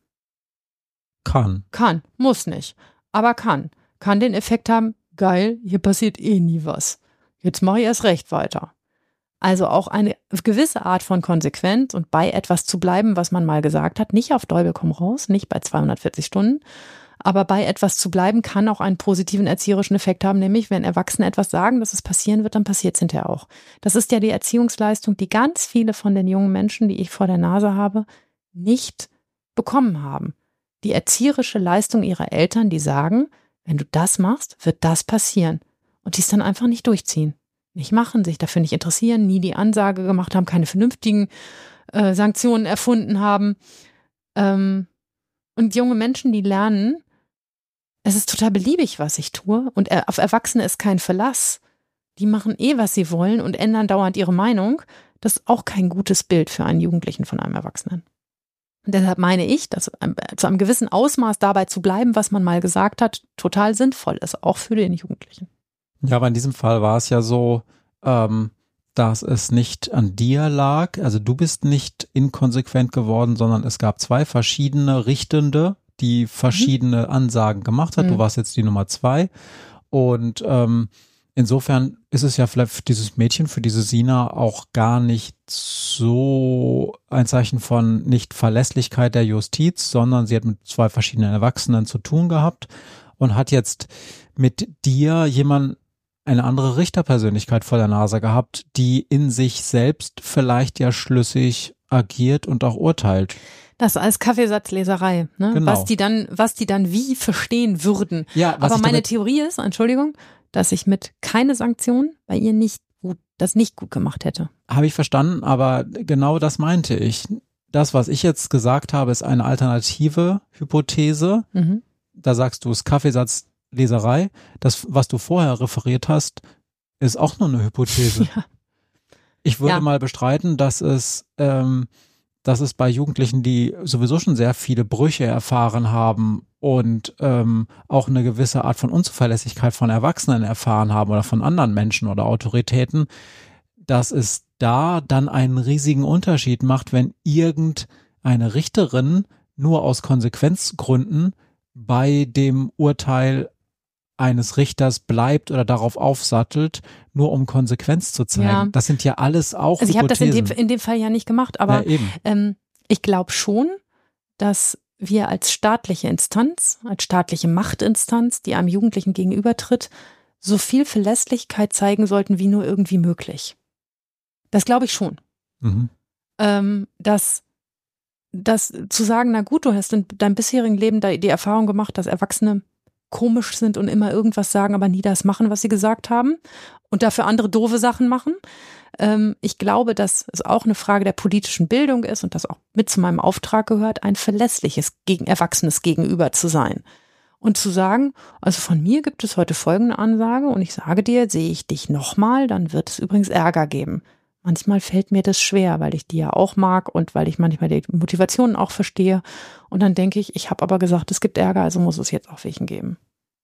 Speaker 2: Kann, muss nicht, aber kann. Kann den Effekt haben, geil, hier passiert eh nie was. Jetzt mache ich erst recht weiter. Also auch eine gewisse Art von Konsequenz und bei etwas zu bleiben, was man mal gesagt hat, nicht auf Teufel komm raus, nicht bei 240 Stunden, aber bei etwas zu bleiben kann auch einen positiven erzieherischen Effekt haben, nämlich wenn Erwachsene etwas sagen, dass es passieren wird, dann passiert es hinterher auch. Das ist ja die Erziehungsleistung, die ganz viele von den jungen Menschen, die ich vor der Nase habe, nicht bekommen haben. Die erzieherische Leistung ihrer Eltern, die sagen, wenn du das machst, wird das passieren. Und die es dann einfach nicht durchziehen. Nicht machen, sich dafür nicht interessieren, nie die Ansage gemacht haben, keine vernünftigen Sanktionen erfunden haben. Und junge Menschen, die lernen, es ist total beliebig, was ich tue. Und auf Erwachsene ist kein Verlass. Die machen was sie wollen und ändern dauernd ihre Meinung. Das ist auch kein gutes Bild für einen Jugendlichen von einem Erwachsenen. Und deshalb meine ich, dass zu einem gewissen Ausmaß dabei zu bleiben, was man mal gesagt hat, total sinnvoll ist, auch für den Jugendlichen.
Speaker 1: Ja, aber in diesem Fall war es ja so, dass es nicht an dir lag, also du bist nicht inkonsequent geworden, sondern es gab 2 verschiedene Richtende, die verschiedene Ansagen gemacht hat. Du warst jetzt die Nummer 2 und insofern ist es ja vielleicht für dieses Mädchen, für diese Sina auch gar nicht so ein Zeichen von Nicht-Verlässlichkeit der Justiz, sondern sie hat mit 2 verschiedenen Erwachsenen zu tun gehabt und hat jetzt mit dir eine andere Richterpersönlichkeit vor der Nase gehabt, die in sich selbst vielleicht ja schlüssig agiert und auch urteilt.
Speaker 2: Das als Kaffeesatzleserei, ne?
Speaker 1: Genau.
Speaker 2: Was die dann wie verstehen würden.
Speaker 1: Ja,
Speaker 2: aber meine Theorie ist, Entschuldigung, dass ich mit keine Sanktion bei ihr nicht gut gemacht hätte. Habe
Speaker 1: ich verstanden, aber genau das meinte ich. Das, was ich jetzt gesagt habe, ist eine alternative Hypothese. Da sagst du, es ist Kaffeesatzleserei. Das, was du vorher referiert hast, ist auch nur eine Hypothese.
Speaker 2: Ja.
Speaker 1: Ich würde mal bestreiten, dass es bei Jugendlichen, die sowieso schon sehr viele Brüche erfahren haben und auch eine gewisse Art von Unzuverlässigkeit von Erwachsenen erfahren haben oder von anderen Menschen oder Autoritäten, dass es da dann einen riesigen Unterschied macht, wenn irgendeine Richterin nur aus Konsequenzgründen bei dem Urteil eines Richters bleibt oder darauf aufsattelt, nur um Konsequenz zu zeigen. Ja. Das sind ja alles auch
Speaker 2: Also ich habe das in
Speaker 1: Hypothesen.
Speaker 2: dem Fall ja nicht gemacht, aber ich glaube schon, dass wir als staatliche Instanz, als staatliche Machtinstanz, die einem Jugendlichen gegenübertritt, so viel Verlässlichkeit zeigen sollten, wie nur irgendwie möglich. Das glaube ich schon. Dass zu sagen, na gut, du hast in deinem bisherigen Leben die Erfahrung gemacht, dass Erwachsene komisch sind und immer irgendwas sagen, aber nie das machen, was sie gesagt haben und dafür andere doofe Sachen machen. Ich glaube, dass es auch eine Frage der politischen Bildung ist und das auch mit zu meinem Auftrag gehört, ein verlässliches Erwachsenes Gegenüber zu sein. Und zu sagen, also von mir gibt es heute folgende Ansage und ich sage dir, sehe ich dich nochmal, dann wird es übrigens Ärger geben. Manchmal fällt mir das schwer, weil ich die ja auch mag und weil ich manchmal die Motivationen auch verstehe. Und dann denke ich habe aber gesagt, es gibt Ärger, also muss es jetzt auch welchen geben.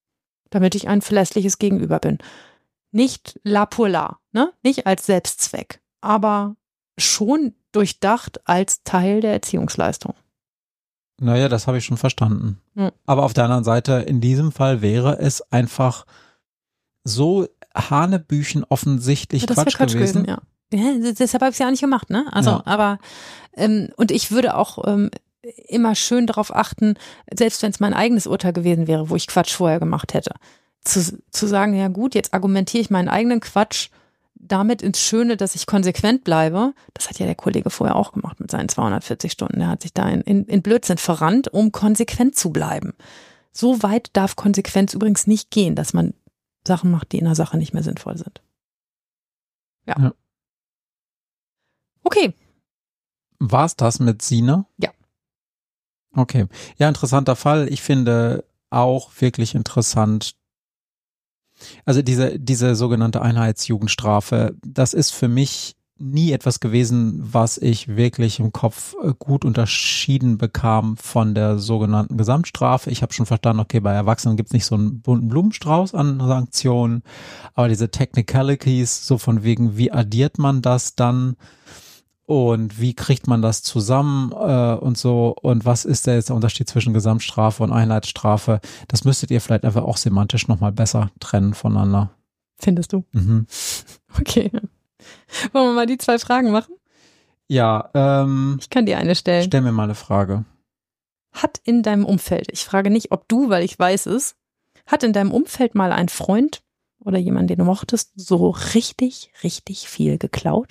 Speaker 2: damit ich ein verlässliches Gegenüber bin. Nicht la pour la, ne? Nicht als Selbstzweck, aber schon durchdacht als Teil der Erziehungsleistung.
Speaker 1: Naja, das habe ich schon verstanden.
Speaker 2: Ja.
Speaker 1: Aber auf der anderen Seite, in diesem Fall wäre es einfach so hanebüchen offensichtlich
Speaker 2: Das wäre
Speaker 1: Quatsch gewesen.
Speaker 2: Ja. Ja, deshalb habe ich es ja auch nicht gemacht, ne? Also,
Speaker 1: Ja.
Speaker 2: aber und ich würde auch immer schön darauf achten, selbst wenn es mein eigenes Urteil gewesen wäre, wo ich Quatsch vorher gemacht hätte, zu sagen, ja gut, jetzt argumentiere ich meinen eigenen Quatsch damit ins Schöne, dass ich konsequent bleibe. Das hat ja der Kollege vorher auch gemacht mit seinen 240 Stunden. Der hat sich da in Blödsinn verrannt, um konsequent zu bleiben. So weit darf Konsequenz übrigens nicht gehen, dass man Sachen macht, die in der Sache nicht mehr sinnvoll sind. Ja. Okay.
Speaker 1: War's das mit Sina?
Speaker 2: Ja.
Speaker 1: Okay. Ja, interessanter Fall. Ich finde auch wirklich interessant. Also diese sogenannte Einheitsjugendstrafe, das ist für mich nie etwas gewesen, was ich wirklich im Kopf gut unterschieden bekam von der sogenannten Gesamtstrafe. Ich habe schon verstanden, okay, bei Erwachsenen gibt es nicht so einen bunten Blumenstrauß an Sanktionen, aber diese Technicalities, so von wegen, wie addiert man das dann und wie kriegt man das zusammen und so, und was ist der jetzt der Unterschied zwischen Gesamtstrafe und Einheitsstrafe, das müsstet ihr vielleicht einfach auch semantisch nochmal besser trennen voneinander.
Speaker 2: Findest du?
Speaker 1: Mhm.
Speaker 2: Okay. Wollen wir mal die 2 Fragen machen?
Speaker 1: Ja,
Speaker 2: ich kann dir eine stellen.
Speaker 1: Stell mir mal eine Frage.
Speaker 2: Hat in deinem Umfeld, ich frage nicht, ob du, weil ich weiß es, hat in deinem Umfeld mal ein Freund oder jemand, den du mochtest, so richtig, richtig viel geklaut?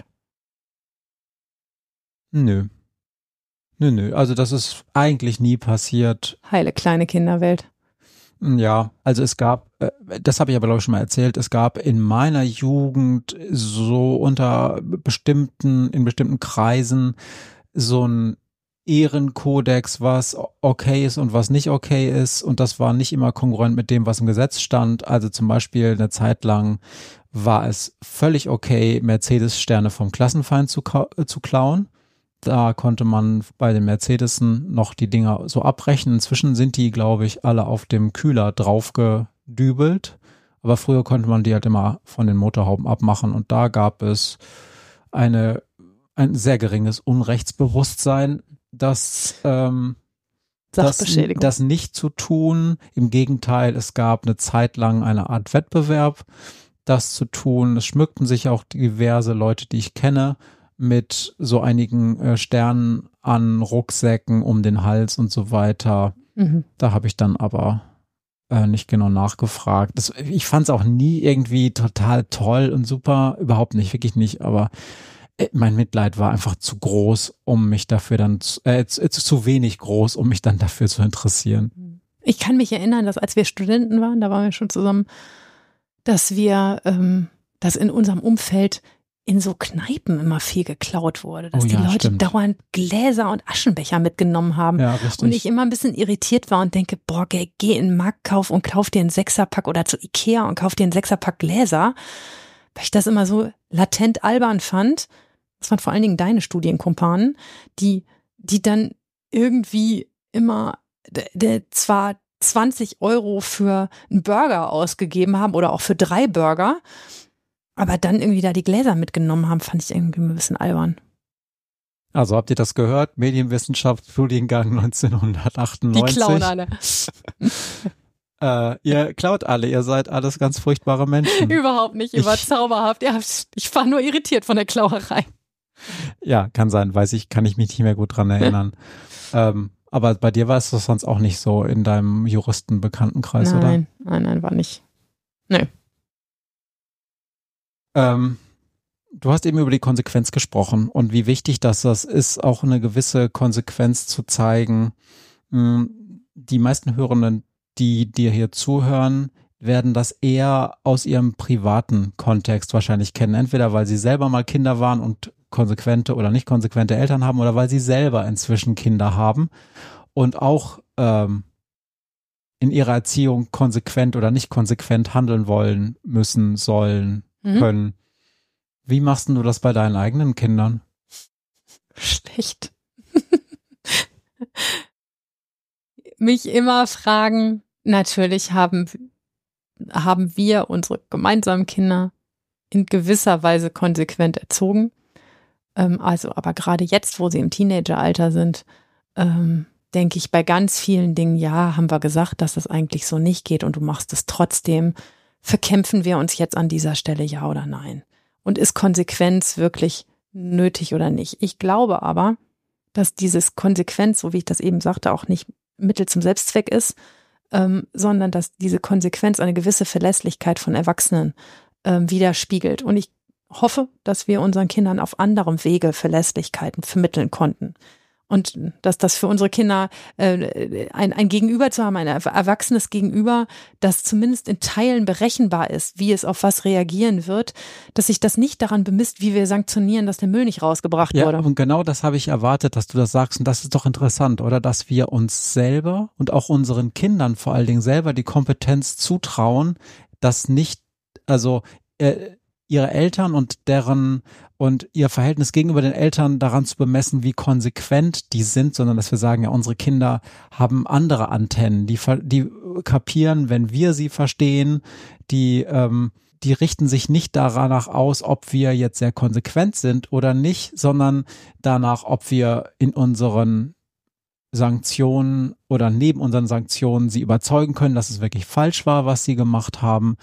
Speaker 1: Nö. Also das ist eigentlich nie passiert.
Speaker 2: Heile kleine Kinderwelt.
Speaker 1: Ja, also es gab, das habe ich aber glaube ich schon mal erzählt, es gab in meiner Jugend so in bestimmten Kreisen so ein Ehrenkodex, was okay ist und was nicht okay ist, und das war nicht immer kongruent mit dem, was im Gesetz stand. Also zum Beispiel eine Zeit lang war es völlig okay, Mercedes-Sterne vom Klassenfeind zu klauen. Da konnte man bei den Mercedesen noch die Dinger so abrechnen. Inzwischen sind die, glaube ich, alle auf dem Kühler draufgedübelt. Aber früher konnte man die halt immer von den Motorhauben abmachen. Und da gab es ein sehr geringes Unrechtsbewusstsein, das nicht zu tun. Im Gegenteil, es gab eine Zeit lang eine Art Wettbewerb, das zu tun. Es schmückten sich auch diverse Leute, die ich kenne, mit so einigen Sternen an Rucksäcken um den Hals und so weiter.
Speaker 2: Mhm.
Speaker 1: Da habe ich dann aber nicht genau nachgefragt. Ich fand es auch nie irgendwie total toll und super, überhaupt nicht, wirklich nicht, aber mein Mitleid war einfach zu groß, um mich dafür dann, zu wenig groß, um mich dann dafür zu interessieren.
Speaker 2: Ich kann mich erinnern, dass als wir Studenten waren, da waren wir schon zusammen, dass wir, dass in unserem Umfeld in so Kneipen immer viel geklaut wurde, dass die Leute dauernd Gläser und Aschenbecher mitgenommen haben.
Speaker 1: Ja, richtig.
Speaker 2: Und ich immer ein bisschen irritiert war und denke, boah, geh in den Marktkauf und kauf dir einen 6er-Pack oder zu Ikea und kauf dir einen 6er-Pack Gläser, weil ich das immer so latent albern fand. Das waren vor allen Dingen deine Studienkumpanen, die dann irgendwie immer zwar 20 € für einen Burger ausgegeben haben oder auch für 3 Burger, aber dann irgendwie da die Gläser mitgenommen haben, fand ich irgendwie ein bisschen albern.
Speaker 1: Also habt ihr das gehört? Medienwissenschaft, Studiengang 1998.
Speaker 2: Die klauen alle.
Speaker 1: Ihr klaut alle, ihr seid alles ganz furchtbare Menschen.
Speaker 2: Überhaupt nicht, zauberhaft. Ja, ich war nur irritiert von der Klauerei.
Speaker 1: Ja, kann sein, kann ich mich nicht mehr gut dran erinnern. Aber bei dir war es das sonst auch nicht so in deinem Juristenbekanntenkreis, oder?
Speaker 2: Nein, war nicht. Nö.
Speaker 1: Du hast eben über die Konsequenz gesprochen und wie wichtig das ist, auch eine gewisse Konsequenz zu zeigen. Die meisten Hörenden, die dir hier zuhören, werden das eher aus ihrem privaten Kontext wahrscheinlich kennen. Entweder weil sie selber mal Kinder waren und konsequente oder nicht konsequente Eltern haben, oder weil sie selber inzwischen Kinder haben und auch in ihrer Erziehung konsequent oder nicht konsequent handeln wollen, müssen, sollen, können. Wie machst du das bei deinen eigenen Kindern?
Speaker 2: Schlecht. Mich immer fragen, natürlich haben haben wir unsere gemeinsamen Kinder in gewisser Weise konsequent erzogen. Aber gerade jetzt, wo sie im Teenageralter sind, denke ich bei ganz vielen Dingen, ja, haben wir gesagt, dass das eigentlich so nicht geht und du machst es trotzdem. Verkämpfen wir uns jetzt an dieser Stelle, ja oder nein? Und ist Konsequenz wirklich nötig oder nicht? Ich glaube aber, dass dieses Konsequenz, so wie ich das eben sagte, auch nicht Mittel zum Selbstzweck ist, sondern dass diese Konsequenz eine gewisse Verlässlichkeit von Erwachsenen widerspiegelt. Und ich hoffe, dass wir unseren Kindern auf anderem Wege Verlässlichkeiten vermitteln konnten. Und dass das für unsere Kinder ein Gegenüber zu haben, ein erwachsenes Gegenüber, das zumindest in Teilen berechenbar ist, wie es auf was reagieren wird, dass sich das nicht daran bemisst, wie wir sanktionieren, dass der Müll nicht rausgebracht wurde.
Speaker 1: Ja, und genau das habe ich erwartet, dass du das sagst. Und das ist doch interessant, oder? Dass wir uns selber und auch unseren Kindern vor allen Dingen selber die Kompetenz zutrauen, dass nicht, also ihre Eltern und ihr Verhältnis gegenüber den Eltern daran zu bemessen, wie konsequent die sind, sondern dass wir sagen, ja, unsere Kinder haben andere Antennen, die kapieren, wenn wir sie verstehen, die richten sich nicht danach aus, ob wir jetzt sehr konsequent sind oder nicht, sondern danach, ob wir in unseren Sanktionen oder neben unseren Sanktionen sie überzeugen können, dass es wirklich falsch war, was sie gemacht haben.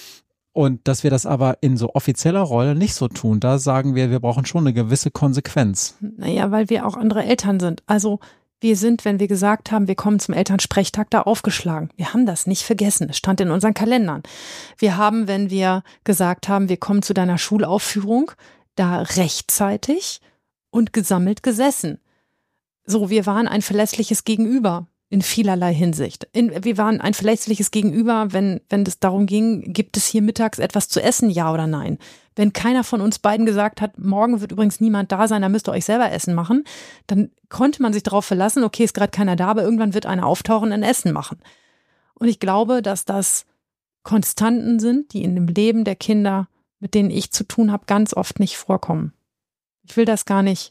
Speaker 1: Und dass wir das aber in so offizieller Rolle nicht so tun. Da sagen wir brauchen schon eine gewisse Konsequenz.
Speaker 2: Naja, weil wir auch andere Eltern sind. Also wir sind, wenn wir gesagt haben, wir kommen zum Elternsprechtag, da aufgeschlagen. Wir haben das nicht vergessen. Es stand in unseren Kalendern. Wir haben, wenn wir gesagt haben, wir kommen zu deiner Schulaufführung, da rechtzeitig und gesammelt gesessen. So, wir waren ein verlässliches Gegenüber. In vielerlei Hinsicht. Wir waren ein verlässliches Gegenüber, wenn es darum ging, gibt es hier mittags etwas zu essen, ja oder nein? Wenn keiner von uns beiden gesagt hat, morgen wird übrigens niemand da sein, dann müsst ihr euch selber Essen machen, dann konnte man sich darauf verlassen, okay, ist gerade keiner da, aber irgendwann wird einer auftauchen und ein Essen machen. Und ich glaube, dass das Konstanten sind, die in dem Leben der Kinder, mit denen ich zu tun habe, ganz oft nicht vorkommen. Ich will das gar nicht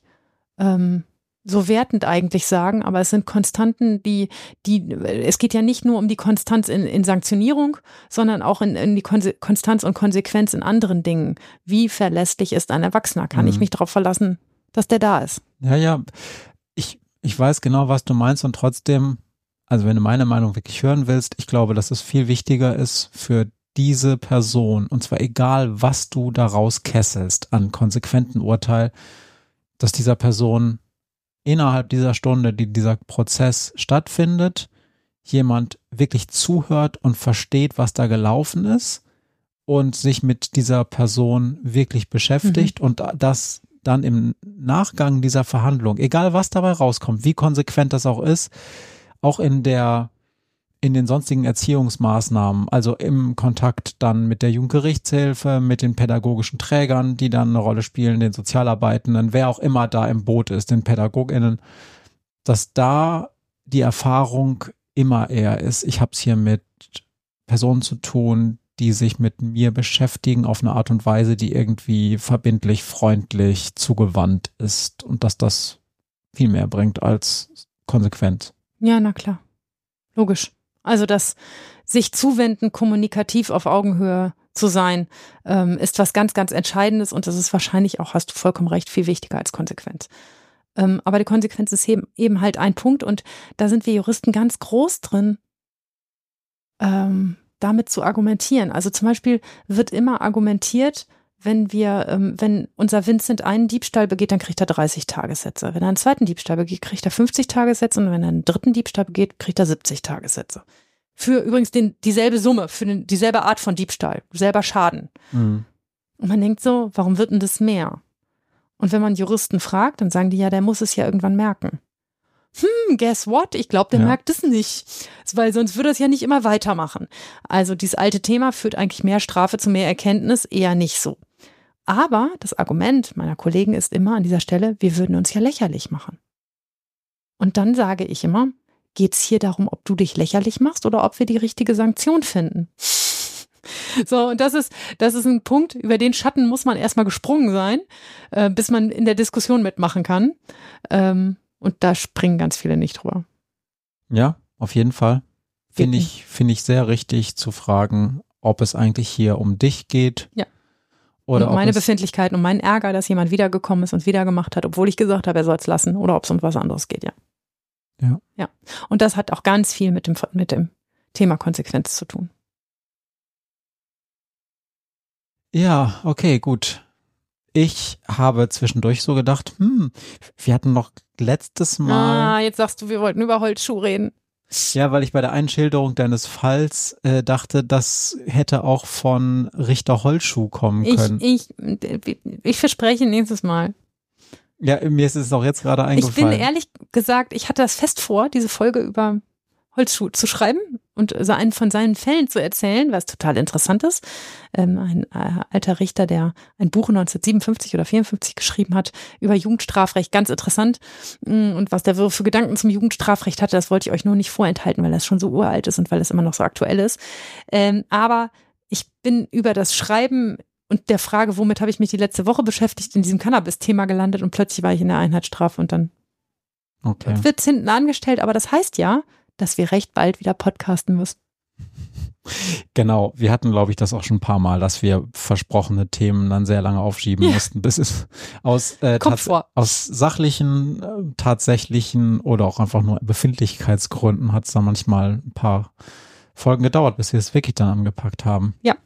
Speaker 2: so wertend eigentlich sagen, aber es sind Konstanten, es geht ja nicht nur um die Konstanz in Sanktionierung, sondern auch in die Konstanz und Konsequenz in anderen Dingen. Wie verlässlich ist ein Erwachsener? Kann ich mich darauf verlassen, dass der da ist?
Speaker 1: Ja, ich weiß genau, was du meinst und trotzdem, also wenn du meine Meinung wirklich hören willst, ich glaube, dass es viel wichtiger ist für diese Person, und zwar egal, was du daraus kesselst an konsequenten Urteil, dass dieser Person innerhalb dieser Stunde, die dieser Prozess stattfindet, jemand wirklich zuhört und versteht, was da gelaufen ist und sich mit dieser Person wirklich beschäftigt und das dann im Nachgang dieser Verhandlung, egal was dabei rauskommt, wie konsequent das auch ist, auch in den sonstigen Erziehungsmaßnahmen, also im Kontakt dann mit der Jugendgerichtshilfe, mit den pädagogischen Trägern, die dann eine Rolle spielen, den Sozialarbeitenden, wer auch immer da im Boot ist, den PädagogInnen, dass da die Erfahrung immer eher ist, ich habe es hier mit Personen zu tun, die sich mit mir beschäftigen auf eine Art und Weise, die irgendwie verbindlich, freundlich, zugewandt ist und dass das viel mehr bringt als konsequent.
Speaker 2: Ja, na klar. Logisch. Also das sich zuwenden, kommunikativ auf Augenhöhe zu sein, ist was ganz, ganz Entscheidendes und das ist wahrscheinlich auch, hast du vollkommen recht, viel wichtiger als Konsequenz. Aber die Konsequenz ist eben halt ein Punkt und da sind wir Juristen ganz groß drin, damit zu argumentieren. Also zum Beispiel wird immer argumentiert, wenn unser Vincent einen Diebstahl begeht, dann kriegt er 30 Tagessätze. Wenn er einen zweiten Diebstahl begeht, kriegt er 50 Tagessätze und wenn er einen dritten Diebstahl begeht, kriegt er 70 Tagessätze. Für übrigens dieselbe Summe, für dieselbe Art von Diebstahl, selber Schaden. Und man denkt so, warum wird denn das mehr? Und wenn man Juristen fragt, dann sagen die, ja, der muss es ja irgendwann merken. Guess what? Ich glaube, der merkt es nicht. Weil sonst würde er es ja nicht immer weitermachen. Also dieses alte Thema führt eigentlich mehr Strafe zu mehr Erkenntnis, eher nicht so. Aber das Argument meiner Kollegen ist immer an dieser Stelle, wir würden uns ja lächerlich machen. Und dann sage ich immer, geht's hier darum, ob du dich lächerlich machst oder ob wir die richtige Sanktion finden? So, und das ist ein Punkt, über den Schatten muss man erstmal gesprungen sein, bis man in der Diskussion mitmachen kann. Und da springen ganz viele nicht drüber.
Speaker 1: Ja, auf jeden Fall. Finde ich sehr richtig zu fragen, ob es eigentlich hier um dich geht.
Speaker 2: Ja.
Speaker 1: Oder
Speaker 2: und meine Befindlichkeiten und meinen Ärger, dass jemand wiedergekommen ist und wieder gemacht hat, obwohl ich gesagt habe, er soll es lassen. Oder ob es um was anderes geht, ja. Ja. Und das hat auch ganz viel mit dem Thema Konsequenz zu tun.
Speaker 1: Ja, okay, gut. Ich habe zwischendurch so gedacht, wir hatten noch letztes Mal.
Speaker 2: Jetzt sagst du, wir wollten über Holzschuh reden.
Speaker 1: Ja, weil ich bei der Einschilderung deines Falls dachte, das hätte auch von Richter Holzschuh kommen können.
Speaker 2: Ich verspreche nächstes Mal.
Speaker 1: Ja, mir ist es auch jetzt gerade eingefallen.
Speaker 2: Ich bin ehrlich gesagt, ich hatte das fest vor, diese Folge über Holzschuh zu schreiben und so einen von seinen Fällen zu erzählen, was total interessant ist. Ein alter Richter, der ein Buch 1957 oder 54 geschrieben hat über Jugendstrafrecht, ganz interessant. Und was der für Gedanken zum Jugendstrafrecht hatte, das wollte ich euch nur nicht vorenthalten, weil das schon so uralt ist und weil es immer noch so aktuell ist. Aber ich bin über das Schreiben und der Frage, womit habe ich mich die letzte Woche beschäftigt, in diesem Cannabis-Thema gelandet und plötzlich war ich in der Einheitsstrafe und dann wird es hinten angestellt. Aber das heißt ja, dass wir recht bald wieder podcasten müssen.
Speaker 1: Genau, wir hatten, glaube ich, das auch schon ein paar Mal, dass wir versprochene Themen dann sehr lange aufschieben mussten, bis es aus sachlichen, tatsächlichen oder auch einfach nur Befindlichkeitsgründen hat es dann manchmal ein paar Folgen gedauert, bis wir es wirklich dann angepackt haben.
Speaker 2: Ja.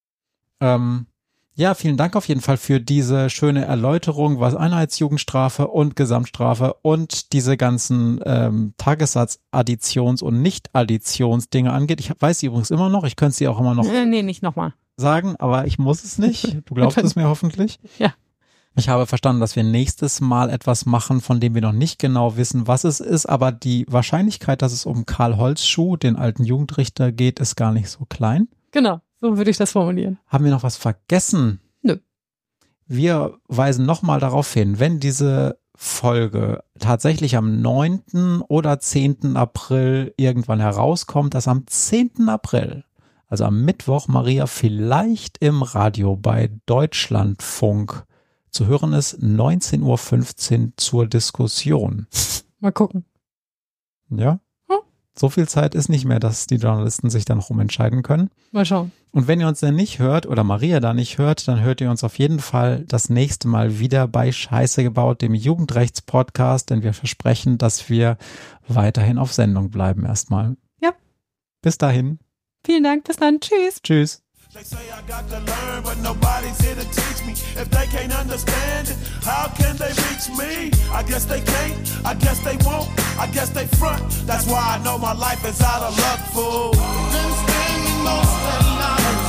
Speaker 1: Ja, vielen Dank auf jeden Fall für diese schöne Erläuterung, was Einheitsjugendstrafe und Gesamtstrafe und diese ganzen Tagessatz-Additions- und Nicht-Additions-Dinge angeht. Ich weiß sie übrigens immer noch, ich könnte sie auch immer noch
Speaker 2: nicht nochmal
Speaker 1: sagen, aber ich muss es nicht. Du glaubst es mir hoffentlich.
Speaker 2: Ja.
Speaker 1: Ich habe verstanden, dass wir nächstes Mal etwas machen, von dem wir noch nicht genau wissen, was es ist, aber die Wahrscheinlichkeit, dass es um Karl Holzschuh, den alten Jugendrichter, geht, ist gar nicht so klein.
Speaker 2: Genau. So würde ich das formulieren.
Speaker 1: Haben wir noch was vergessen?
Speaker 2: Nö.
Speaker 1: Wir weisen nochmal darauf hin, wenn diese Folge tatsächlich am 9. oder 10. April irgendwann herauskommt, dass am 10. April, also am Mittwoch, Maria vielleicht im Radio bei Deutschlandfunk zu hören ist, 19.15 Uhr zur Diskussion.
Speaker 2: Mal gucken.
Speaker 1: Ja? So viel Zeit ist nicht mehr, dass die Journalisten sich dann noch umentscheiden können.
Speaker 2: Mal schauen.
Speaker 1: Und wenn ihr uns dann nicht hört oder Maria da nicht hört, dann hört ihr uns auf jeden Fall das nächste Mal wieder bei Scheiße gebaut, dem Jugendrechts-Podcast, denn wir versprechen, dass wir weiterhin auf Sendung bleiben erstmal.
Speaker 2: Ja.
Speaker 1: Bis dahin.
Speaker 2: Vielen Dank, bis dann. Tschüss.
Speaker 1: Tschüss.
Speaker 3: They say I got to learn, but nobody's here to teach me. If they can't understand it, how can they reach me? I guess they can't, I guess they won't, I guess they front. That's why I know my life is out of luck, fool. Been spending most of the night